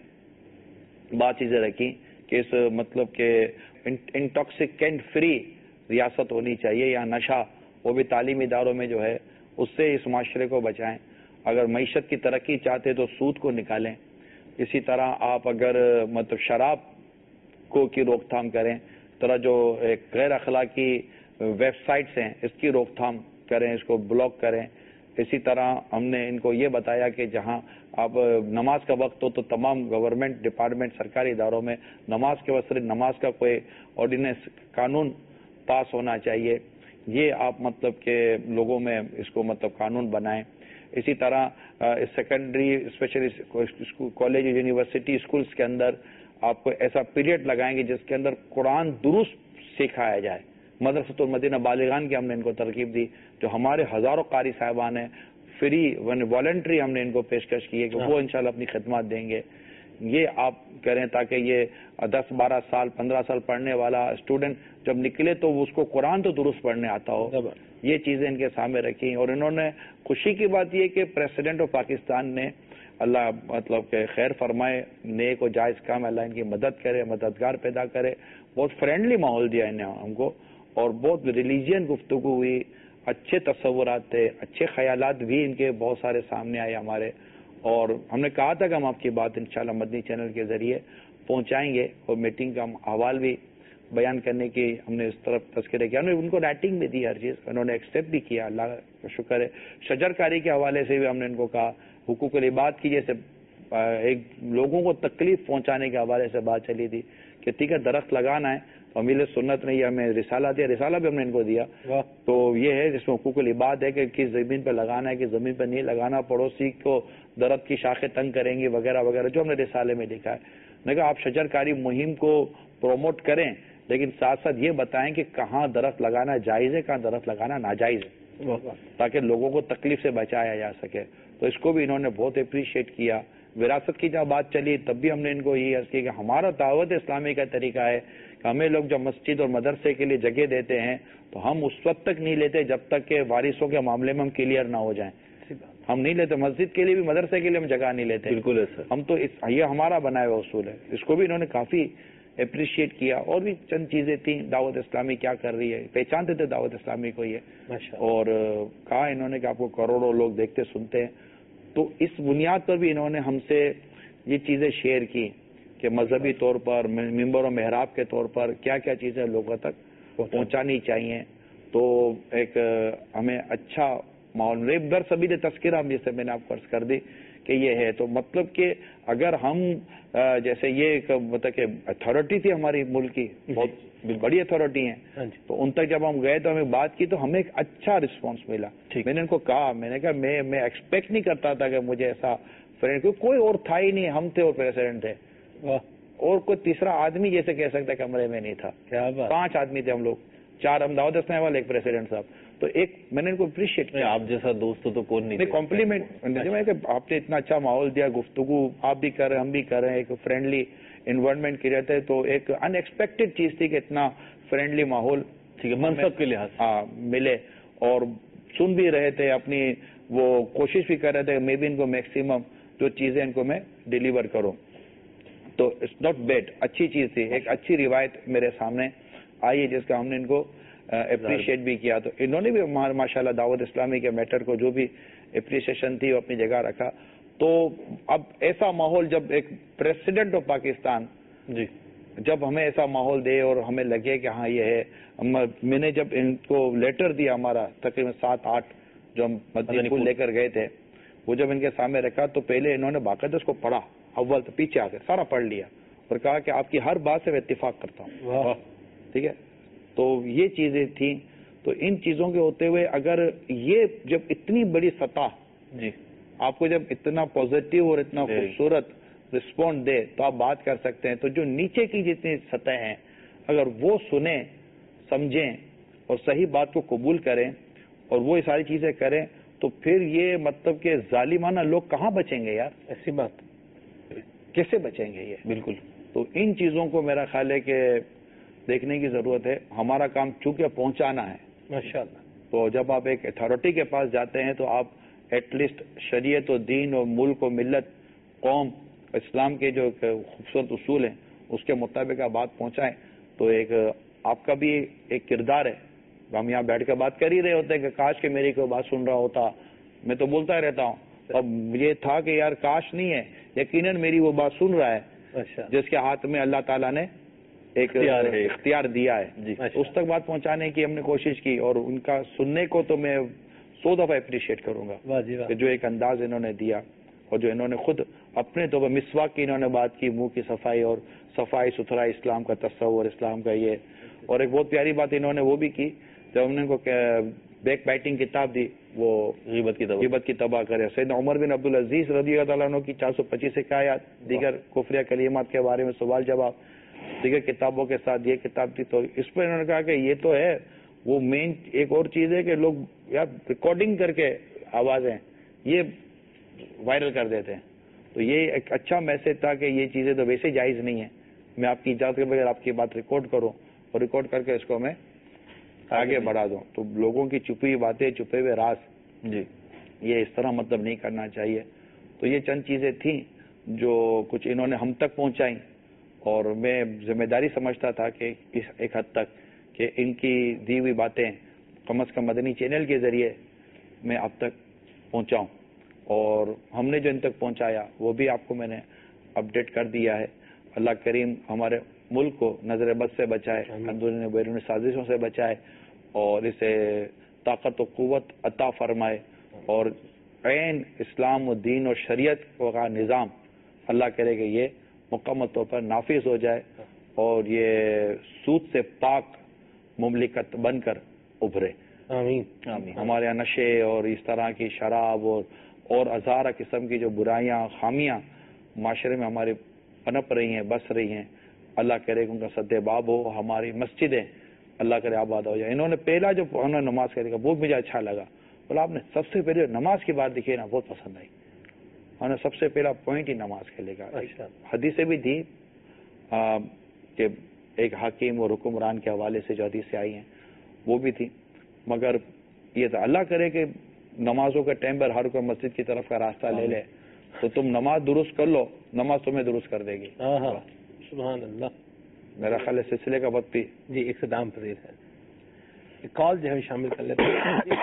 بات چیزیں رکھی کہ اس مطلب کہ انٹاکسیکینٹ فری ریاست ہونی چاہیے یا نشہ, وہ بھی تعلیمی اداروں میں جو ہے اس سے اس معاشرے کو بچائیں. اگر معیشت کی ترقی چاہتے تو سود کو نکالیں. اسی طرح آپ اگر مطلب شراب کو کی روک تھام کریں, طرح جو ایک غیر اخلاقی ویب سائٹس ہیں اس کی روک تھام کریں, اس کو بلاک کریں. اسی طرح ہم نے ان کو یہ بتایا کہ جہاں اب نماز کا وقت ہو تو تمام گورنمنٹ ڈپارٹمنٹ سرکاری اداروں میں نماز کے وقت صرف نماز کا کوئی آرڈیننس قانون پاس ہونا چاہیے. یہ آپ مطلب کہ لوگوں میں اس کو مطلب قانون بنائیں. اسی طرح secondary specially college university schools کے اندر آپ کو ایسا پیریڈ لگائیں گے جس کے اندر قرآن درست سکھایا جائے. مدرسۃ المدینہ بالغان کی ہم نے ان کو ترغیب دی, جو ہمارے ہزاروں قاری صاحبان ہیں, فری والنٹری ہم نے ان کو پیشکش کی ہے کہ وہ انشاءاللہ اپنی خدمات دیں گے. یہ آپ کریں تاکہ یہ دس بارہ سال پندرہ سال پڑھنے والا اسٹوڈنٹ جب نکلے تو اس کو قرآن تو درست پڑھنے آتا ہو. یہ چیزیں ان کے سامنے رکھی, اور انہوں نے خوشی کی بات یہ کہ پریزیڈنٹ آف پاکستان نے, اللہ مطلب کہ خیر فرمائے, نیک و جائز کام, اللہ ان کی مدد کرے, مددگار پیدا کرے, بہت فرینڈلی ماحول دیا انہیں ہم کو, اور بہت ریلیجین گفتگو ہوئی, اچھے تصورات تھے, اچھے خیالات بھی ان کے بہت سارے سامنے آئے ہمارے. اور ہم نے کہا تھا کہ ہم آپ کی بات انشاءاللہ مدنی چینل کے ذریعے پہنچائیں گے, اور میٹنگ کا احوال بھی بیان کرنے کی ہم نے اس طرف تذکرہ کیا. ہم نے ان کو رائٹنگ بھی دی ہر چیز, انہوں نے ایکسیپٹ بھی کیا, اللہ کا شکر ہے. شجر کاری کے حوالے سے بھی ہم نے ان کو کہا, حقوق العباد کی جیسے ایک لوگوں کو تکلیف پہنچانے کے حوالے سے بات چلی تھی کہ ٹھیک ہے درخت لگانا ہے, امیل سنت نے یہ ہمیں رسالہ دیا, رسالہ بھی ہم نے ان کو دیا. تو یہ ہے جس میں حقوق العباد ہے کہ کس زمین پہ لگانا ہے, کس زمین پہ نہیں لگانا, پڑوسی کو درخت کی شاخیں تنگ کریں گی وغیرہ وغیرہ, جو ہم نے رسالے میں لکھا ہے. میں کہا آپ شجر کاری مہم کو پروموٹ کریں, لیکن ساتھ ساتھ یہ بتائیں کہ کہاں درخت لگانا جائز ہے, کہاں درخت لگانا ناجائز ہے, تاکہ لوگوں کو تکلیف سے بچایا جا سکے. تو اس کو بھی انہوں نے بہت اپریشیٹ کیا. وراثت کی جب بات چلی تب بھی ہم نے ان کو یہ عرض کی کہ ہمارا دعوت اسلامی کا طریقہ ہے کہ ہمیں لوگ جب مسجد اور مدرسے کے لیے جگہ دیتے ہیں تو ہم اس وقت تک نہیں لیتے جب تک کہ وارثوں کے معاملے میں ہم کلیئر نہ ہو جائیں. ہم نہیں لیتے, مسجد کے لیے بھی مدرسے کے لیے ہم جگہ نہیں لیتے. بالکل ہے سر, ہم تو یہ ہمارا بنایا ہوا اصول ہے. اس کو بھی انہوں نے کافی اپریشیٹ کیا. اور بھی چند چیزیں تھیں, دعوت اسلامی کیا کر رہی ہے, پہچانتے تھے دعوت اسلامی کو یہ, اور کہا انہوں نے کہ آپ کو کروڑوں لوگ دیکھتے سنتے ہیں. تو اس بنیاد پر بھی انہوں نے ہم سے یہ چیزیں شیئر کی کہ مذہبی طور پر, ممبر و محراب کے طور پر کیا کیا چیزیں لوگوں تک پہنچانی چاہیے. تو ایک ہمیں اچھا ماحول ریب در سبھی نے تذکرہ جیسے میں نے آپ کو عرض کر دی کہ یہ ہے. تو مطلب کہ اگر ہم جیسے یہ مطلب کہ اتھارٹی تھی ہماری ملک کی, بہت بڑی اتھارٹی ہیں, تو ان تک جب ہم گئے تو ہمیں بات کی تو ہمیں ایک اچھا رسپانس ملا. میں نے ان کو کہا, میں نے کہا میں میں ایکسپیکٹ نہیں کرتا تھا کہ مجھے ایسا فرینڈ, کوئی اور تھا ہی نہیں, ہم تھے اور پریزیڈنٹ تھے, اور کوئی تیسرا آدمی جیسے کہہ سکتا کمرے میں نہیں تھا. پانچ آدمی تھے ہم لوگ, چار ہم دعوت اسلامی والے, ایک پریزیڈنٹ صاحب. تو ایک میں نے ان کو اپریشیٹ کیا. آپ جیسا دوست تو کون نہیں, کمپلیمنٹ آپ نے اتنا اچھا ماحول دیا, گفتگو آپ بھی کر رہے ہیں ہم بھی کر رہے ہیں, ایک فرینڈلی انوائرمنٹ کی رہتے. تو ایک ان ایکسپیکٹڈ چیز تھی کہ اتنا فرینڈلی ماحول منصب کے لحاظ ہاں ملے, اور سن بھی رہے تھے, اپنی وہ کوشش بھی کر رہے تھے میں بھی ان کو میکسیمم جو چیزیں ان کو میں ڈیلیور کروں. تو اٹس ناٹ بیڈ, اچھی چیز تھی. ایک اچھی روایت میرے سامنے آئی ہے جس کا ہم نے ان کو اپریشیٹ بھی کیا. تو انہوں نے بھی ماشاءاللہ دعوت اسلامی کے میٹر کو جو بھی اپریشیشن تھی وہ اپنی جگہ رکھا. تو اب ایسا ماحول جب ایک پریزیڈنٹ آف پاکستان جی جب ہمیں ایسا ماحول دے اور ہمیں لگے کہ ہاں یہ ہے, میں نے جب ان کو لیٹر دیا ہمارا تقریباً سات آٹھ جو ہم مدنی پھول لے کر گئے تھے, وہ جب ان کے سامنے رکھا تو پہلے انہوں نے باقاعدہ اس کو پڑھا, اول تو پیچھے آ کر سارا پڑھ لیا اور کہا کہ آپ کی ہر بات سے میں اتفاق کرتا ہوں. ٹھیک ہے, تو یہ چیزیں تھیں. تو ان چیزوں کے ہوتے ہوئے اگر یہ جب اتنی بڑی سطح جی آپ کو جب اتنا پازیٹیو اور اتنا خوبصورت رسپونڈ دے تو آپ بات کر سکتے ہیں. تو جو نیچے کی جتنی سطح ہیں اگر وہ سنیں سمجھیں اور صحیح بات کو قبول کریں اور وہ یہ ساری چیزیں کریں تو پھر یہ مطلب کہ ظالمانہ لوگ کہاں بچیں گے یار, ایسی بات کیسے بچیں گے یہ. بالکل. تو ان چیزوں کو میرا خیال ہے کہ دیکھنے کی ضرورت ہے. ہمارا کام چونکہ پہنچانا ہے ماشاءاللہ. تو جب آپ ایک اتھارٹی کے پاس جاتے ہیں تو آپ ایٹ لیسٹ شریعت و دین اور ملک و ملت قوم اسلام کے جو خوبصورت اصول ہیں اس کے مطابق آپ بات پہنچائیں. تو ایک آپ کا بھی ایک کردار ہے. ہم یہاں بیٹھ کر بات کر ہی رہے ہوتے ہیں کہ کاش کہ میری کوئی بات سن رہا ہوتا. میں تو بولتا ہی رہتا ہوں. اب یہ تھا کہ یار کاش نہیں ہے, یقیناً میری وہ بات سن رہا ہے جس کے ہاتھ میں اللہ تعالیٰ نے ایک اختیار دیا ہے. اس تک بات پہنچانے کی ہم نے کوشش کی اور ان کا سننے کو تو میں سو دفعہ اپریشیٹ کروں گا کہ جو ایک انداز انہوں نے دیا اور جو انہوں نے خود اپنے تو مسواک کی انہوں نے بات کی, منہ کی صفائی اور صفائی ستھرائی اسلام کا تصور اسلام کا یہ. اور ایک بہت پیاری بات انہوں نے وہ بھی کی جب ہم نے ان کو بیک بائٹنگ کتاب دی وہ غیبت کی غیبت کی تباہ کرے. سیدنا عمر بن عبدالعزیز رضی اللہ تعالیٰ عنہ کی چار سو پچیس آیات, دیگر کفریہ کلمات کے بارے میں سوال جواب, دیگر کتابوں کے ساتھ یہ کتاب تھی. تو اس پہ انہوں نے کہا کہ یہ تو ہے وہ مین. ایک اور چیز ہے کہ لوگ یار ریکارڈنگ کر کے آوازیں یہ وائرل کر دیتے ہیں. تو یہ ایک اچھا میسج تھا کہ یہ چیزیں تو ویسے جائز نہیں ہیں. میں آپ کی اجازت کے بغیر آپ کی بات ریکارڈ کروں اور ریکارڈ کر کے اس کو میں آگے بڑھا دوں. تو لوگوں کی چھپی ہوئی باتیں چھپے ہوئے راز جی یہ اس طرح مطلب نہیں کرنا چاہیے. تو یہ چند چیزیں تھیں جو کچھ انہوں نے ہم تک پہنچائیں اور میں ذمہ داری سمجھتا تھا کہ اس ایک حد تک کہ ان کی دی ہوئی باتیں کم از کم مدنی چینل کے ذریعے میں اب تک پہنچاؤں. اور ہم نے جو ان تک پہنچایا وہ بھی آپ کو میں نے اپڈیٹ کر دیا ہے. اللہ کریم ہمارے ملک کو نظر بد سے بچائے, اندرونی بیرونی سازشوں سے بچائے اور اسے طاقت و قوت عطا فرمائے اور عین اسلام و دین اور شریعت کا نظام اللہ کرے کہ یہ مکمل طور پر نافذ ہو جائے اور یہ سود سے پاک مملکت بن کر ابھرے. آمین. آمین. ہمارے یہاں نشے اور اس طرح کی شراب اور اور ہزارہ قسم کی جو برائیاں خامیاں معاشرے میں ہماری پنپ رہی ہیں بس رہی ہیں, اللہ کرے کہ ان کا سد باب ہو. ہماری مسجدیں اللہ کرے آباد ہو جائے. انہوں نے پہلا جو انہوں نے نماز کرے گا وہ مجھے اچھا لگا. بولا آپ نے سب سے پہلے نماز کی بات دکھی نا بہت پسند آئی. انہوں نے سب سے پہلا پوائنٹ ہی نماز کے لے گا. حدیثیں بھی تھی کہ ایک حاکم اور حکمران کے حوالے سے جو حدیثیں آئی ہیں وہ بھی تھی. مگر یہ تھا اللہ کرے کہ نمازوں کے ٹائم پر ہر کوئی مسجد کی طرف کا راستہ لے لے تو تم نماز درست کر لو, نماز تمہیں درست کر دے گی. سبحان اللہ. میرا خیال ہے سلسلے کا وقت بھی جی اقتدام پذیر ہے. کال جو ہے شامل کر لیتے ہیں.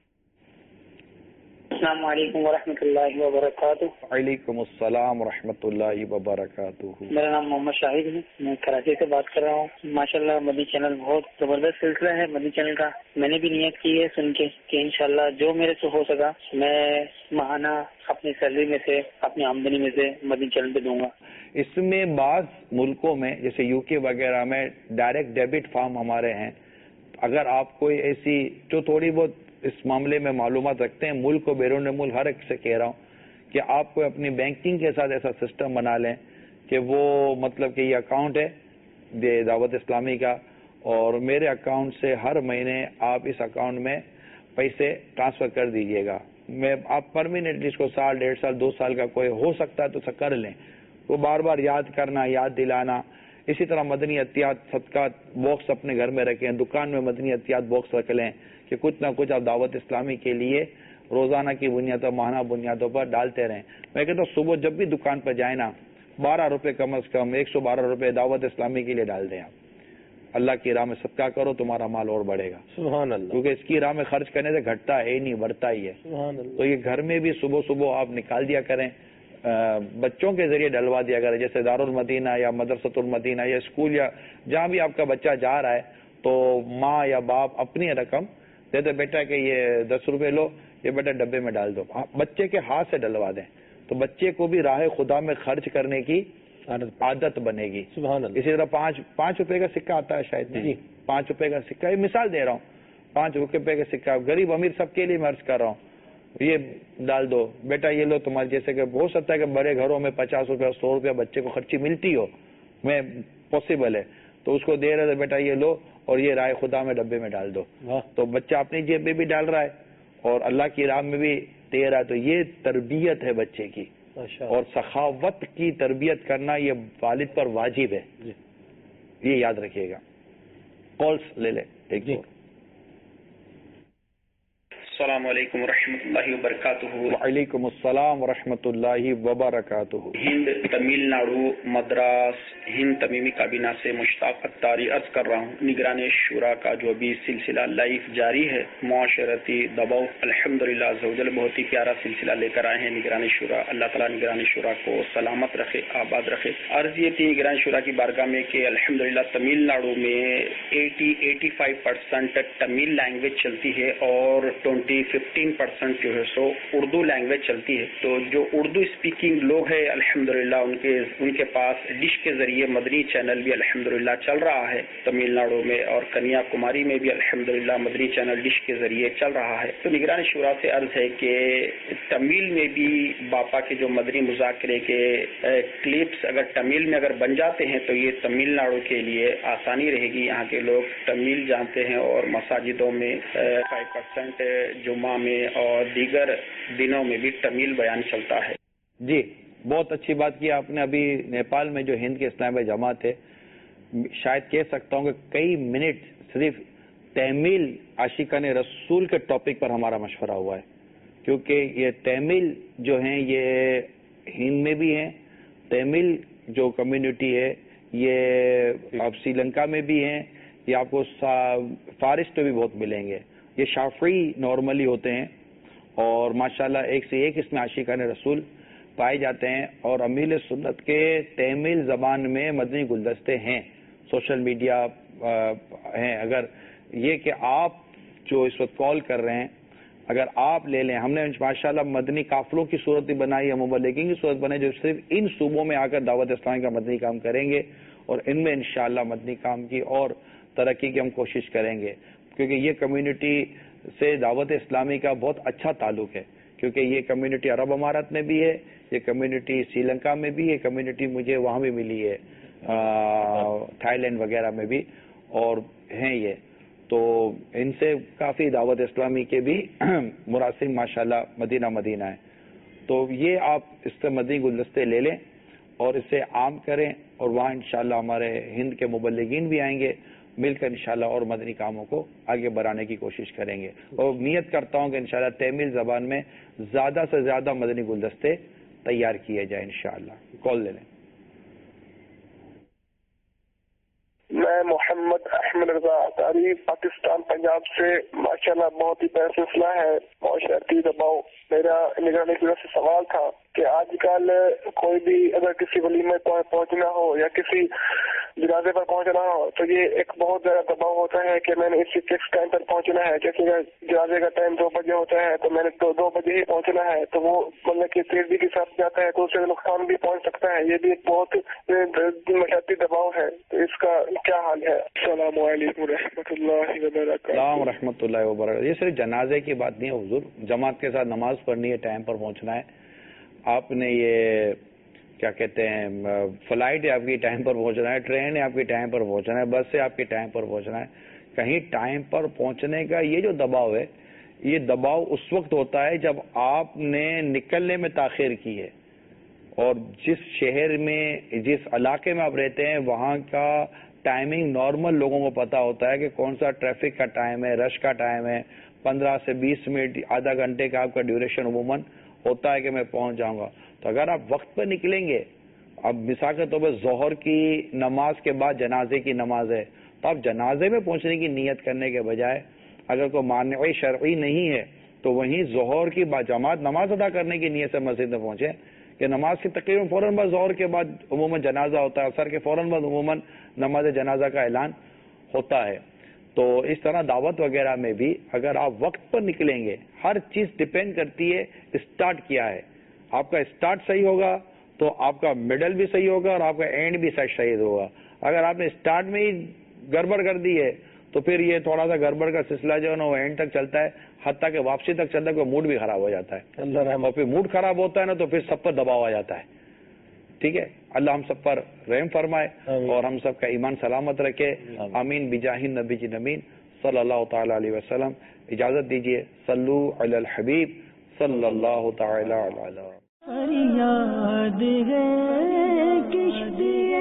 السلام علیکم ورحمۃ اللہ وبرکاتہ. وعلیکم السلام ورحمۃ اللہ وبرکاتہ. میرا نام محمد شاہد ہے, میں کراچی سے بات کر رہا ہوں. ماشاءاللہ مدنی چینل بہت زبردست سلسلہ ہے مدنی چینل کا. میں نے بھی نیت کی ہے سن کے کہ انشاءاللہ جو میرے سے ہو سکا میں ماہانہ اپنی سیلری میں سے اپنی آمدنی میں سے مدنی چینل پہ دوں گا. اس میں بعض ملکوں میں جیسے یو کے وغیرہ میں ڈائریکٹ ڈیبٹ فارم ہمارے ہیں. اگر آپ کوئی ایسی جو تھوڑی بہت اس معاملے میں معلومات رکھتے ہیں, ملک و بیرون ملک ہر ایک سے کہہ رہا ہوں کہ آپ کو اپنی بینکنگ کے ساتھ ایسا سسٹم بنا لیں کہ وہ مطلب کہ یہ اکاؤنٹ ہے دعوت اسلامی کا اور میرے اکاؤنٹ سے ہر مہینے آپ اس اکاؤنٹ میں پیسے ٹرانسفر کر دیجئے گا. میں آپ پرماننٹلی اس کو سال ڈیڑھ سال دو سال کا کوئی ہو سکتا ہے تو کر لیں. وہ بار بار یاد کرنا یاد دلانا. اسی طرح مدنی احتیاط صدقات باکس اپنے گھر میں رکھیں, دکان میں مدنی احتیاط باکس رکھ لیں کہ کچھ نہ کچھ آپ دعوت اسلامی کے لیے روزانہ کی بنیادوں ماہانہ بنیادوں پر ڈالتے رہیں. میں کہتا ہوں صبح جب بھی دکان پر جائیں نا بارہ روپے کم از کم ایک سو بارہ روپے دعوت اسلامی کے لیے ڈال دیں. آپ اللہ کی راہ میں صدقہ کرو, تمہارا مال اور بڑھے گا. سبحان اللہ. کیونکہ اس کی راہ میں خرچ کرنے سے گھٹتا ہے نہیں بڑھتا ہی ہے. سبحان اللہ. تو یہ گھر میں بھی صبح صبح آپ نکال دیا کریں, بچوں کے ذریعے ڈلوا دیا کریں جیسے دارالمدینہ یا مدرسۃ المدینہ یا اسکول یا جہاں بھی آپ کا بچہ جا رہا ہے تو ماں یا باپ اپنی رقم دے دے بیٹا کہ یہ دس روپے لو, یہ بیٹا ڈبے میں ڈال دو. بچے کے ہاتھ سے ڈلوا دیں تو بچے کو بھی راہ خدا میں خرچ کرنے کی عادت بنے گی. سبحان اللہ. اسی طرح پانچ پانچ روپے کا سکہ آتا ہے شاید, جی پانچ روپے کا سکہ, یہ مثال دے رہا ہوں, پانچ روپے کا سکہ غریب امیر سب کے لیے میں عرض کر رہا ہوں, یہ ڈال دو بیٹا, یہ لو تمہارے جیسے کہ ہو سکتا ہے کہ بڑے گھروں میں پچاس روپے سو روپیہ بچے کو خرچی ملتی ہو, میں پاسبل ہے, تو اس کو دے رہے تھے بیٹا یہ لو اور یہ رائے خدا میں ڈبے میں ڈال دو, تو بچہ اپنی جیب میں بھی ڈال رہا ہے اور اللہ کی راہ میں بھی دے رہا ہے. تو یہ تربیت ہے بچے کی, اور سخاوت کی تربیت کرنا یہ والد پر واجب ہے, یہ یاد رکھیے گا. کالس لے لیں ایک دو. السلام علیکم ورحمۃ اللہ وبرکاتہ. وعلیکم السلام ورحمۃ اللہ وبرکاتہ. ہند تمل ناڈو مدراس ہند تمیمی کابینہ سے مشتاق اتاری عرض کر رہا ہوں. نگران شورا کا جو ابھی سلسلہ لائف جاری ہے, معاشرتی دباؤ, الحمدللہ عز و جل بہت ہی پیارا سلسلہ لے کر آئے ہیں نگران شورا. اللہ تعالیٰ نگران شورا کو سلامت رکھے, آباد رکھے. عرض یہ تھی نگران شورا کی بارگاہ میں کہ الحمدللہ تمل ناڈو میں eighty eighty five percent Tamil language چلتی ہے اور ففٹین پرسینٹ جو ہے سو اردو لینگویج چلتی ہے. تو جو اردو اسپیکنگ لوگ ہیں الحمدللہ ان کے ان کے پاس ڈش کے ذریعے مدنی چینل بھی الحمدللہ چل رہا ہے تمل ناڈو میں, اور کنیا کماری میں بھی الحمدللہ مدنی چینل ڈش کے ذریعے چل رہا ہے. تو نگران شورا سے عرض ہے کہ تمل میں بھی باپا کے جو مدنی مذاکرے کے کلپس اگر تمل میں اگر بن جاتے ہیں تو یہ تمل ناڈو کے لیے آسانی رہے گی. یہاں کے لوگ تمل جانتے ہیں اور مساجدوں میں فائیو پرسینٹ جمعہ میں اور دیگر دنوں میں بھی تمل بیان چلتا ہے. جی بہت اچھی بات کی آپ نے. ابھی نیپال میں جو ہند کے اسلامی جماعت ہے, شاید کہہ سکتا ہوں کہ کئی منٹ صرف تمل عاشقان رسول کے ٹاپک پر ہمارا مشورہ ہوا ہے, کیونکہ یہ تمل جو ہیں یہ ہند میں بھی ہیں, تمل جو کمیونٹی ہے یہ آپ سری لنکا میں بھی ہیں, یہ آپ کو فارس پہ بھی بہت ملیں گے. یہ شافعی نارملی ہوتے ہیں اور ماشاءاللہ ایک سے ایک اس میں عاشقان رسول پائے جاتے ہیں, اور امیل سنت کے تمل زبان میں مدنی گلدستے ہیں, سوشل میڈیا ہیں. اگر یہ کہ آپ جو اس وقت کال کر رہے ہیں اگر آپ لے لیں, ہم نے ماشاءاللہ مدنی قافلوں کی صورت بھی بنائی ہے, مبلغین کی صورت بنائی جو صرف ان صوبوں میں آ کر دعوت اسلامی کا مدنی کام کریں گے, اور ان میں انشاءاللہ مدنی کام کی اور ترقی کی ہم کوشش کریں گے, کیونکہ یہ کمیونٹی سے دعوت اسلامی کا بہت اچھا تعلق ہے, کیونکہ یہ کمیونٹی عرب امارات میں بھی ہے, یہ کمیونٹی سری لنکا میں بھی ہے, کمیونٹی مجھے وہاں بھی ملی ہے تھائی لینڈ وغیرہ میں بھی, اور ہیں یہ. تو ان سے کافی دعوت اسلامی کے بھی مراسم ماشاءاللہ مدینہ مدینہ ہے. تو یہ آپ اس سے مدنی گلدستے لے لیں اور اسے عام کریں, اور وہاں انشاءاللہ ہمارے ہند کے مبلغین بھی آئیں گے, مل کر انشاءاللہ اور مدنی کاموں کو آگے بڑھانے کی کوشش کریں گے. اور نیت کرتا ہوں کہ انشاءاللہ تمل زبان میں زیادہ سے زیادہ مدنی گلدستے تیار کیے جائیں انشاءاللہ. کال لے لیں. میں محمد احمد رضا اتاری پاکستان پنجاب سے. ماشاءاللہ بہت ہی پیارا سلسلہ ہے معاشرتی دباؤ. میرا نگرانی شورا سے سوال تھا کہ آج کل کوئی بھی اگر کسی ولیمے پر پہنچنا ہو یا کسی جنازے پر پہنچنا ہو تو یہ ایک بہت زیادہ دباؤ ہوتا ہے کہ میں نے اسی فکس ٹائم پر پہنچنا ہے. جیسے جنازے کا ٹائم دو بجے ہوتا ہے تو میں نے دو دو بجے ہی پہنچنا ہے, تو وہ مطلب کہ تیزی کے ساتھ جاتا ہے تو اس سے نقصان بھی پہنچ سکتا ہے. یہ بھی ایک بہت مشقتی دباؤ ہے, تو اس کا کیا حال ہے؟ السلام علیکم و رحمۃ اللہ وبرکاتہ. السلام و رحمۃ اللہ وبرکاتہ. یہ صرف جنازے کی بات نہیں ہے حضور, جماعت کے ساتھ نماز پڑھنی ہے, ٹائم پر پہنچنا ہے. آپ نے یہ کیا کہتے ہیں فلائٹ ہے آپ کی ٹائم پر پہنچنا ہے, ٹرین ہے آپ کی ٹائم پر پہنچنا ہے, بس سے آپ کی ٹائم پر پہنچنا ہے. کہیں ٹائم پر پہنچنے کا یہ جو دباؤ ہے, یہ دباؤ اس وقت ہوتا ہے جب آپ نے نکلنے میں تاخیر کی ہے, اور جس شہر میں جس علاقے میں آپ رہتے ہیں وہاں کا ٹائمنگ نارمل لوگوں کو پتا ہوتا ہے کہ کون سا ٹریفک کا ٹائم ہے, رش کا ٹائم ہے, پندرہ سے بیس منٹ آدھا گھنٹے کا آپ کا ڈیوریشن عموماً ہوتا ہے کہ میں پہنچ جاؤں گا. تو اگر آپ وقت پہ نکلیں گے, اب مثال کے طور پہ ظہر کی نماز کے بعد جنازے کی نماز ہے, تو آپ جنازے میں پہنچنے کی نیت کرنے کے بجائے اگر کوئی مانع شرعی نہیں ہے تو وہیں ظہر کی باجماعت نماز ادا کرنے کی نیت سے مسجد میں پہنچے, کہ نماز کی تقریباً فوراً بعد ظہر کے بعد عموماً جنازہ ہوتا ہے, عصر کے فوراً بعد عموماً نماز جنازہ کا اعلان ہوتا ہے. تو اس طرح دعوت وغیرہ میں بھی اگر آپ وقت پر نکلیں گے, ہر چیز ڈپینڈ کرتی ہے اسٹارٹ کیا ہے. آپ کا اسٹارٹ صحیح ہوگا تو آپ کا مڈل بھی صحیح ہوگا اور آپ کا اینڈ بھی صحیح ہوگا. اگر آپ نے اسٹارٹ میں ہی گڑبڑ کر دی ہے تو پھر یہ تھوڑا سا گڑبڑ کا سلسلہ جو ہے نا وہ اینڈ تک چلتا ہے, حتیٰ کہ واپسی تک چلتا ہے, کوئی موڈ بھی خراب ہو جاتا ہے. اور پھر موڈ خراب ہوتا ہے نا تو پھر سب پر دباؤ آ جاتا ہے. ٹھیک ہے, اللہ ہم سب پر رحم فرمائے اور ہم سب کا ایمان سلامت رکھے. آمین بجاہ نبی جی نمین صلی اللہ تعالی علیہ وسلم. اجازت دیجیے, صلو علی الحبیب صلی اللہ تعالی علیہ. فریاد ہے کشتی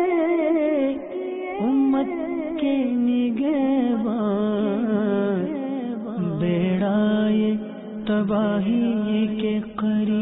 امت کے نگہبان, بیڑائے تباہی کے قریب